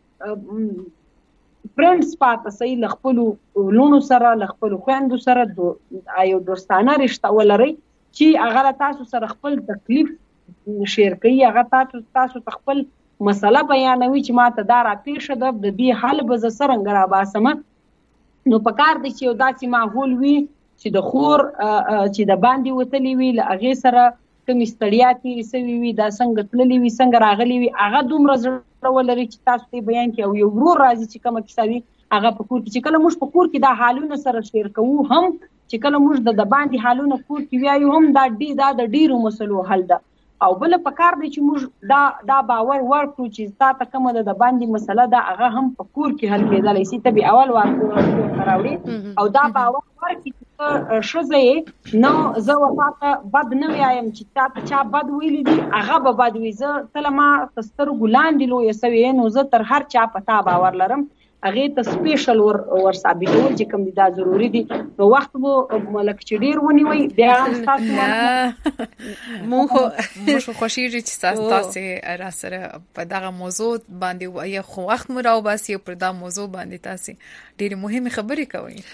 Speaker 3: فرندز پاتې سي خپل لونو سره خپل خويندو سره یو دوستانه رشتہ ولري چې هغه تاسو سره خپل تکلیف شیر کوي هغه تاسو خپل مسله بیانوي چې ماته دا را پیښه ده د دې حل به ز سرنګ را باسم نو په کار دي چې یو داسې ماحول وي چې د خور چې د باندې وتلی وي له هغه سره کوم استړیا تیری سوي وي دا څنګه تللی وي څنګه راغلی وي هغه دومره زړه ولري چې تاسو ته بیان کې او یو ورور راځي چې کومه کیسه وي هغه په کور کې چې کله موږ په کور کې دا حالونه سره شیر کوو هم چې کله موږ د باندې حالونه کور کې وایو هم دا د ډیرو مسلو حل ده او بل په کار دی چې موږ دا باور ورکړو چې تاسو کومه د باندې مسله ده هغه هم په کور کې حل کېدلی شي ته به اول راوړي او دا باور ورکړي چې شزه نو زه ورته بد نه وایم چې تاسو چا بد ویلي دي هغه به بد وي زه تلما تستر ګلان دی لوی سوي نو زه تر هر چا پتا باور لرم هغه ته سپیشل ور ثابتول چې کوم دا ضروری دي نو وخت مو ملک چې ډیر ونیوي بیا تاسو
Speaker 1: مو خوشی چې تاسو را سره په دغه موضوع باندې یا خو وخت مو راو باسي پر دا موضوع باندې تاسو ډیر مهمه خبرې کوي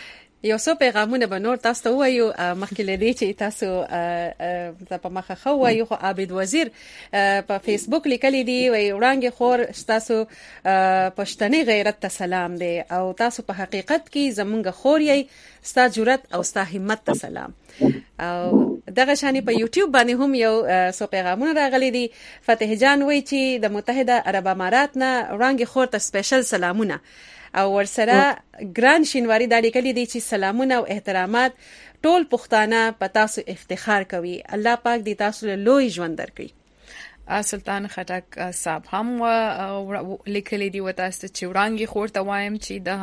Speaker 2: یو څو پیغامونه به نور تاسو ته وایو مخکې لدی چې تاسو په مخه خو وایو خو عابد وزیر په فیسبوک لیکلی دی وای وړاندې خور تاسو پښتني غیرت ته سلام دی او تاسو په حقیقت کې زمونږ خور یې ستا جرأت او ستا همت ته سلام. او دغه شانی په یوټیوب باندې هم یو څو پیغامونه راغلي دي. فتح جان وای چې د متحده عرب امارات نه وړاندې خور ته سپیشل سلامونه او ورسره ګران شینواری دا لیکلي دي چې سلامونه او احترامات ټول پښتانه په تاسو افتخار کوي. الله پاک دې تاسو له لوی ژوند درکړي.
Speaker 1: سلطان خټک صاحب هم لیکلي دي وتاسو چې وړاندې خور ته وایم چې د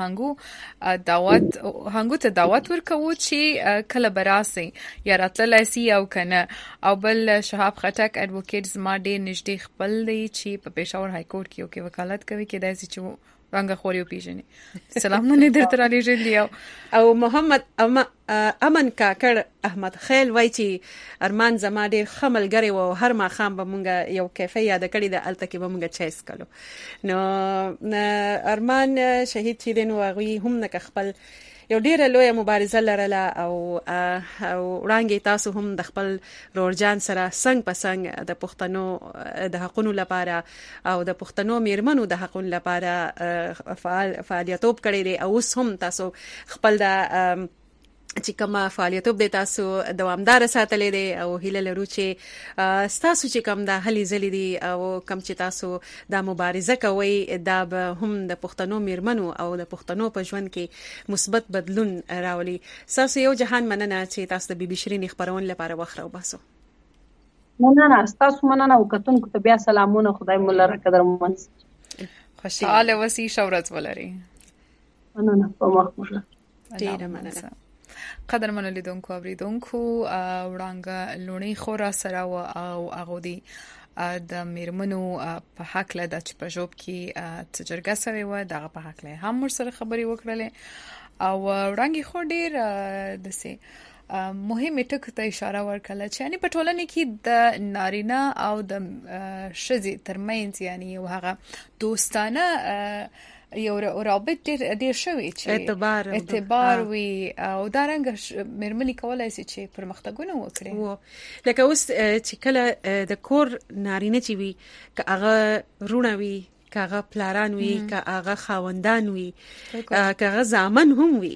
Speaker 1: هنګو ته دعوت ورکوو چې کله براسي یا راتللی سي او کنه. او بل شهاب خټک اډوکیټ زما ډېر نږدې خپل دی چې په پېښور های کورټ کې وکالت کوي کې داسې چې رنګ خوريو پیژني. سلامونه درته را لېږلي.
Speaker 2: او محمد امن کاکړ احمد خیل وای چې ارمان زما ډېر خملګری و هر ما خام به مونږ یو کیفه یاد کړی د الته کې به مونږ چایس کړو. نو ارمان شهید چې دین واغوي هم نه خپل یو ډیره لوی مبارزه لرله او وړاندې تاسو هم د خپل رورجان سره څنګه په څنګه د پښتنو د حقونو لپاره او د پښتنو میرمنو د حقونو لپاره فعالیتوب کړی دی او اوس هم تاسو خپل د چې کومه فعالیتوب د تاسو دوامدار ساتلې دي او هیله لرو چې تاسو چې کوم د هلي زلي دي او کوم چې تاسو د مبارزه کوي دا به هم د پښتنو میرمنو او د پښتنو په ژوند کې مثبت بدلون راولي. تاسو یو جهان مننه چې تاسو د بي بي شيرين خبرون لپاره وخره وباسو.
Speaker 3: مننه تاسو مننه او کتونکو ته بیا سلامونه. خدای مو لره قدرمن
Speaker 1: خوشاله وسی شورت ولري.
Speaker 3: مننه په مخه
Speaker 2: ډیره مننه.
Speaker 1: قدر منو لیدونکو اوریدونکو وړاندې لونی خورا سره او هغه دی د میرمنو په حق له د چپجوب کې تجربه سره و دغه په حق له هم سره خبري وکړلې او وړاندې خو ډیر د سي مهمه ټکو ته اشاره ورکړه چې یعنی په ټولنه کې د نارینه او د شذي ترمنځ یعنی هغه دوستانه یو رابط ډیر شوی چې اعتبار وي او دا رنګ مېرمنې کولای شي چې پرمختګونه وکړي.
Speaker 2: لکه اوس چې کله د کور نارینه چې وي که هغه رونه وي که هغه پلاران وي که هغه خاوندان وي که هغه زامن هم وي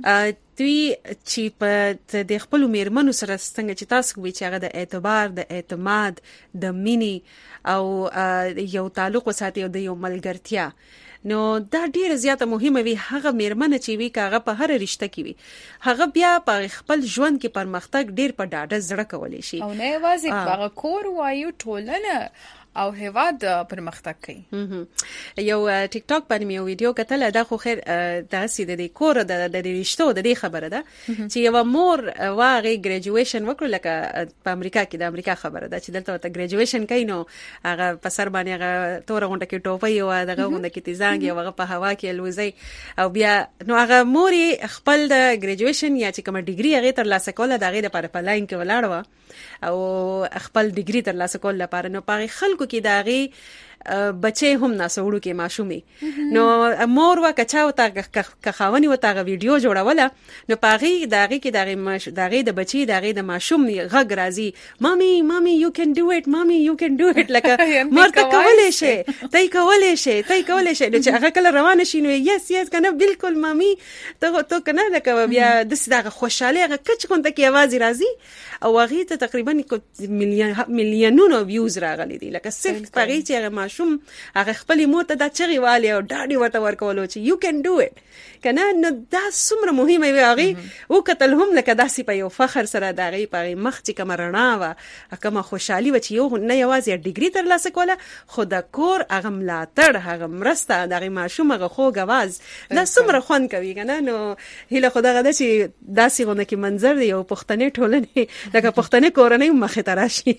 Speaker 2: دوی چې په د خپل میرمنو سره څنګه چې تاسو وی چې هغه د اعتبار د اعتماد د مینی او یو تعلق وساتي او د یو ملګرتیا نو دا ډیره زیاته مهمه وي. هغه میرمن چې وی کاغه په هر رشته کې وي هغه بیا په خپل ژوند کې پرمختګ ډیر په ډاډه زړه کولای شي
Speaker 1: او نه یوازې هغه کور وایو ټولنه او هیواد پرمختګ کوي.
Speaker 2: یو ټیک ټاک باندې یو ویډیو کتل دا خو خیر د سیده د کور د رشتو د دې خبره ده چې یو مور واغې ګریجویشن وکړه لکه په امریکا کې د امریکا خبره ده چې دلته ته ګریجویشن کوي نو هغه په سر باندې هغه تور غونډه کې ټوپۍ او دغه غونډه کې تیزانګ یو هغه په هوا کې لوزي او بیا نو هغه موري خپل د ګریجویشن یا چې کوم ډیګري هغه تر لاسه کوله دغه لپاره په لاین کې ولاړ او خپل ډیګري تر لاسه کول لپاره نو پاره خلکو کې داغي بچي هم ناسوړو کې ماشومي نو مور وکچا او تا خاوني و تا ویډیو جوړوله نو پاغي داغي کې داغي د بچي داغي د ماشوم غږ راځي مامي یو کین ډو اټ مامي یو کین ډو اټ لکه مرته کولې شي تای کولې شي نو چې هغه کله روان شي نو یس کنه بالکل مامي ته کنه لکه بیا د دغه خوشاله هغه کچ کوونته کې आवाज راځي او هغه ته تقریبا میلیونونو ویوز راغلي دي لکه صرف پاغي چې شوم هغه خپل مور ته د چغي والی او ډاډي ورته ورکولو چې یو کین ډو اټ کنه نو دا څومره مهمه وي هغه او کتل هم لکه داسې په یو فخر سره دغه په مخ چې کوم رڼا وا کوم خوشحالي و چې یو نه یوازې ډیګري تر لاسه کوله خو د کور هغه ملاتړ هغه مرسته دغه ماشوم هغه خو غواز دا څومره خون کوي کنه نو هله خدای غدا چې داسې غونه کې منظر دی یو پښتنې ټولنې لکه پښتنې کورنۍ مخه تراشي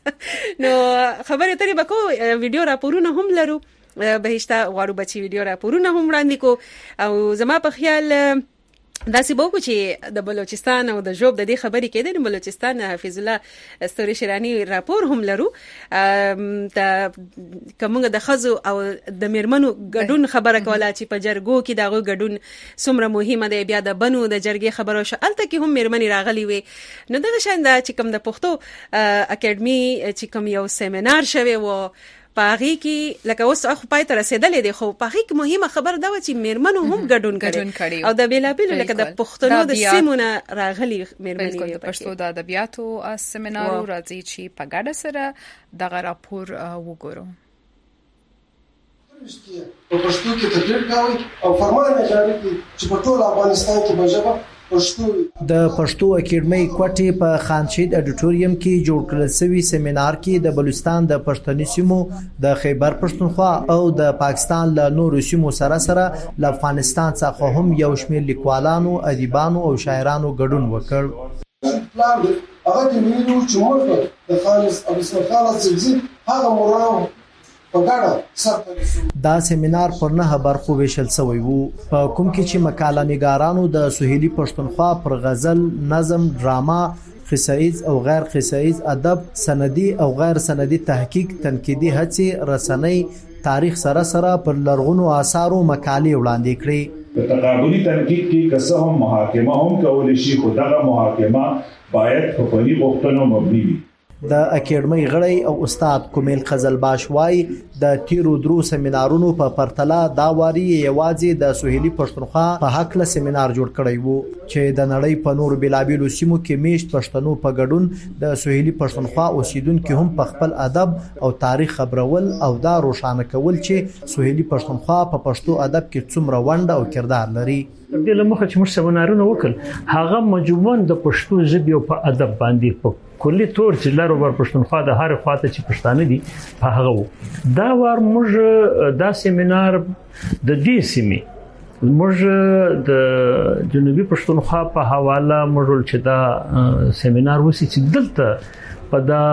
Speaker 2: نو خبره ترې بکو ویډیو راپورونه هم لرو بهشته غواړو بچي ویډیو راپورونه هم وړاندې کو او زما په خیال دا سی بوکو چې د بلوچستان او د جوب د دې خبرې کېده د بلوچستان حفیظ الله ستوري شیرانی راپور هم لرو د کومه د خزو او د میرمنو ګډون خبره کوله چې په جرګو کې دغه ګډون څومره مهمه ده بیا د بنو د جرګې خبره شو الته کې هم میرمنې راغلي وي نو دغه شان دا چې کوم د پښتو اکیډمي چې کوم یو سیمینار شوی و پاغي کې لکه اوس خو پای ته رسیدلې دي خو پاغي کې مهمه خبره دا و چې میرمنو هم ګډون کړي او د بیلابیل لکه د پښتنو د سیمونه راغلي میرمنې
Speaker 1: د پښتو د ادبیاتو سیمینار راځي چې په ګډه سره دغه راپور وګورو
Speaker 5: په پښتو کې تدریس کوي او فرمانه جاری کوي چې په ټول افغانستان کې بجبه
Speaker 9: د پښتو اکیډمي کوټې په خانشید اډیټوریم کې جوړ کړل شوی سیمینار کې د بلوچستان د پښتني سیمو د خیبر پښتونخوا او د پاکستان له نورو سیمو سره له افغانستان څخه هم یو شمېر لیکوالانو، ادیبانو او شاعرانو ګډون وکړ.
Speaker 5: هغه د ویلو چې موږ د خالص ابو خالص زلزي هغه مرام
Speaker 9: دا سیمینار پر 9 برخو ویشل شوی وو په کوم کې چې مقاله نګارانو د سهیلی پښتونخوا پر غزل، نظم، ډراما، قصایز او غیر قصایز ادب، سندي او غیر سندي تحقیق، تنقیدي هڅې، رسنۍ، تاریخ سره پر لرغونو آثارو مقالې وړاندې کړې.
Speaker 10: په تقابلي تنقید کې کسه هم محاکمه هم کول شي خو دغه محاکمه باید په فني غوښتنو مبني وي.
Speaker 9: د اکیډمي غړی او استاد کومیل قزلباش وای د تیرو درو سیمینارونو په پرتله دا واری یوازې د سهیلی پښتونخوا په حق له سیمینار جوړ کړی وو چې د نړۍ په نور بلابلو سیمو کې میشت پښتنو په ګډون د سهیلی پښتونخوا اوسیدونکو هم په خپل ادب او تاریخ خبرول او دا روښانه کول چې سهیلی پښتونخوا په پښتو ادب کې څومره ونډه او کردار لري.
Speaker 24: د لمخه چې موږ سیمینارونه وکړ هغه مجموعاً د پښتو ژبې او په ادب باندې په کلی تور چې لارو بر پښتونخوا د هر خواته چې پښتانه دي په هغه دا ور موږ دا سیمینار د دې سیمې موږ د جنوبي پښتونخوا په حواله موږ چې دا سیمینار وسی چې دلته په دا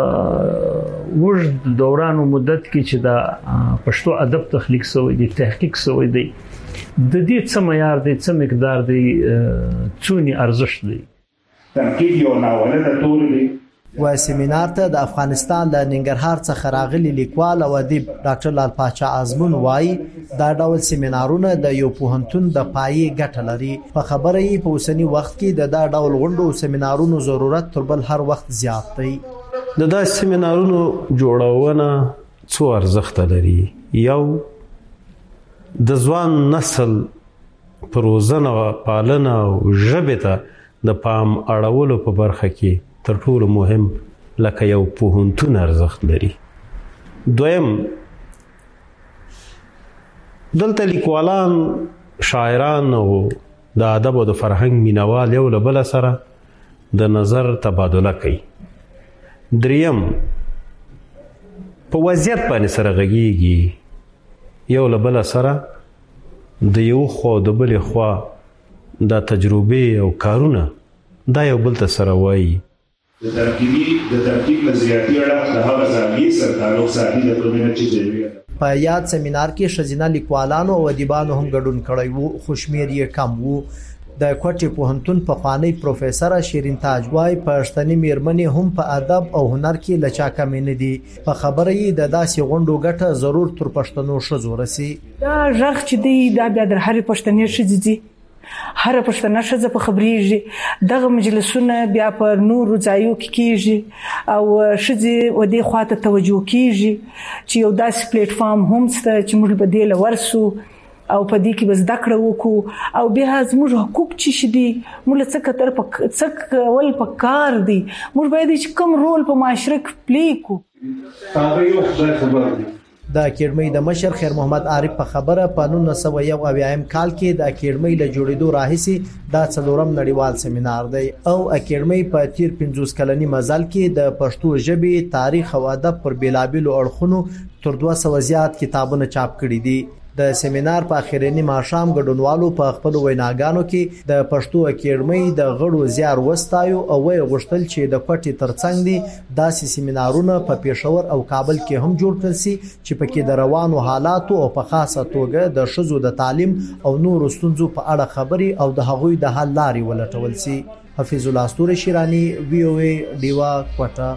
Speaker 24: وژد دوران او مدت کې چې دا پښتو ادب تخلیق شوی دی تحقیق شوی دی د دې څه معیار دی څه مقدار دی څونی ارزښت دی
Speaker 10: تنقید یو ناوله د ټول دی.
Speaker 9: و سیمینار ته د افغانستان له ننګرهار څخه راغلي لیکوال او ادیب ډاکټر لال پاچا ازمون وای دا ډول سیمینارونه د یو پوهنتون د پایې ګټه لري. په خبره یې په اوسنی وخت کې د دا ډول غونډو سیمینارونو ضرورت تر بل هر وخت زیات دی.
Speaker 25: د دا سیمینارونو جوړونه څو ارزښت لري. یو د ځوان نسل پروزنه پالنه او ژبه ته د پام اړولو په برخه کې تر ټولو مهم لکه یو پوهنتون ارزښت لري. دویم دلته لیکوالان، شاعران او د ادب او د فرهنګ مینوال یو له بل سره د نظر تبادله کوي. دریم په وضعیت باندې سره غږیږي یو له بل سره د یو خو د بل خو دا تجربه او کارونه دا یو بل ته سره وایي.
Speaker 10: د ترکیب نظریاتي اړه د هغه ځانګړي سره تعلق ساتي د ټولنې چې دی.
Speaker 9: په یاد سیمینار کې ښځینه لیکوالانو او ادیبانو هم ګډون کړی وو خو شمېر یې کم وو. د کوټې پوهنتون پخوانی پروفیسور شیرین تاج وای پښتني میرمنې هم په ادب او هنر کې لچا کم نه دي. په خبره یې د داسې غونډو ګټه ضرور تر پښتنو ښځو رسي.
Speaker 26: دا ژغ چې دی دا بیا د هر پښتنې ښځې دي هر پښتنه ښځه په خبرېږي دغه مجلسونه بیا په نورو ځایو کې کیږي او ښځې و دې خواته توجه کیږي چې یو داسې پلیټ فارم هم شته چې موږ به دې له ورسو او په دې کې به زده کړه وکړو او بیا زموږ حقوق چې دي موږ څه کتر په څه کول په کار دي موږ باید چې کوم رول په معاشره کې پلی کړو.
Speaker 10: هغه یو خبره ده.
Speaker 9: د اکیډمي د مشر خیر محمد عارف په خبره په 1991 کال کې د اکیډمي له جوړېدو راهیسي دا څلورم نړیوال سیمینار دی او اکیډمي په تیر 50 کلنی مزل کې د پښتو ژبې تاریخ او ادب پر بیلابلو اړخونو تر 200 زیات کتابونه چاپ کړي دي. د سیمینار په اخرنی ماښام ګډونوالو په خپل ویناګانو کې د پښتو اکیډمۍ د غړو زیار وستایو او وی غوښتل چې د کوټې ترڅنګ دي داسې سیمینارونه په پېښور او کابل کې هم جوړ کړل شي چې پکې د روانو حالاتو او په خاصه توګه د ښځو د تعلیم او نورو ستونزو په اړه خبري او د هغوی د حل لارې ولټول شي. حفیظ الله استوري شیرانی VOA ډیوا کوټه.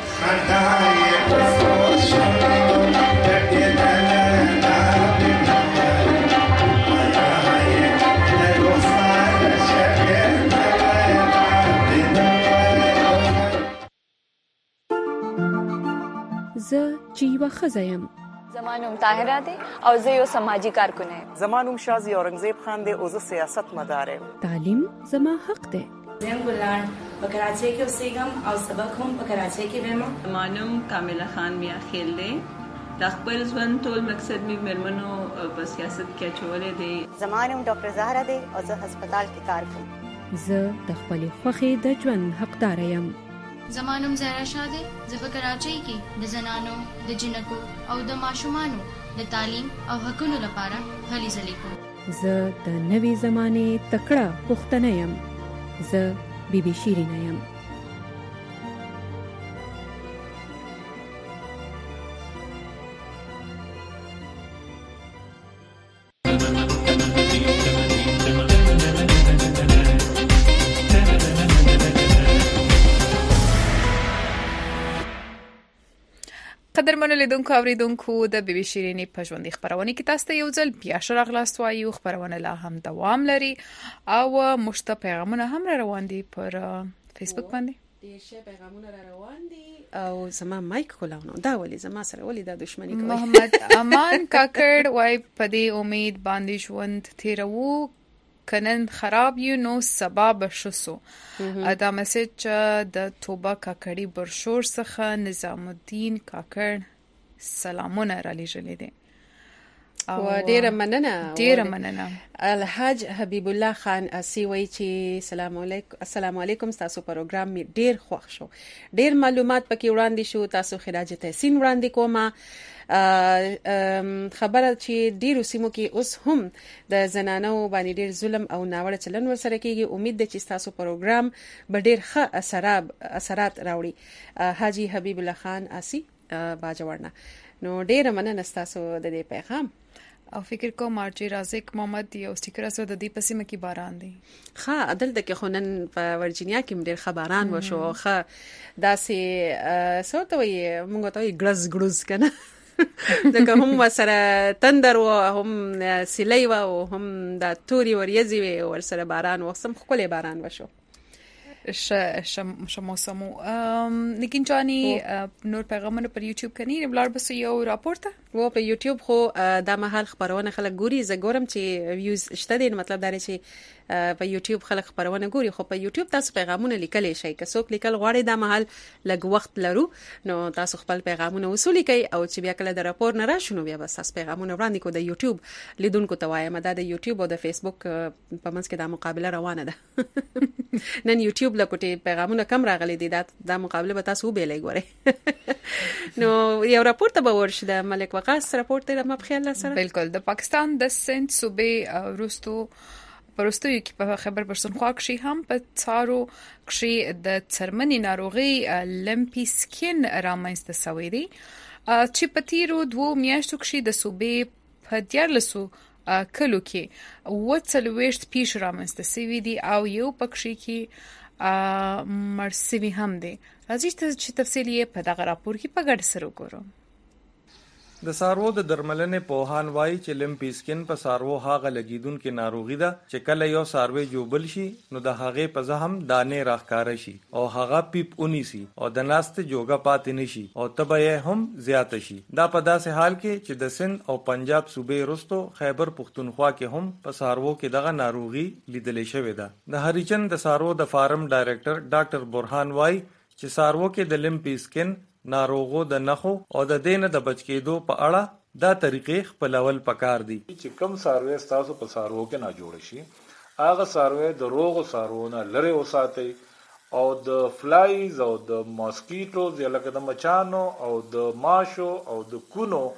Speaker 8: زه چې یوه ښځه یم.
Speaker 11: زما نوم طاهره دی او زه یو سماجی کارکونه یم.
Speaker 12: زما نوم شازي اورنګزیب خان دی او زه سیاست مدار یم.
Speaker 8: تعلیم زما حق دی.
Speaker 14: زم ګلان په کراچۍ کې اوسېږم او سبق هم په کراچۍ کې وایم.
Speaker 15: زما نوم کامله خان میا خیل دی. د خپل ژوند ټول مقصد می مېرمنو په سیاست کې اچولې دی.
Speaker 16: زما نوم ډاکټر زهرا دی او زه هسپتال کې کار کوم.
Speaker 8: زه د خپل خوښې د ژوند حقدار یم.
Speaker 27: زما نوم زهرا شاه دی. زه په کراچۍ کې د زنانو د جنکو او د ماشومانو د تعلیم او حقوقو لپاره هلې ځلې کوم.
Speaker 8: زه د نوې زمانې تکړه پښتنه یم. زه بیبي شیرینه یم.
Speaker 1: قدرمنو لیدونکو اوریدونکو د بیبي شیرینی په ژوندۍ خبرونه کې تاسو ته یو ځل بیا راغلاست وایو. خبرونه لا هم دوام لري او مشته پیغامونه هم روان دي پر فیسبوک باندې.
Speaker 2: ډیر ښه پیغامونه روان دي او زما مایک کولاونو دا ولې زما سره ولې د دښمنی کوي.
Speaker 1: محمد امان کاکړ وای په دې امید باندې ژوند تیرو کنن خراب یو نو سبب شوسو. دا میسج د توبه کاکړی برشور څخه نظام الدین کاکړ سلامونه را لېږلې دي.
Speaker 2: او ډیره مننه. الحاج حبیب الله خان اسی وای چې السلام علیکم تاسو پروګرام می ډیر خوښ شو. ډیر معلومات پکې وړاندې شو. تاسو خراج تحسین وړاندې کومه. خبره چې ډیرو سیمو کې اوس هم د زنانو باندې ډیر ظلم او ناوړه چلن ورسره کیږي. امید ده چې تاسو پروګرام به ډیر ښه اثرات راوړي. حاجی حبیب الله خان اسی باجوړنه. نو ډیر مننه تاسو د دې پیغام.
Speaker 1: او فکر کوم ارجی رازق محمد یو سټیکر سره د دې پسې مکی باران دی.
Speaker 2: ها عدالت کې خونن په ورجینیا کې ډیر خبران وشو. ها داسې سوته وي موږ ته ګړز کنه دغه هم سره تندر او هم سلی او هم د توري وریځي ور سره باران وسم خپل باران وشو.
Speaker 1: موسمو لیکن جانی نور پیغامونه پر یوټیوب کني بلار بس یو راپورته
Speaker 2: و په یوټیوب خو د مهال خبرونه خلک ګوري. زه ګورم چې ویوز شته دي. مطلب دا دی چې په یوټیوب خلک خبرونه ګوري. خو په یوټیوب تاسو پیغامونه لیکلی شئ. که څوک لیکل غواړي د مهال لږ وخت لرو نو تاسو خپل پیغامونه وصولي کوي او چې بیا کله د راپور نه راشنو بیا بس تاسو پیغامونه وړاندې کو. د یوټیوب لیدونکو ته وایم دا د یوټیوب او د فیسبوک په منځ کې د مقابله روانه ده. نن یوټیوب لکوټي پیغامونه کم راغلي دي. دا مقابله به تاسو به لګورئ. نو یو راپور ته به ورشي د ملک وقاص راپور ته ما په خیال سره.
Speaker 1: بالکل د پاکستان د سند صوبې پرستو کې په خبر پرسنخوا کې هم په څارو کې د څرمنې ناروغي لمپي سکین رامنځته شوې دي چې په تیرو 2 میاشتو کې د صوبې په 14 کلو کې وڅلويشت پیش رامنځته شوې دي او یو پکښې کې مرسوي هم دي. راځي چې تفصیلی په دغه راپور کې په ګډ سره وګورو.
Speaker 28: د سارو د درملنې پوهان وایي چې لمپي سکین په سارو هغه لګیدونکو ناروغي ده چې کله یو ساروی جوبل شي نو د هغه په زخم دانې راخکاره شي او هغه پیپ اونی سي او د ناست جوګه پاتې نشي او تبه هم زیات شي. دا په داسې حال کې چې د سند او پنجاب صوبې رستو خیبر پختونخوا کې هم په سارو کې دغه ناروغي لیدلې شوې ده. د هریچن د سارو د فارم ډایریکټر ډاکټر برهان وایي چې سارو کې د لمپي سکین ناروغو د نخو او د دینه د بچ کېدو په اړه دا طریقې خپلول پکار دي.
Speaker 10: چې کم ساروی تاسو په سارو کې نه جوړ شي هغه ساروی د روغو ساروونه لری وساتي او د فلایز او د ماسکیټوز یا لکه د مچانو او د ماشو او د کونو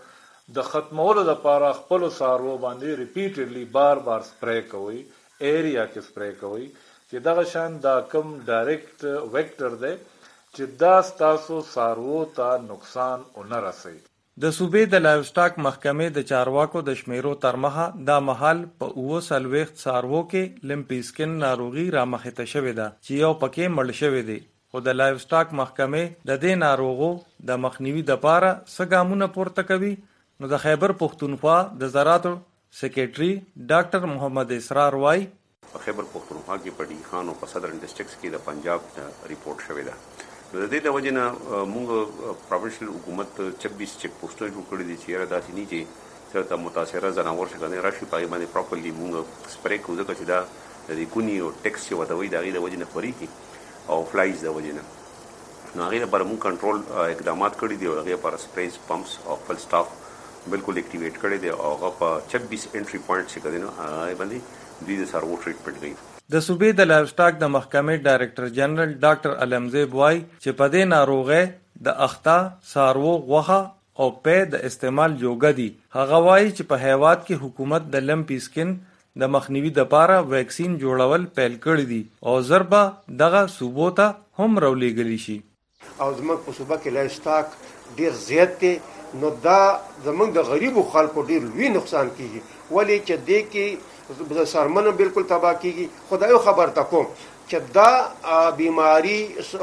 Speaker 10: د ختمولو لپاره خپل سارو باندې ریپیټډلی بار سپری کوي، ایریا کې سپری کوي چې دغه شان دا کم ډایرکټ ویکټر دی چې دا ستاسو سارو ته نقصان ونه رسي. د صوبې د لایو سټاک محکمې د چارواکو د شمیرو تر مخه دا مهال په 39 سارو کې لمپی سکن ناروغي رامخته شوې ده چې یو پکې مړ شوی دی. خو د لایو سټاک محکمې د دې ناروغو د مخنیوي لپاره څه ګامونه پورته کوي. نو د خیبر پښتونخوا د زراعتو سیکریټري ډاکټر محمد اسرار وايي
Speaker 7: خیبر پښتونخوا کې په ډی خان او په صدرن ډسټرکټس کې د پنجاب ریپورت شوې ده. د دې د وجه نه موږ پروینشل حکومت 26 چیک پوسټونه جوړ کړي دي چې راځي نه چې څه متاثره زناور څنګه راشي پای باندې پراپرلی موږ سپری کوو ځکه چې دا د کونی او ټیکس چې ودوي دا غي د وجه نه خوري کی او فلایز د وجه نه نو هغه پر موږ کنټرول اقدامات کړي دي او هغه پر سپریز پمپس او خپل سټاف بالکل اکټیویټ کړي دي او هغه په 26 انټری پوینټ چې کړي نو هغه باندې دوی د سارو ټریټمنټ کوي. د صوبې د لایو سټاک د محکمې ډایرکټر جنرال ډاکټر علمزیب وايي چې په دې ناروغه د اخته سارو غوخه او په د استعمال جوګه دي. هغه وايي چې په هیواد کې حکومت د لمپی سکن د مخنیوي لپاره ویکسین جوړول پیل کړی دي او ضربه دغه صوبو ته هم راولېږلی شي.
Speaker 17: او زموږ په صوبه کې لایو سټاک ډیر زیات دی نو دا زموږ د غریبو خلکو ډیر لوی نقصان کیږي ولې چې دې کې د سرمنه بالکل تباہ کیږي. خدایو خبر تکوم چې دا بیماری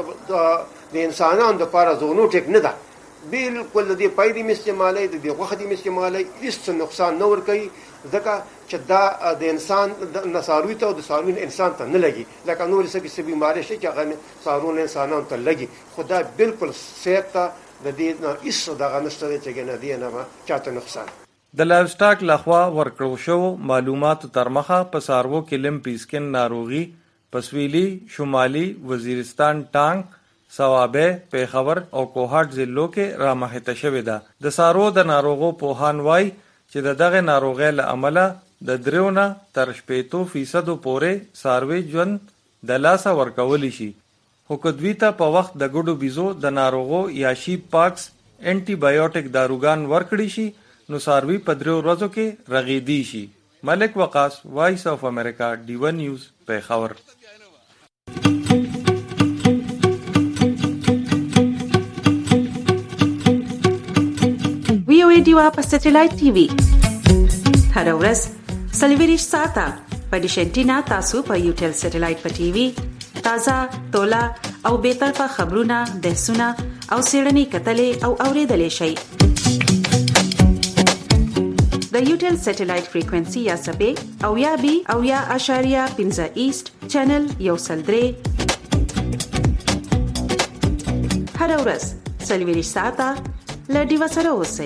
Speaker 17: د انسانانو لپاره زونوټیک نه ده، بالکل د دې پایدې استعمالي د دې غوښې د استعمالي هیڅ نقصان نه ور کوي ځکه چې دا د انسان د نساروي ته او د ساروي انسان ته نه لګي لکه نور څه بیماری شي چې هغه سارون انسانانو ته لګي. خدای بالکل صحت ته د دې نه هیڅ دغه نشته چې نه دی نه چاته نقصان.
Speaker 28: د لایو سټاک لخوا ورکړو شو معلوماتو تر مخه په سارو کې لمپی سکن ناروغي په سویلي شمالي وزیرستان ټانک سوابه پیښور او کوهاټ ضلعو کې رامخته شوې ده. د سارو د ناروغو پوهان وای چې دغه ناروغي له امله د 3 تر 8% پورې ساروي ژوند د لاسه ورکول شي. خو کدوی ته په وخت د ګډو بيزو د ناروغو یا شیپ پاکس انټي بایوټیک داروګان ورکړي شي نو ساروي په 3 ورځو کې رغیدي شي. ملک وقاص، وایس اف امریکا، ډی1 نیوز، پیښور.
Speaker 18: وی او ای ډیوا په سټلایټ ټي وي هر ورځ 24 ساعته په ډیشنټینا تاسو په یوټل سټلایټ په ټي وي تازه تولا او به طرفه خبرونه بحثونه او سیړنی کتلې او اوریدلې شي. د یوټل سټلایټ فریکوئنسي یا سبې او یا بي او یا اشاریه 15 ایست چینل یو سلدري هر ورځ 24 ساعته لډي وسره اوسئ.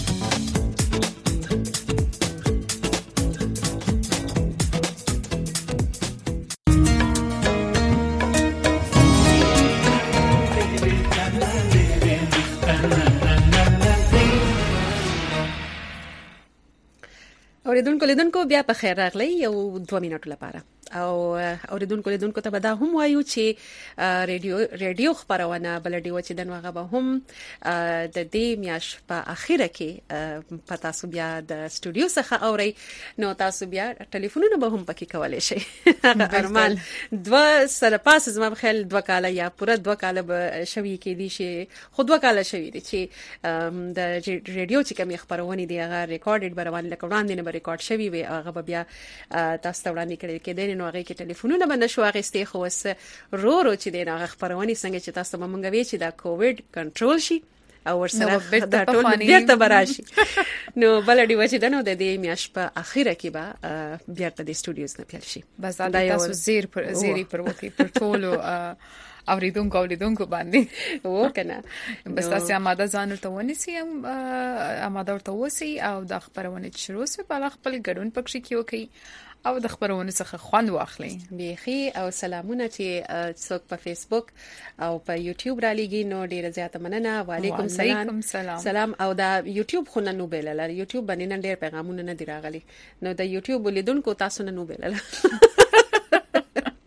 Speaker 2: اوریدونکو بیا په خیر راغلی یو 2 منټو لپاره او اوریدونکو ته به دا هم وایو چې ریډیو خبرونه بلډیو چې دغه به هم د دې میاش په اخیره کې په تاسو بیا د سټوډیو څخه اوري نو تاسو بیا ټلیفونونه به هم پکې کولای شئ. ارمان 2 سره پاس زما په خیال 2 کاله یا پوره 2 کاله به شوي کې دي چې خود 2 کاله شوي دي چې د ریډیو چې کوم خبرونه دي هغه ریکارډډ بروان لکه وړاندې نه ریکارډ شوي وي هغه بیا تاسو ته وړاندې کړي کې نو هغه کې ټلیفونونه باندې شو اغستې خو وس رو چې دغه خبرونه څنګه چې تاسو مونږ وی چې دا کووډ کنټرول شي او ورسره دا ټول بیرته براشي نو بلډي وجه دنو د دې میاش په اخیره کې به بیرته د سټوډیوز نه پیل شي. بس دا
Speaker 1: تاسو زیری پر وکی پر ټولو اوریدونکو باندې
Speaker 2: وکنه
Speaker 1: بس تاسو آماده ځان ته ونیسئ آماده ورته وسی او د خبرونه شروع سي په خپل ګډون پکې کیو کوي او د خبرونه څخه خوند واخلي.
Speaker 2: بيخي او سلامونه چې څوک په فیسبوک او په یوټیوب را لګي نو ډیره زیاته مننه. وعلیکم سلام او دا یوټیوب خو نن نو بیلل یوټیوب باندې نن ډیر پیغامونه نه دی راغلي نو د یوټیوب لیدونکو تاسو نن نو بیلل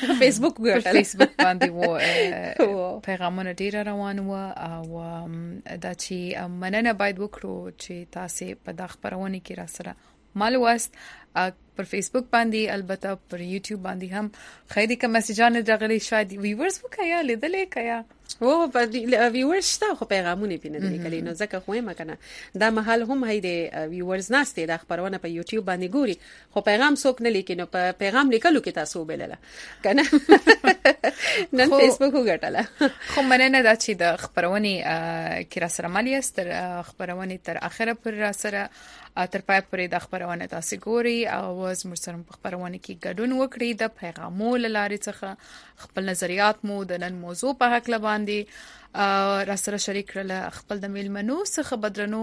Speaker 2: فیسبوک ګټل
Speaker 1: فیسبوک باندې وو پیغامونه ډیر روان وو او دا چې مننه باید وکړو چې تاسو په د خبرونه کې را سره مال واست پر فیسبوک باندې البته پر یوټیوب باندې هم خیری کوم مسیجونه راغلي شاید ویورز وکیا لیدلې کیا
Speaker 2: او په ویورز شته خو پیغامونه پینې لیکلي نو ځکه خو ما کنه دا محل هم هيده ویورز ناشته د خبرونه په یوټیوب باندې ګوري خو پیغام څوک نه لیکي نو په پیغام لیکلو کې تاسو بلله کنه نن فیسبوک وګټله
Speaker 1: خو مننه دا چې د خبرونه کې را سره مالي است خبرونه تر اخره پر را سره تر پای پورې د خبرونه تاسو ګوري او زموږ سره په خبرونه کې ګډون وکړي د پیغامونو لارې څخه خپل نظریات مو د نن موضوع په حق لباندې را سره شریک کړل خپل د میلمنو څخه بدرنو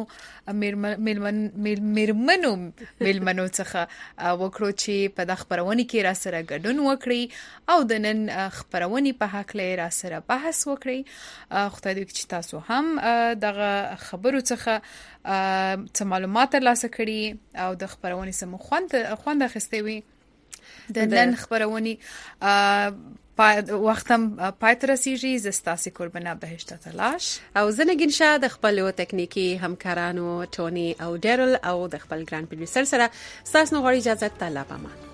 Speaker 1: میلمنو څخه وکړو چې په د خبرونه کې را سره ګډون وکړي او د نن خبرونه په حق لري را سره بحث وکړي خدای دې چې تاسو هم دغه خبرو څخه څه معلومات ترلاسه کړي او د خبرونه سم خوند اخستې وي د نن خبرونه وختم پاتې رسیږي زستاسي قربانه بهشت تلاش
Speaker 2: او زنګین شاه د خپل تکنیکی همکارانو ټونی او ډیرل او د خپل ګران پروډوسر سره تاسو نو غواړي اجازه طلب ما